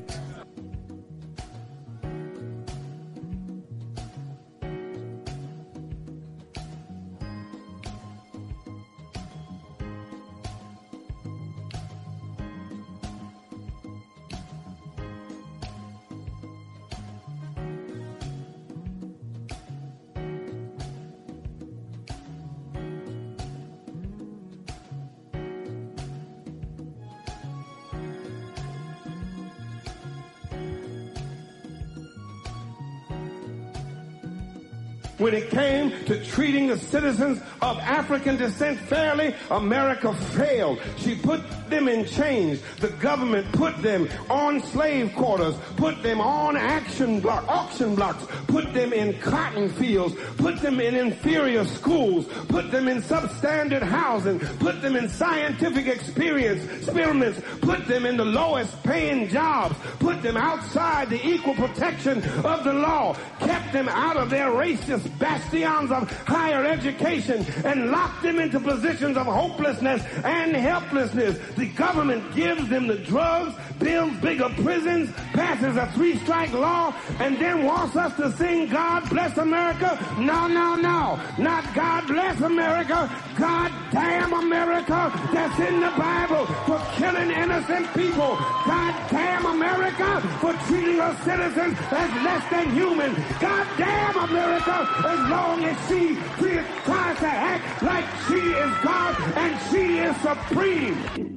When it came to treating the citizens of African descent fairly, America failed. She put them in chains. The government put them on slave quarters, put them on auction blocks, put them in cotton fields, put them in inferior schools, put them in substandard housing, put them in scientific experiments, put them in the lowest paying jobs, put them outside the equal protection of the law, kept them out of their racist bastions of higher education and lock them into positions of hopelessness and helplessness. The government gives them the drugs, builds bigger prisons, passes a 3-strike law, and then wants us to sing God Bless America? No, no, no. Not God Bless America. God damn America that's in the Bible for killing innocent people. God damn America for treating her citizens as less than human. God damn America as long as she tries to act like she is God and she is supreme.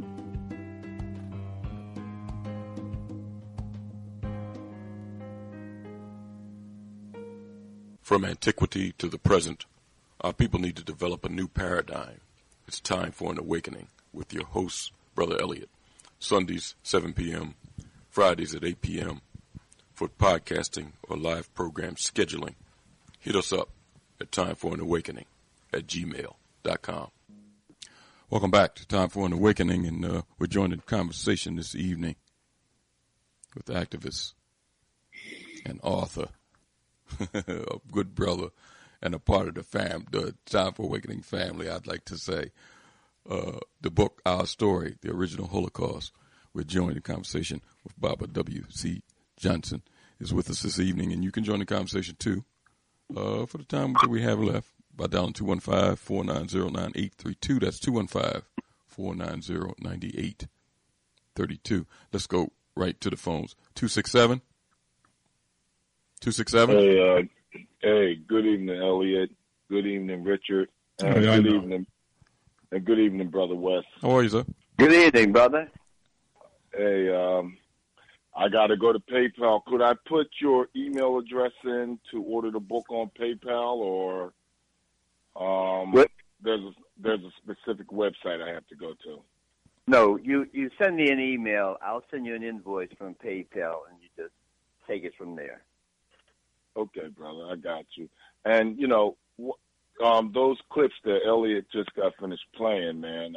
From antiquity to the present, our people need to develop a new paradigm. It's time for an awakening with your host, Brother Elliot. Sundays, 7 p.m., Fridays at 8 p.m. For podcasting or live program scheduling, hit us up at timeforanawakening@gmail.com. Welcome back to Time for an Awakening, and we're joined in conversation this evening with activist and author, a good brother, and a part of the Time for Awakening family, I'd like to say. The book, Our Story, The Original Holocaust. We're joined in conversation with Baba W.C. Johnson is with us this evening, and you can join the conversation too for the time that we have left by dialing 215-490-9832. That's 215-490-9832. Let's go right to the phones. 267. 267. Hey, good evening, Elliot. Good evening, Richard. And good evening, Brother West. How are you, sir? Good evening, brother. Hey, I got to go to PayPal. Could I put your email address in to order the book on PayPal, or there's a specific website I have to go to? No, you send me an email. I'll send you an invoice from PayPal, and you just take it from there. Okay, brother, I got you. And, you know, those clips that Elliot just got finished playing, man,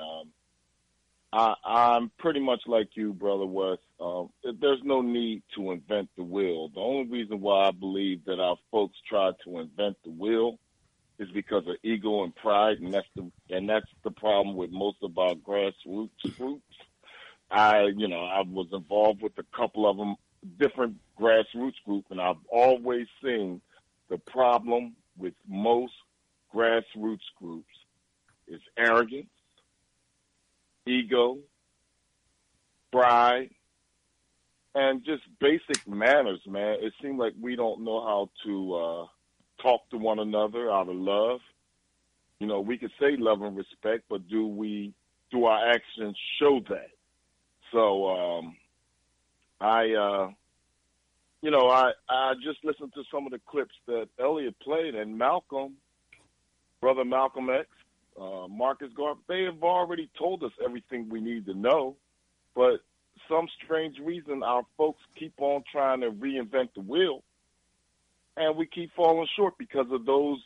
I'm pretty much like you, Brother West. There's no need to invent the wheel. The only reason why I believe that our folks tried to invent the wheel is because of ego and pride, and that's the problem with most of our grassroots groups. I was involved with a couple of them, different grassroots groups, and I've always seen the problem with most grassroots groups is arrogance, ego, pride, and just basic manners, man. It seems like we don't know how to talk to one another out of love. You know, we could say love and respect, but do our actions show that? So I just listened to some of the clips that Elliot played, and Brother Malcolm X, Marcus Garvey, they have already told us everything we need to know, but some strange reason our folks keep on trying to reinvent the wheel, and we keep falling short because of those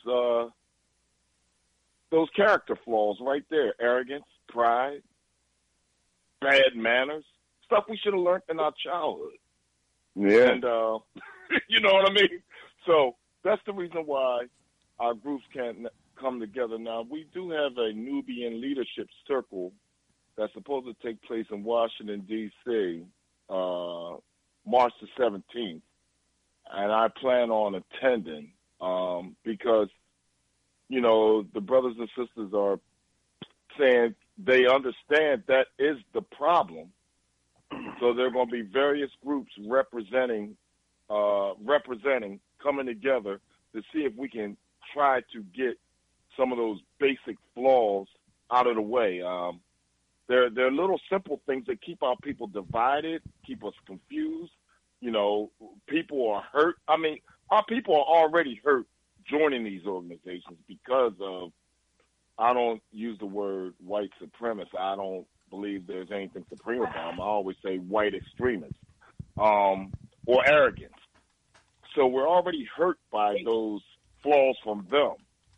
character flaws right there: arrogance, pride, bad manners, stuff we should have learned in our childhood. Yeah. And, you know what I mean? So that's the reason why our groups can't come together. Now, we do have a Nubian leadership circle that's supposed to take place in Washington, D.C., March the 17th. And I plan on attending because, you know, the brothers and sisters are saying they understand that is the problem. So there are going to be various groups representing, coming together to see if we can try to get some of those basic flaws out of the way. There are little simple things that keep our people divided, keep us confused. You know, people are hurt. I mean, our people are already hurt joining these organizations because of, I don't use the word white supremacist. I don't believe there's anything supreme about them. I always say white extremists or arrogance. So we're already hurt by those flaws from them.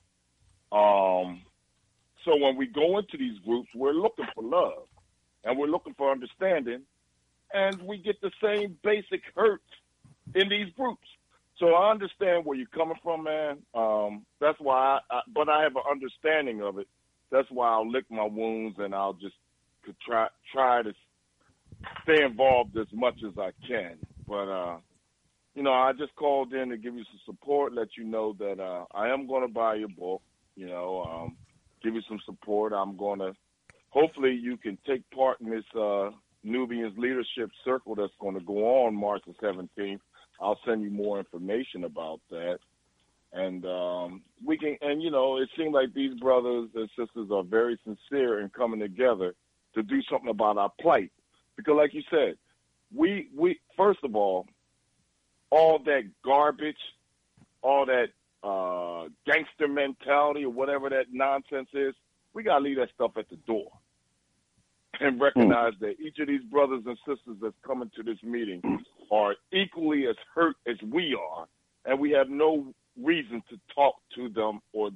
So when we go into these groups, we're looking for love and we're looking for understanding, and we get the same basic hurts in these groups. So I understand where you're coming from, man. That's why, but I have an understanding of it. That's why I'll lick my wounds and I'll just try to stay involved as much as I can. But, I just called in to give you some support, let you know that I am going to buy your book, give you some support. I'm going to, hopefully you can take part in this Nubians Leadership Circle that's going to go on March the 17th. I'll send you more information about that. And we can, and it seems like these brothers and sisters are very sincere in coming together to do something about our plight. Because like you said, we first of all that garbage, all that gangster mentality or whatever that nonsense is, we got to leave that stuff at the door and recognize that each of these brothers and sisters that's coming to this meeting are equally as hurt as we are, and we have no reason to talk to them or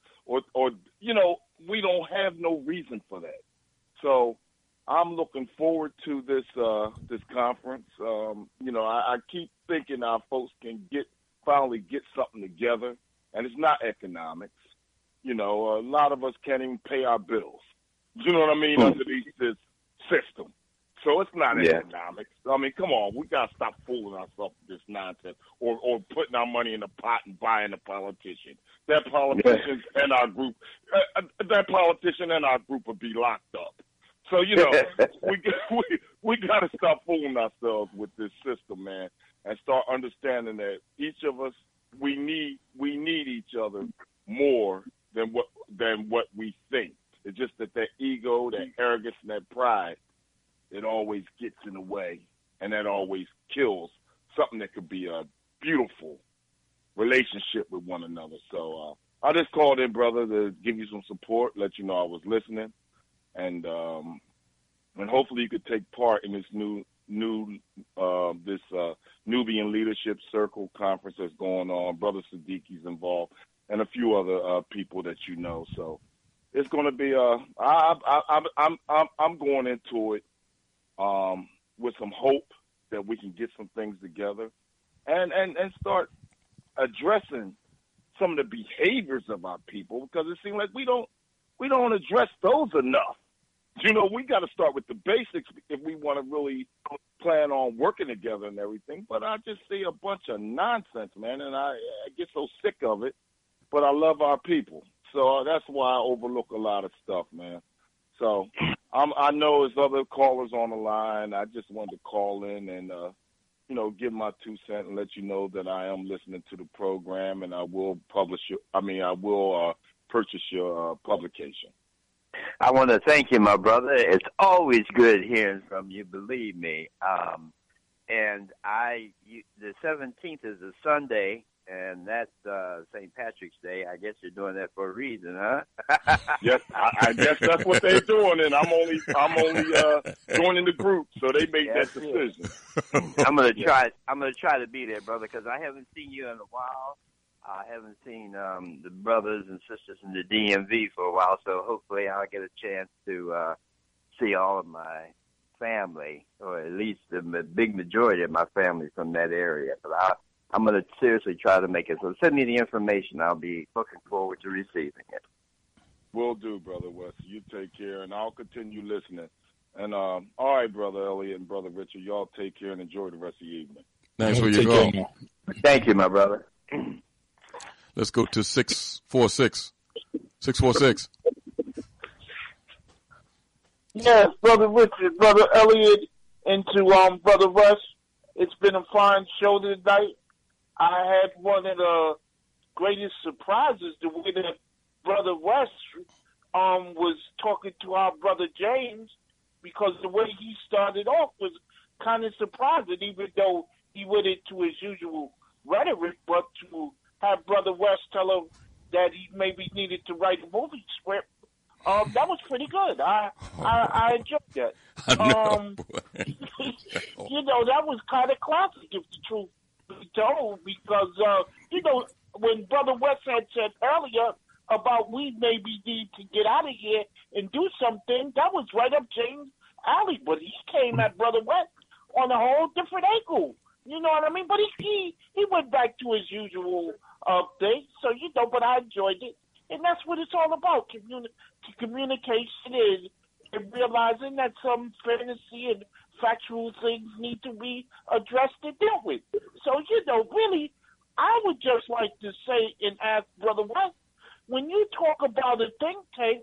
we don't have no reason for that. So I'm looking forward to this conference. I keep thinking our folks can finally get something together, and it's not economics. A lot of us can't even pay our bills. You know what I mean? Underneath this system. So it's not economics. I mean, come on. We got to stop fooling ourselves with this nonsense or putting our money in the pot and buying a politician. That politician and our group will be locked up. So, we got to stop fooling ourselves with this system, man, and start understanding that each of us, we need each other more than what we think. It's just that ego, that arrogance, and that pride, it always gets in the way, and that always kills something that could be a beautiful relationship with one another. So I just called in, brother, to give you some support, let you know I was listening, and hopefully you could take part in this Nubian Leadership Circle conference that's going on. Brother Siddiqui's involved, and a few other people that you know. So it's going to be I'm going into it with some hope that we can get some things together and start addressing some of the behaviors of our people, because it seems like we don't address those enough. We got to start with the basics if we want to really plan on working together and everything. But I just see a bunch of nonsense, man, and I get so sick of it. But I love our people. So that's why I overlook a lot of stuff, man. So I know there's other callers on the line. I just wanted to call in and, give my 2 cents and let you know that I am listening to the program, and I will purchase your publication. I want to thank you, my brother. It's always good hearing from you, believe me. And the 17th is a Sunday, and that's St. Patrick's Day. I guess you're doing that for a reason, huh? Yes, I guess that's what they're doing, and I'm only joining the group, so they made that decision. I'm gonna try to be there, brother, because I haven't seen you in a while. I haven't seen the brothers and sisters in the DMV for a while, so hopefully I'll get a chance to see all of my family, or at least the big majority of my family from that area. But I'm going to seriously try to make it. So send me the information. I'll be looking forward to receiving it. Will do, Brother West. You take care, and I'll continue listening. And all right, Brother Elliot and Brother Richard, y'all take care and enjoy the rest of the evening. Thanks for your call. Thank you, my brother. Let's go to 646. 646. Yes, Brother Richard, Brother Elliot, and to Brother Russ. It's been a fine show tonight. I had one of the greatest surprises, the way that Brother Russ was talking to our Brother James, because the way he started off was kind of surprising, even though he went into his usual rhetoric, but to have Brother West tell him that he maybe needed to write a movie script, that was pretty good. I enjoyed that. That was kind of classic, if the truth be told, because, when Brother West had said earlier about we maybe need to get out of here and do something, that was right up James' alley, but he came at Brother West on a whole different angle. You know what I mean? But he went back to his usual thing. So, but I enjoyed it. And that's what it's all about, communication and realizing that some fantasy and factual things need to be addressed and dealt with. So, really, I would just like to say and ask Brother West, when you talk about a think tank,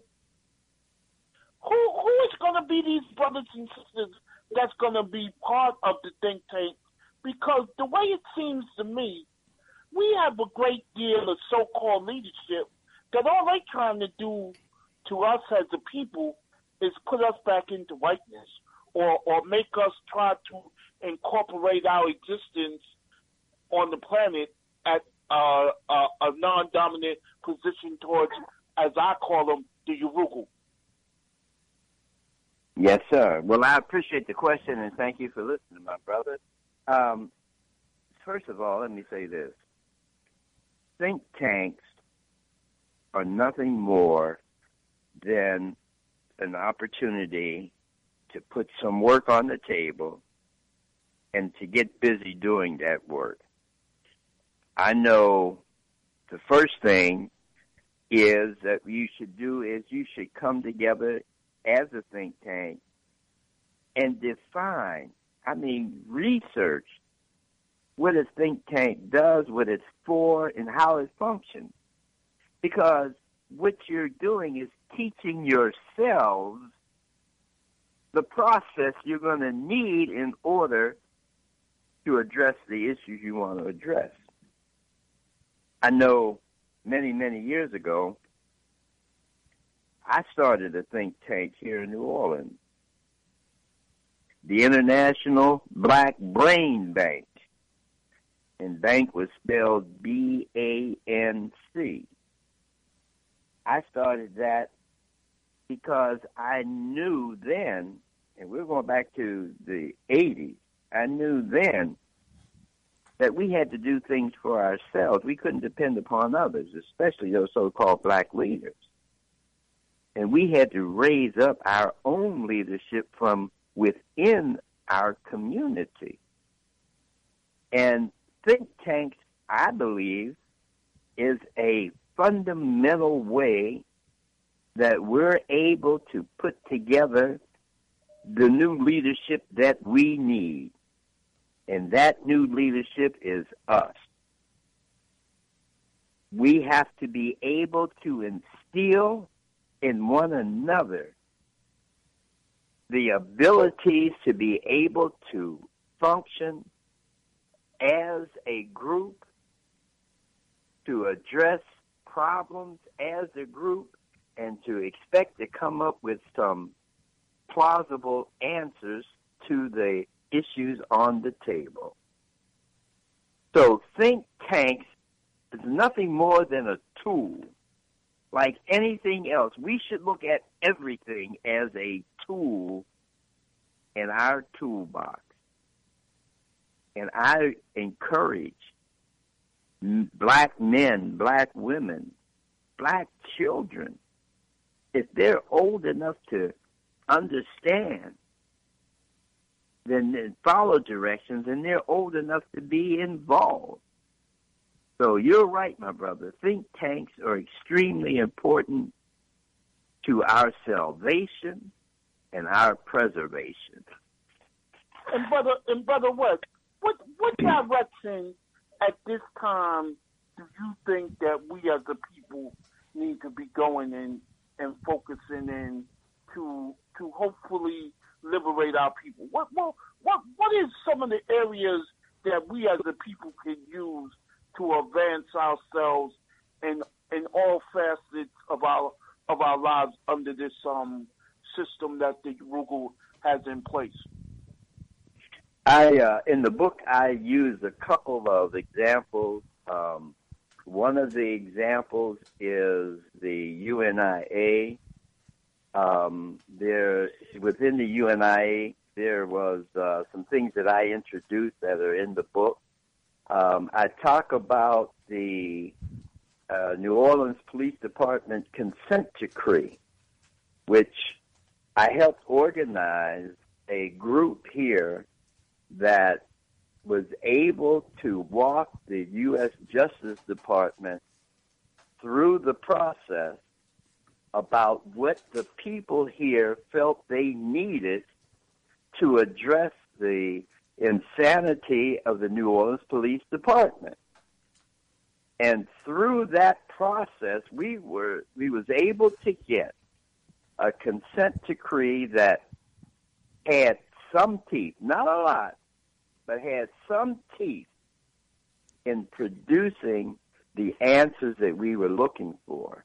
who is going to be these brothers and sisters that's going to be part of the think tank? Because the way it seems to me, we have a great deal of so-called leadership that all they're trying to do to us as a people is put us back into whiteness or make us try to incorporate our existence on the planet at a non-dominant position towards, as I call them, the Urugu. Yes, sir. Well, I appreciate the question, and thank you for listening, my brother. First of all, let me say this. Think tanks are nothing more than an opportunity to put some work on the table and to get busy doing that work. I know the first thing is that you should do is you should come together as a think tank and define, research what a think tank does, what it's for, and how it functions. Because what you're doing is teaching yourselves the process you're going to need in order to address the issues you want to address. I know many, many years ago, I started a think tank here in New Orleans, the International Black Brain Bank, and bank was spelled B-A-N-C. I started that because I knew then, and we're going back to the 80s, I knew then that we had to do things for ourselves. We couldn't depend upon others, especially those so-called black leaders. And we had to raise up our own leadership from within our community. And think tanks, I believe, is a fundamental way that we're able to put together the new leadership that we need. And that new leadership is us. We have to be able to instill in one another the abilities to be able to function as a group, to address problems as a group, and to expect to come up with some plausible answers to the issues on the table. So think tanks is nothing more than a tool. Like anything else, we should look at everything as a tool in our toolbox. And I encourage black men, black women, black children, if they're old enough to understand, then follow directions, and they're old enough to be involved. So you're right, my brother. Think tanks are extremely important to our salvation and our preservation. And brother West, what direction at this time do you think that we as a people need to be going in and focusing in to hopefully liberate our people? What is some of the areas that we as a people can use to advance ourselves in all facets of our lives under this system that the Urugu has in place? In the book, I use a couple of examples. One of the examples is the UNIA. Within the UNIA, there was some things that I introduced that are in the book. I talk about the New Orleans Police Department consent decree, which I helped organize a group here that was able to walk the U.S. Justice Department through the process about what the people here felt they needed to address the insanity of the New Orleans Police Department. And through that process, we was able to get a consent decree that had some teeth, not a lot, but had some teeth in producing the answers that we were looking for.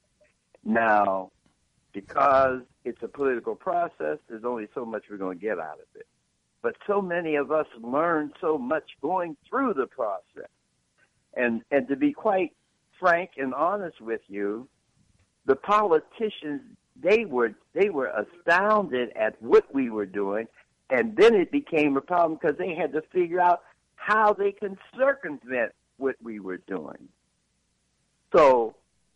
Now, because it's a political process, there's only so much we're going to get out of it. But so many of us learned so much going through the process. And to be quite frank and honest with you, the politicians, they were astounded at what we were doing, and then it became a problem because they had to figure out how they can circumvent what we were doing. So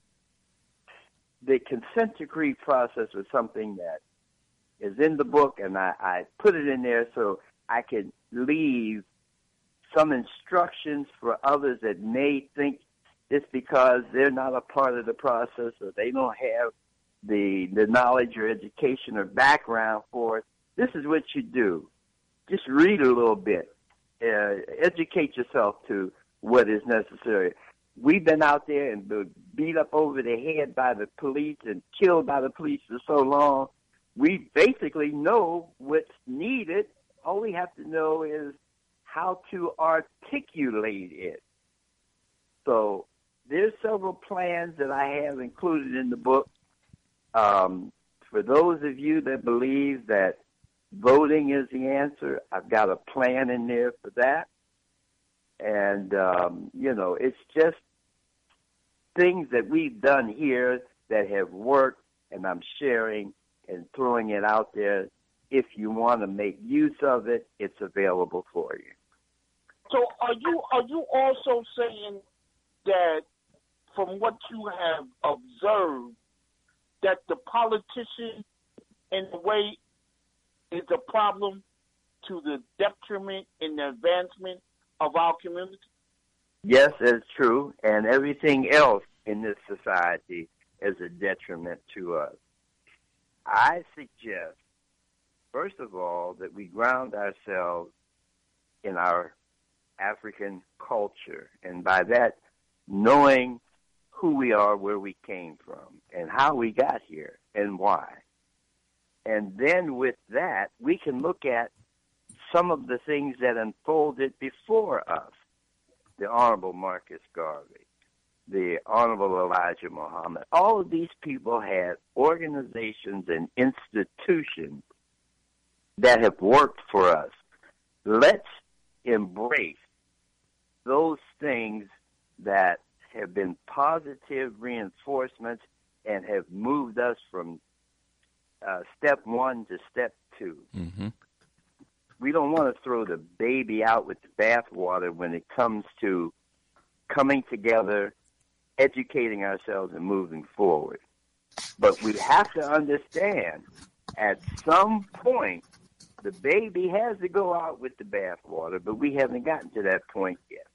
the consent decree process was something that is in the book, and I put it in there so I could leave some instructions for others that may think it's because they're not a part of the process or they don't have the knowledge or education or background for it. This is what you do. Just read a little bit. Educate yourself to what is necessary. We've been out there and been beat up over the head by the police and killed by the police for so long. We basically know what's needed. All we have to know is how to articulate it. So there's several plans that I have included in the book. For those of you that believe that voting is the answer, I've got a plan in there for that. And, it's just things that we've done here that have worked, and I'm sharing and throwing it out there. If you want to make use of it, it's available for you. So are you also saying that from what you have observed, that the politician, in a way, is a problem to the detriment in the advancement of our community? Yes, that's true, and everything else in this society is a detriment to us. I suggest, first of all, that we ground ourselves in our African culture, and by that, knowing who we are, where we came from, and how we got here, and why. And then with that, we can look at some of the things that unfolded before us. The Honorable Marcus Garvey, the Honorable Elijah Muhammad. All of these people had organizations and institutions that have worked for us. Let's embrace those things that have been positive reinforcements and have moved us from step one to step two. Mm-hmm. We don't want to throw the baby out with the bathwater when it comes to coming together, educating ourselves, and moving forward. But we have to understand, at some point, the baby has to go out with the bathwater, but we haven't gotten to that point yet.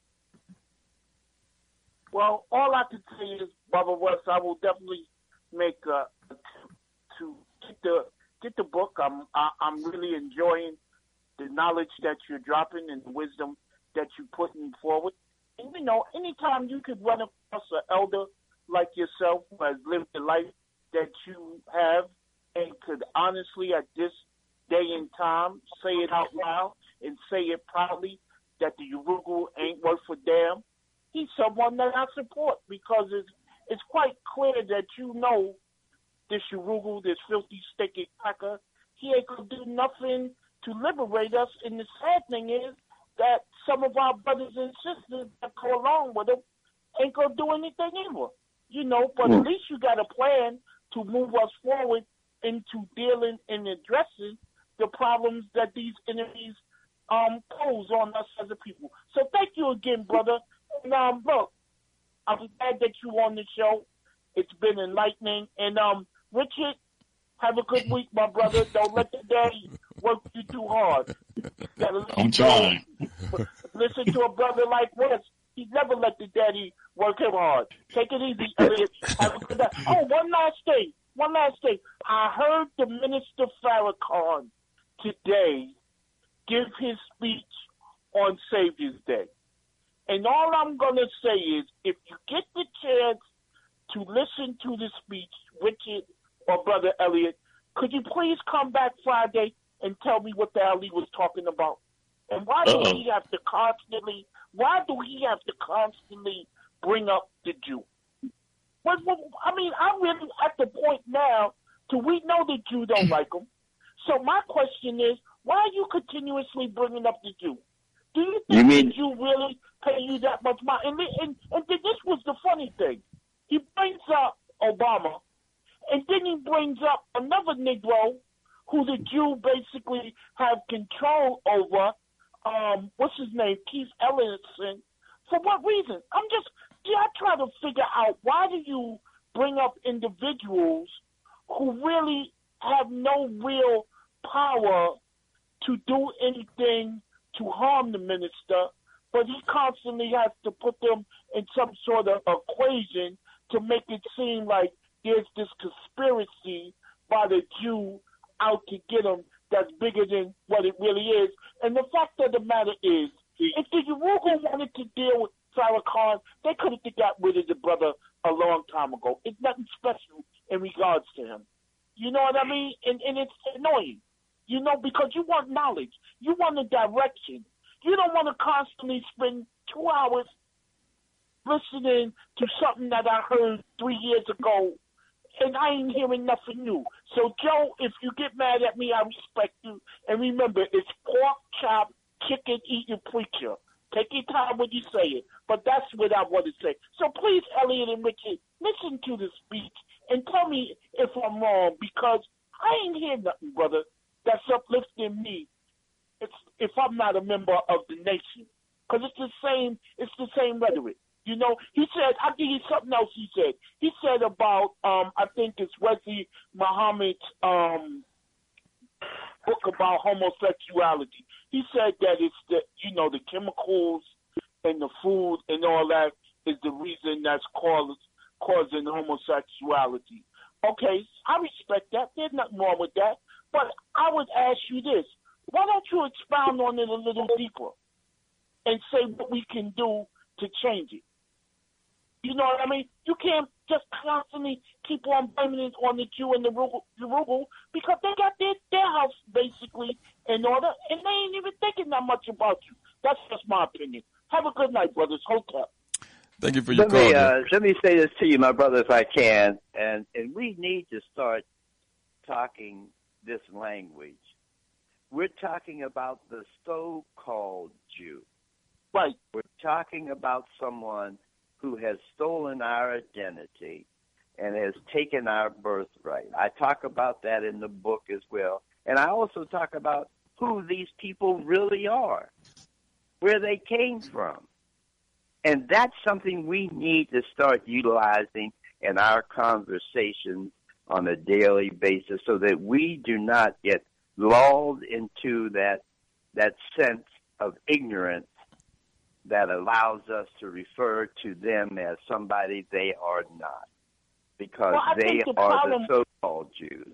Well, all I can say is, Bubba West, I will definitely make to get the book. I'm really enjoying the knowledge that you're dropping and the wisdom that you're putting forward. And, anytime you could run across an elder like yourself who has lived the life that you have and could honestly, at this day and time, say it out loud and say it proudly that the Yurugu ain't worth a damn, he's someone that I support because it's quite clear that this Yurugu, this filthy, sticky cracker, he ain't going to do nothing to liberate us. And the sad thing is that some of our brothers and sisters that go along with him ain't going to do anything either. But at least you got a plan to move us forward into dealing and addressing the problems that these enemies pose on us as a people. So thank you again, brother. And look, I'm glad that you're on the show. It's been enlightening. And Richard, have a good week, my brother. Don't let the daddy work you too hard. I'm trying. listen to a brother like West. He never let the daddy work him hard. Take it easy, Elliot. Have a good night. Oh, one last thing. I heard the Minister Farrakhan today give his speech on Savior's Day. And all I'm going to say is, if you get the chance to listen to the speech, Richard or Brother Elliot, could you please come back Friday and tell me what the hell he was talking about? And why do he have to constantly bring up the Jew? I mean, I'm really at the point now to we know the Jew don't like him. So my question is, why are you continuously bringing up the Jew? Do you think the Jew really pay you that much money? And this was the funny thing. He brings up Obama, and then he brings up another Negro who the Jew basically have control over, what's his name, Keith Ellison. For what reason? I try to figure out, why do you bring up individuals who really have no real power to do anything to harm the minister, but he constantly has to put them in some sort of equation to make it seem like there's this conspiracy by the Jew out to get him that's bigger than what it really is. And the fact of the matter is, if the Yoruba wanted to deal with Farrakhan, they could have got rid of the brother a long time ago. It's nothing special in regards to him. You know what I mean? And it's annoying, because you want knowledge. You want a direction. You don't want to constantly spend 2 hours listening to something that I heard 3 years ago, and I ain't hearing nothing new. So, Joe, if you get mad at me, I respect you. And remember, it's pork chop, chicken eating preacher. Take your time when you say it, but that's what I want to say. So please, Elliot and Richard, listen to the speech and tell me if I'm wrong, because I ain't hear nothing, brother, that's uplifting me if I'm not a member of the nation. Because it's the same rhetoric. He said, I'll give you something else he said. He said about, I think it's Wesley Muhammad's book about homosexuality. He said that it's the chemicals and the food and all that is the reason that's causing homosexuality. Okay, I respect that. There's nothing wrong with that. But I would ask you this. Why don't you expound on it a little deeper and say what we can do to change it? You know what I mean? You can't just constantly keep on blaming it on the Jew and the Yoruba, because they got their house basically in order, and they ain't even thinking that much about you. That's just my opinion. Have a good night, brothers. Hotep. Thank you for your call. Let me say this to you, my brother, if I can, and we need to start talking this language. We're talking about the so-called Jew. Right. We're talking about someone who has stolen our identity and has taken our birthright. I talk about that in the book as well. And I also talk about who these people really are, where they came from. And that's something we need to start utilizing in our conversations on a daily basis so that we do not get lulled into that sense of ignorance that allows us to refer to them as somebody they are not, because they are the so-called Jews.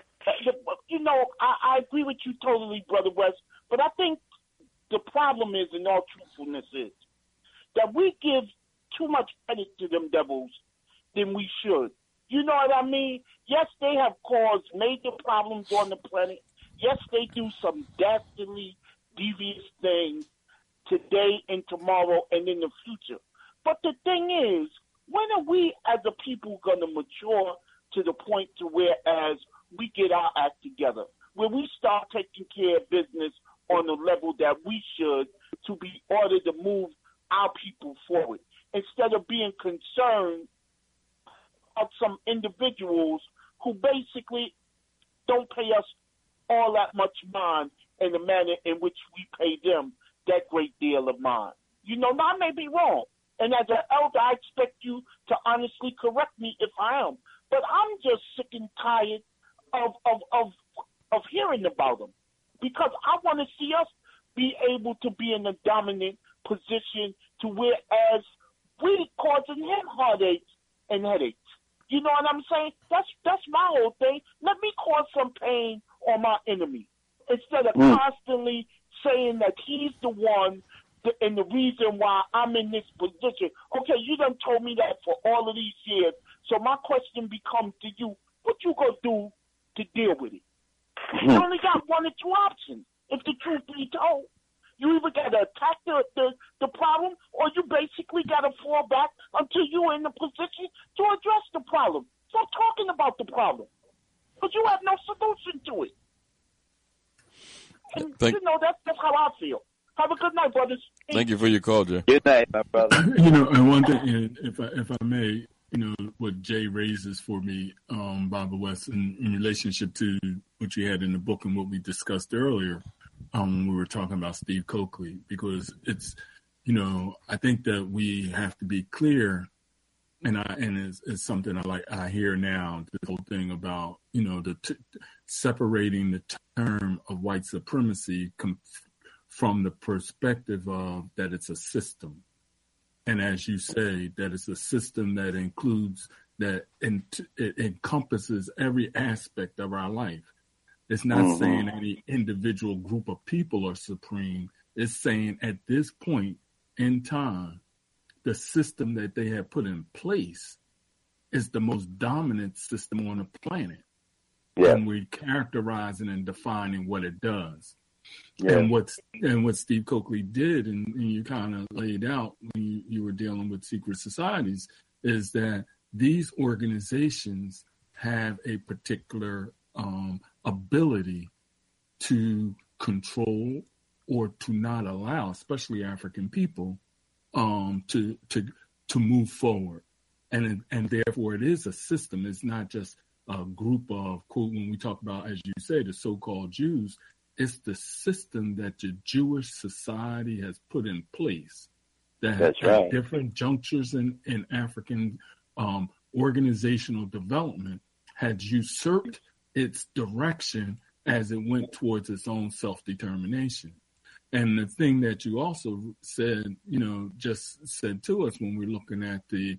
I agree with you totally, Brother West, but I think the problem is, in all truthfulness, is that we give too much credit to them devils than we should. You know what I mean? Yes, they have caused major problems on the planet. Yes, they do some dastardly, devious things today and tomorrow and in the future. But the thing is, when are we as a people going to mature to the point to where as we get our act together, where we start taking care of business on the level that we should to be ordered to move our people forward, instead of being concerned of some individuals who basically don't pay us all that much mind in the manner in which we pay them that great deal of mind. Now I may be wrong, and as an elder, I expect you to honestly correct me if I am. But I'm just sick and tired of hearing about them, because I want to see us be able to be in a dominant position to whereas we causing him heartaches and headaches. You know what I'm saying? That's my whole thing. Let me cause some pain on my enemy instead of constantly saying that he's the one and the reason why I'm in this position. Okay, you done told me that for all of these years. So my question becomes to you, what you gonna do to deal with it? You only got one or two options, if the truth be told. You either got to attack the problem, or you basically got to fall back until you're in the position to address the problem. Stop talking about the problem, but you have no solution to it. And, that's how I feel. Have a good night, brothers. Thank you for your call, Jay. Good night, my brother. And one thing, if I may, what Jay raises for me, Baba West, in relationship to what you had in the book and what we discussed earlier, when we were talking about Steve Coakley, because it's, I think that we have to be clear, and it's something I hear now, the whole thing about, separating the term of white supremacy from the perspective of that it's a system. And as you say, that it's a system that includes, that it encompasses every aspect of our life. It's not saying any individual group of people are supreme. It's saying at this point in time, the system that they have put in place is the most dominant system on the planet. Yeah. And we're characterizing and defining what it does. Yeah. And what Steve Coakley did, and you kind of laid out when you were dealing with secret societies, is that these organizations have a particular ability to control or to not allow, especially African people, to move forward, and therefore it is a system. It's not just a group of, quote, when we talk about, as you say, the so-called Jews. It's the system that the Jewish society has put in place that at different junctures in African organizational development had usurped its direction as it went towards its own self-determination. And the thing that you also said, just said to us when we're looking at the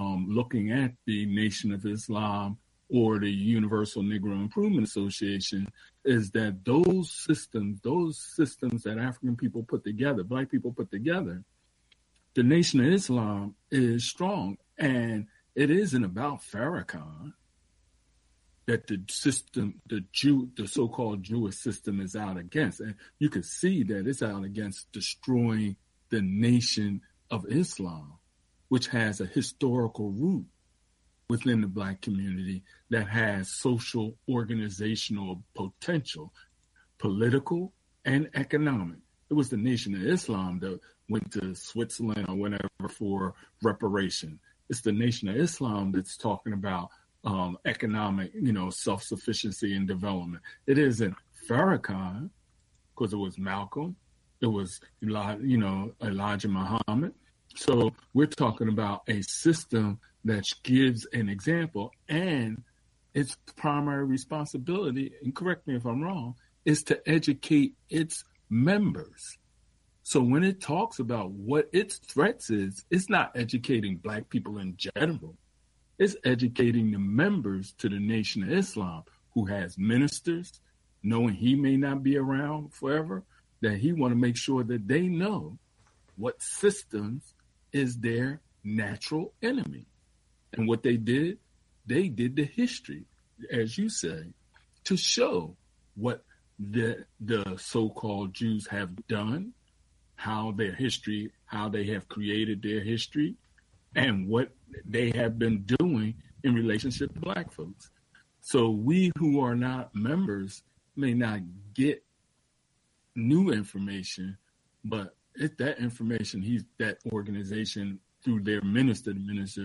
Nation of Islam or the Universal Negro Improvement Association, is that those systems that African people put together, black people put together, the Nation of Islam is strong. And it isn't about Farrakhan that the system, the so-called Jewish system is out against. And you can see that it's out against destroying the Nation of Islam, which has a historical root within the black community that has social organizational potential, political and economic. It was the Nation of Islam that went to Switzerland or whatever for reparation. It's the Nation of Islam that's talking about economic, self-sufficiency and development. It isn't Farrakhan, because it was Malcolm. It was, Elijah Muhammad. So we're talking about a system that gives an example, and its primary responsibility, and correct me if I'm wrong, is to educate its members. So when it talks about what its threats is, it's not educating black people in general. It's educating the members to the Nation of Islam, who has ministers, knowing he may not be around forever, that he want to make sure that they know what systems is their natural enemy. And what they did the history, as you say, to show what the so-called Jews have done, how they have created their history, and what they have been doing in relationship to black folks. So we who are not members may not get new information, but it's that information, that organization through their minister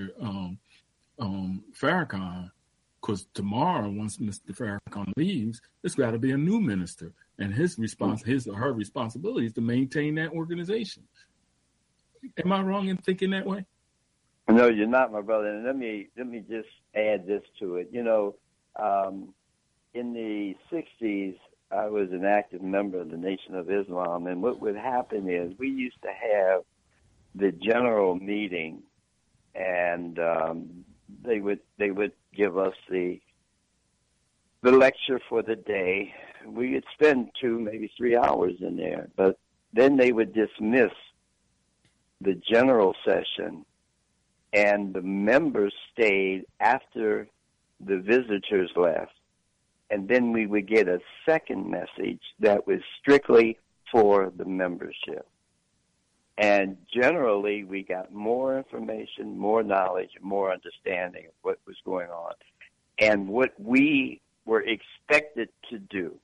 Farrakhan, because tomorrow, once Mr. Farrakhan leaves, it's got to be a new minister, and his or her responsibility is to maintain that organization. Am I wrong in thinking that way? No, you're not, my brother. And let me just add this to it. In the 60s, I was an active member of the Nation of Islam, and what would happen is we used to have the general meeting, and they would give us the lecture for the day. We would spend 2, maybe 3 hours in there, but then they would dismiss the general session, and the members stayed after the visitors left. And then we would get a second message that was strictly for the membership. And generally, we got more information, more knowledge, more understanding of what was going on and what we were expected to do.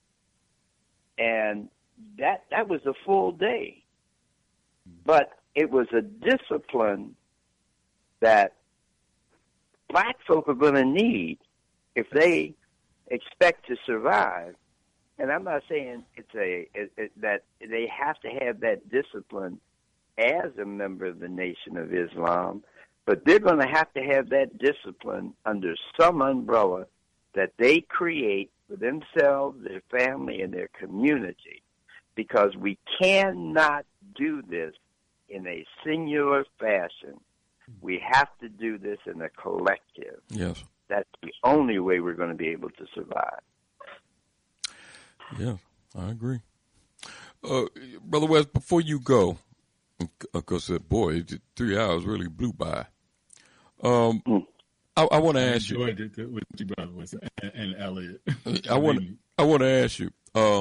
And that was a full day. But it was a discipline that black folk are going to need if they expect to survive. And I'm not saying that they have to have that discipline as a member of the Nation of Islam, but they're going to have to have that discipline under some umbrella that they create for themselves, their family, and their community, because we cannot do this in a singular fashion. We have to do this in a collective. Yes. That's the only way we're going to be able to survive. Yeah, I agree. Brother West, before you go, because, boy, 3 hours really blew by. I want to ask you. Enjoyed it with you, Brother West, and Elliot. I want to ask you.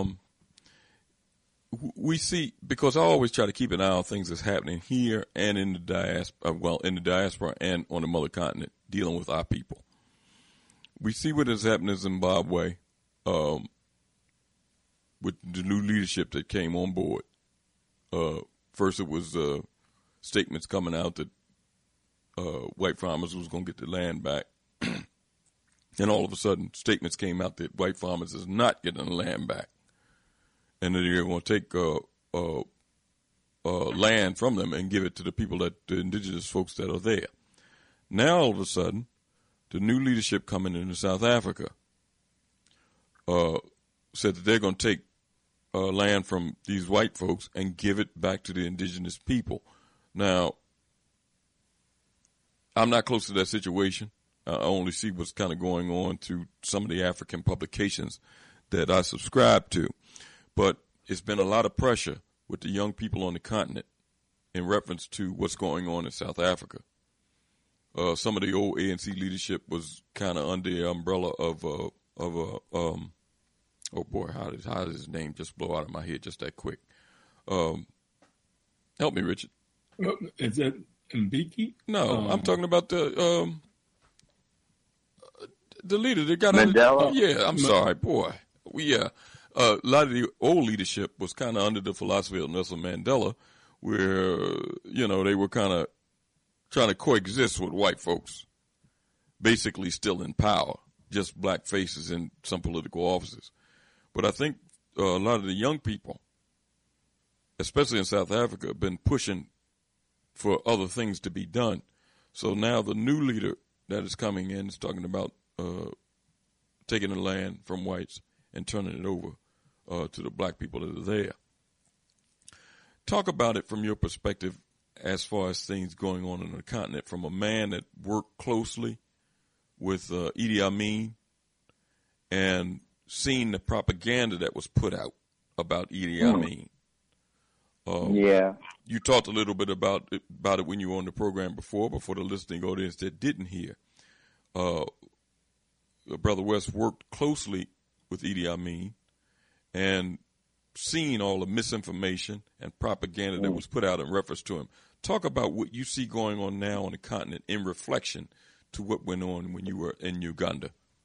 We see, because I always try to keep an eye on things that's happening here and in the diaspora and on the mother continent, dealing with our people. We see what has happened in Zimbabwe with the new leadership that came on board. First, it was statements coming out that white farmers was going to get the land back. And all of a sudden, statements came out that white farmers is not getting the land back. And that they're going to take land from them and give it to the people, the indigenous folks that are there. Now, all of a sudden, the new leadership coming into South Africa said that they're going to take land from these white folks and give it back to the indigenous people. Now, I'm not close to that situation. I only see what's kind of going on through some of the African publications that I subscribe to. But it's been a lot of pressure with the young people on the continent in reference to what's going on in South Africa. Some of the old ANC leadership was kind of under the umbrella of oh boy, how did his name just blow out of my head just that quick? Help me, Richard. Is that Mbeki? No, I'm talking about the leader that got Mandela. Yeah, I'm sorry, boy. A lot of the old leadership was kind of under the philosophy of Nelson Mandela, where they were kind of trying to coexist with white folks, basically still in power, just black faces in some political offices. But I think a lot of the young people, especially in South Africa, have been pushing for other things to be done. So now the new leader that is coming in is talking about taking the land from whites and turning it over to the black people that are there. Talk about it from your perspective as far as things going on the continent, from a man that worked closely with Idi Amin and seeing the propaganda that was put out about Idi Amin. Yeah. You talked a little bit about it when you were on the program before the listening audience that didn't hear. Brother West worked closely with Idi Amin and seen all the misinformation and propaganda that was put out in reference to him. Talk about what you see going on now on the continent in reflection to what went on when you were in Uganda.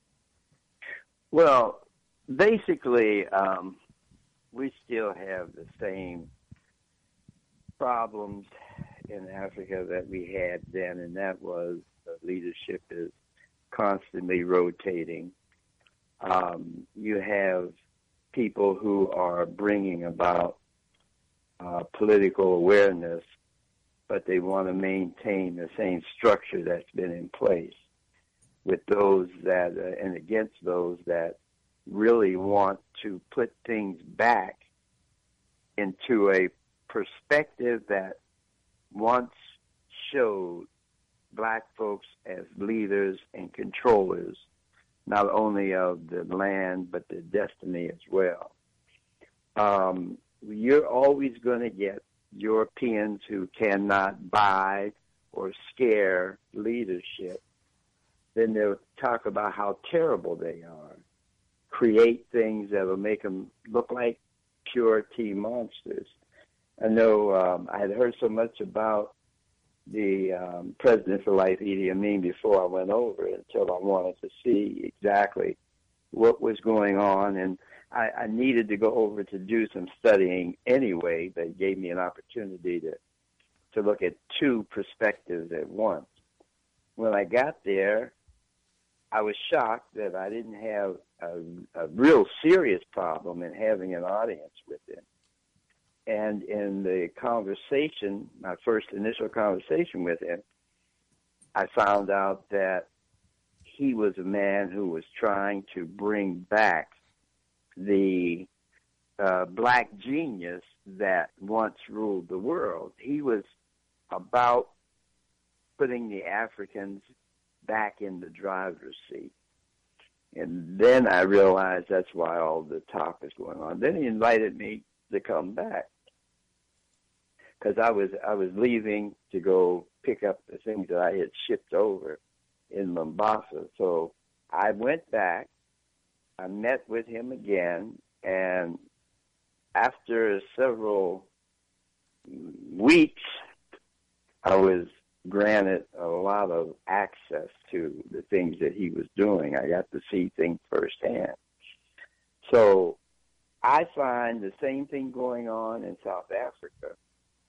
Well, basically, we still have the same problems in Africa that we had then, and that was the leadership is constantly rotating. You have people who are bringing about political awareness, but they want to maintain the same structure that's been in place with those that and against those that really want to put things back into a perspective that once showed black folks as leaders and controllers, not only of the land, but the destiny as well. You're always going to get Europeans who cannot buy or scare leadership. Then they'll talk about how terrible they are, create things that will make them look like pure T monsters. I know I had heard so much about the President for Life, Idi Amin, before I went over until I wanted to see exactly what was going on. And I needed to go over to do some studying anyway, but it gave me an opportunity to look at two perspectives at once. When I got there, I was shocked that I didn't have a real serious problem in having an audience with him. And in the conversation, my first initial conversation with him, I found out that he was a man who was trying to bring back the black genius that once ruled the world. He was about putting the Africans back in the driver's seat. And then I realized that's why all the talk is going on. Then he invited me to come back, because I was leaving to go pick up the things that I had shipped over in Mombasa. So I went back, I met with him again, and after several weeks, I was granted a lot of access to the things that he was doing. I got to see things firsthand. So I find the same thing going on in South Africa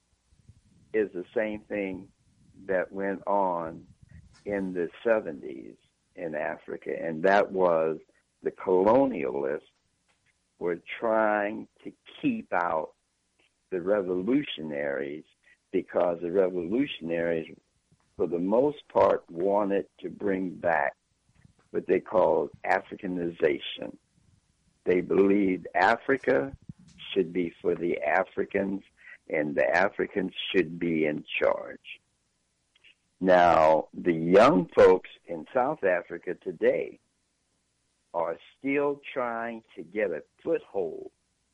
is the same thing that went on in the 70s in Africa, and that was the colonialists were trying to keep out the revolutionaries, because the revolutionaries, for the most part, wanted to bring back what they called Africanization. They believed Africa should be for the Africans, and the Africans should be in charge. Now, the young folks in South Africa today are still trying to get a foothold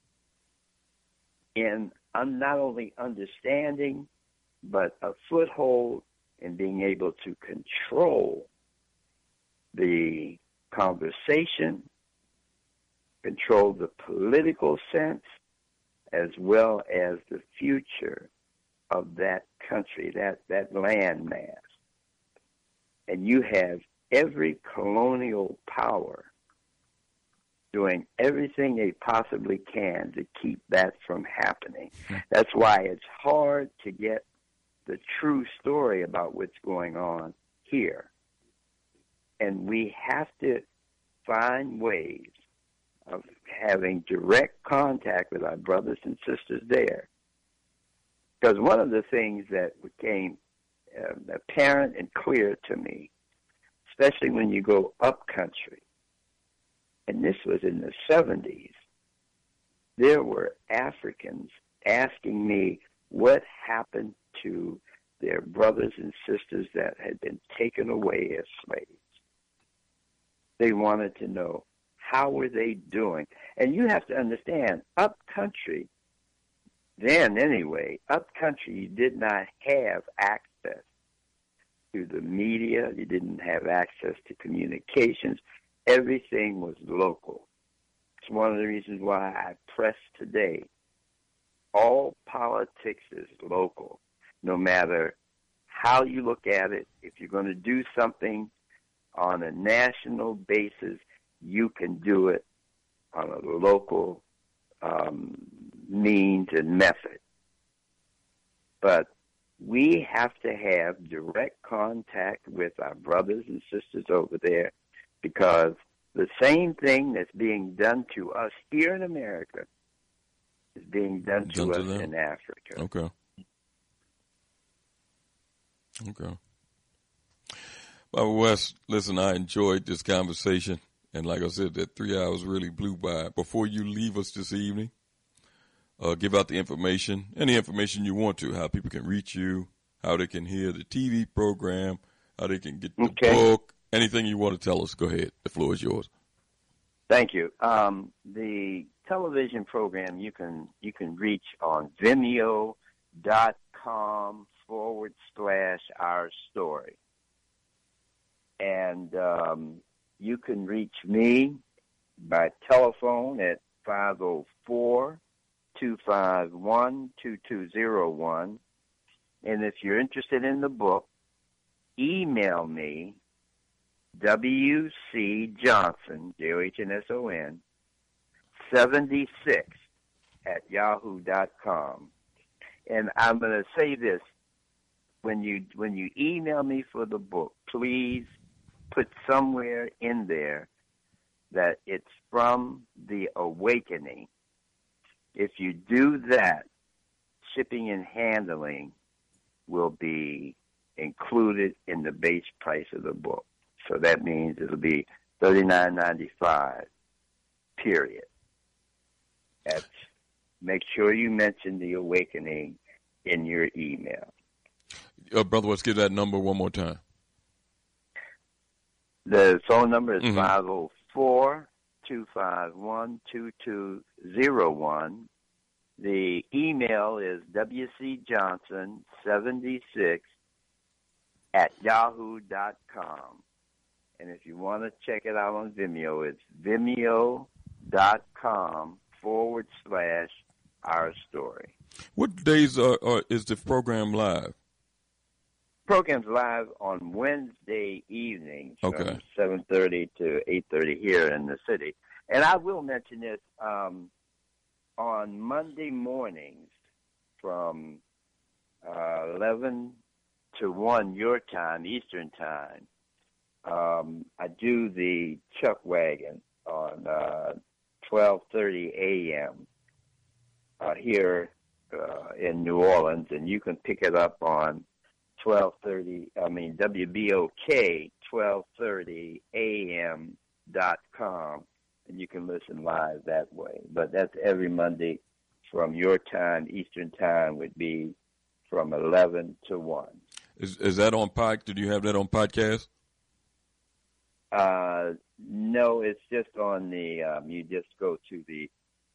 in not only understanding, but a foothold in being able to control the conversation, control the political sense, as well as the future of that country, that land mass. And you have every colonial power doing everything they possibly can to keep that from happening. That's why it's hard to get the true story about what's going on here. And we have to find ways of having direct contact with our brothers and sisters there. Because one of the things that became apparent and clear to me, especially when you go up country, and this was in the 70s, there were Africans asking me what happened to their brothers and sisters that had been taken away as slaves. They wanted to know, how were they doing? And you have to understand, up country, then anyway, up country, you did not have access to the media. You didn't have access to communications. Everything was local. It's one of the reasons why I press today. All politics is local. No matter how you look at it, if you're going to do something on a national basis, you can do it on a local means and method. But we have to have direct contact with our brothers and sisters over there, because the same thing that's being done to us here in America is being done to us in Africa. Okay. Barbara West, listen, I enjoyed this conversation. And like I said, that 3 hours really blew by. Before you leave us this evening, give out the information, any information you want to, how people can reach you, how they can hear the TV program, how they can get the book, anything you want to tell us. Go ahead. The floor is yours. Thank you. The television program you can reach on Vimeo.com/Our Story. And you can reach me by telephone at 504-251-2201. And if you're interested in the book, email me, W.C. Johnson, Johnson, 76 @yahoo.com. And I'm going to say this. When you email me for the book, please put somewhere in there that it's from The Awakening. If you do that, shipping and handling will be included in the base price of the book. So that means it'll be $39.95, period. Make sure you mention The Awakening in your email. Brother, let's give that number one more time. The phone number is 504-251-2201. The email is wcjohnson76 @yahoo.com. And if you want to check it out on Vimeo, it's vimeo.com/Our Story. What days is the program live? Program's live on Wednesday evenings from 7:30 to 8:30 here in the city. And I will mention this, on Monday mornings from 11 to 1 your time, Eastern time, I do the Chuck Wagon on 12:30 a.m. Here in New Orleans, and you can pick it up on WBOK 12:30 AM.com, and you can listen live that way. But that's every Monday from your time, Eastern time, would be from 11 to 1. Is that on pod? Did you have that on podcast? No, it's just on the, you just go to the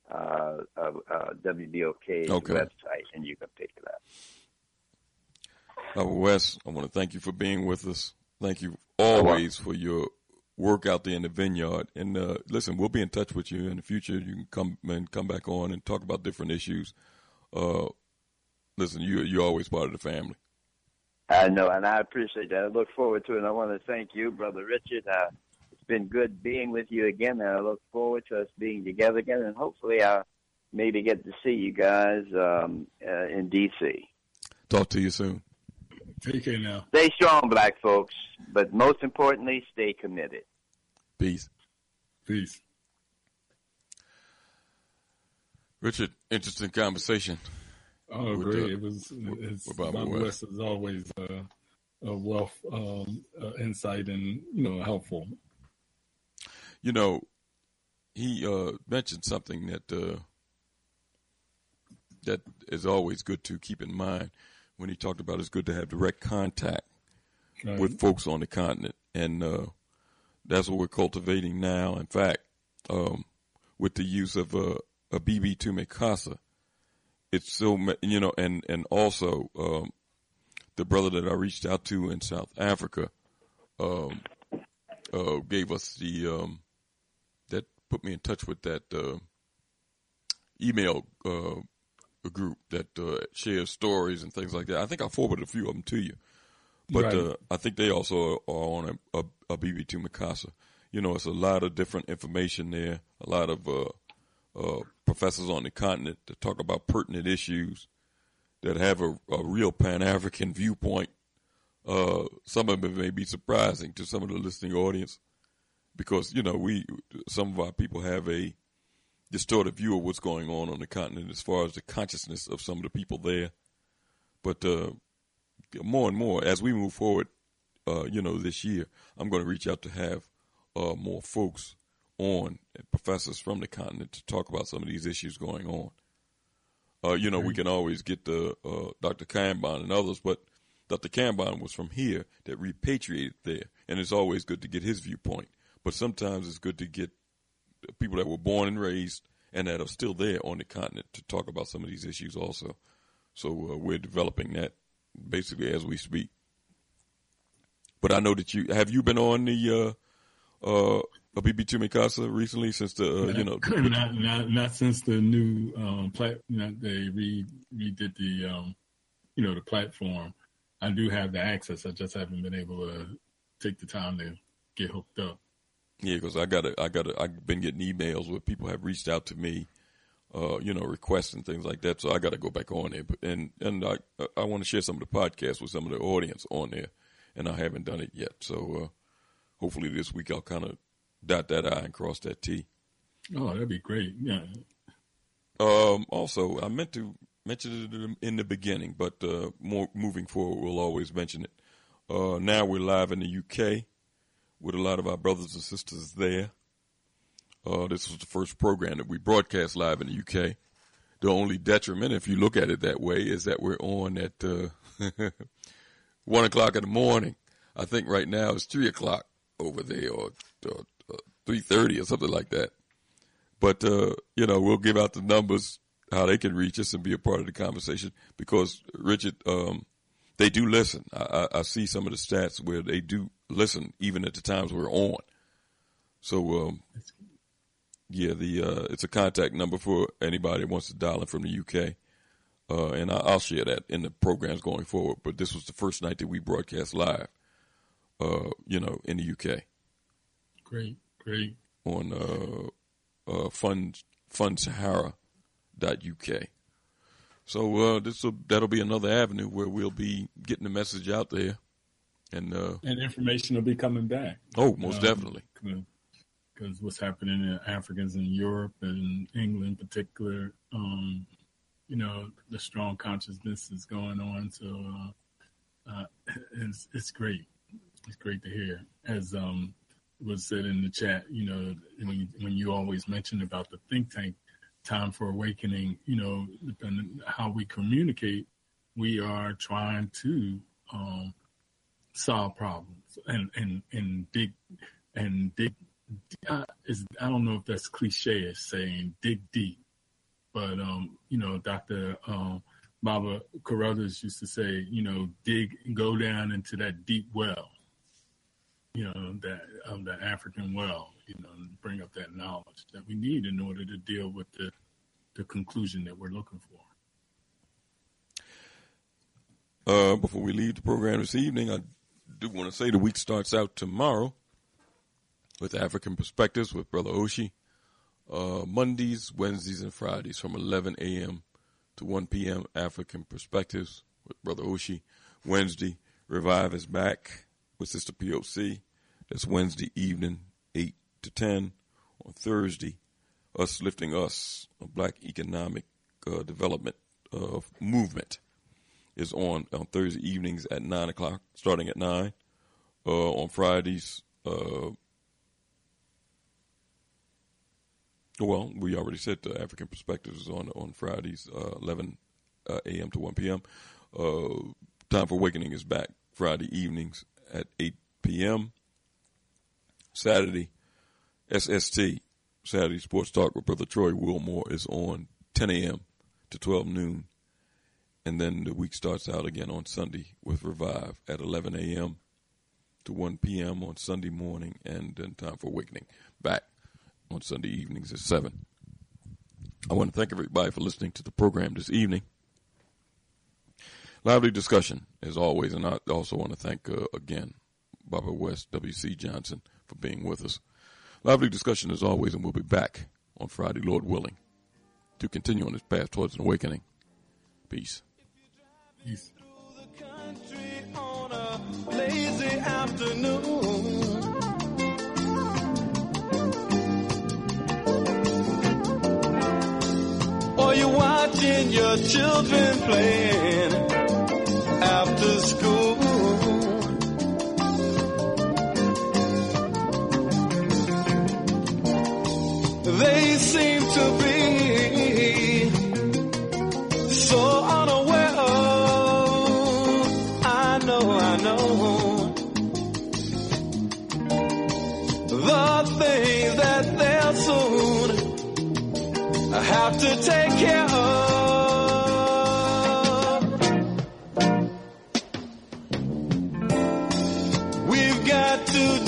WBOK website and you can pick it up. Wes, I want to thank you for being with us. Thank you always for your work out there in the vineyard. And listen, we'll be in touch with you in the future. You can come back on and talk about different issues. Listen, you're always part of the family. I know, and I appreciate that. I look forward to it. And I want to thank you, Brother Richard. It's been good being with you again, and I look forward to us being together again. And hopefully I'll maybe get to see you guys in D.C. Talk to you soon. Take care now. Stay strong, black folks, but most importantly, stay committed. Peace. Peace. Richard, interesting conversation. Oh, great. Bob West is always a wealth insight and, helpful. He mentioned something that is always good to keep in mind when he talked about it's good to have direct contact with folks on the continent. And that's what we're cultivating now. In fact, with the use of a BB2 Mikasa, it's so, and also the brother that I reached out to in South Africa gave us that put me in touch with that email group that shares stories and things like that. I think I forwarded a few of them to you, but I think they also are on a BB2 Mikasa. It's a lot of different information there, a lot of professors on the continent that talk about pertinent issues that have a real Pan-African viewpoint. Some of it may be surprising to some of the listening audience because, some of our people have a distorted view of what's going on the continent as far as the consciousness of some of the people there. But more and more, as we move forward, this year, I'm going to reach out to have more folks on, professors from the continent, to talk about some of these issues going on. We can always get Dr. Kambon and others, but Dr. Kambon was from here that repatriated there, and it's always good to get his viewpoint. But sometimes it's good to get people that were born and raised and that are still there on the continent to talk about some of these issues also. So we're developing that basically as we speak. But I know that have you been on the BB2 Mikasa recently since not since the new they redid the the platform. I do have the access. I just haven't been able to take the time to get hooked up. Yeah, because I've been getting emails where people have reached out to me, requests and things like that. So I got to go back on there. And I want to share some of the podcasts with some of the audience on there, and I haven't done it yet. So hopefully this week I'll kind of dot that I and cross that T. Oh, that'd be great. Yeah. Also, I meant to mention it in the beginning, but more moving forward, we'll always mention it. Now we're live in the UK with a lot of our brothers and sisters there. This was the first program that we broadcast live in the UK. The only detriment, if you look at it that way, is that we're on at 1 o'clock in the morning. I think right now it's 3 o'clock over there, or 3:30 or something like that. But, we'll give out the numbers, how they can reach us and be a part of the conversation, because, Richard, they do listen. I see some of the stats where they do listen even at the times we're on. So, it's a contact number for anybody that wants to dial in from the UK. And I'll share that in the programs going forward. But this was the first night that we broadcast live, in the UK. Great. On fundsahara.uk. So that'll be another avenue where we'll be getting the message out there, and information will be coming back. Oh, most definitely. Because what's happening in Africans in Europe and England in particular, the strong consciousness is going on. So it's great. It's great to hear. As was said in the chat, when you always mention about the think tank, Time for Awakening, depending on how we communicate, we are trying to solve problems and dig. I don't know if that's cliche as saying dig deep, but Dr. Baba Carruthers used to say, go down into that deep well, that African well, and bring up that knowledge that we need in order to deal with the conclusion that we're looking for. Before we leave the program this evening, I do want to say the week starts out tomorrow with African Perspectives with Brother Oshi. Mondays, Wednesdays, and Fridays from 11 a.m. to 1 p.m. African Perspectives with Brother Oshi. Wednesday, Revive is back with Sister POC. That's Wednesday evening, 8 to 10. On Thursday, Us Lifting Us, a Black Economic Development Movement, is on Thursday evenings at 9 o'clock, starting at 9. On Fridays, we already said the African Perspectives is on Fridays, 11 a.m. to 1 p.m. Time for Awakening is back Friday evenings at 8 p.m. Saturday, SST, Saturday Sports Talk with Brother Troy Wilmore, is on 10 a.m. to 12 noon. And then the week starts out again on Sunday with Revive at 11 a.m. to 1 p.m. on Sunday morning, and then Time for Awakening back on Sunday evenings at 7. I want to thank everybody for listening to the program this evening. Lively discussion, as always, and I also want to thank, again, Baba West, W.C. Johnson, for being with us. Lively discussion, as always, and we'll be back on Friday, Lord willing, to continue on this path towards an awakening. Peace. Peace. On a lazy afternoon, or you're watching your children playing after school. to be so unaware of. I know the things that they'll soon have to take care of. We've got to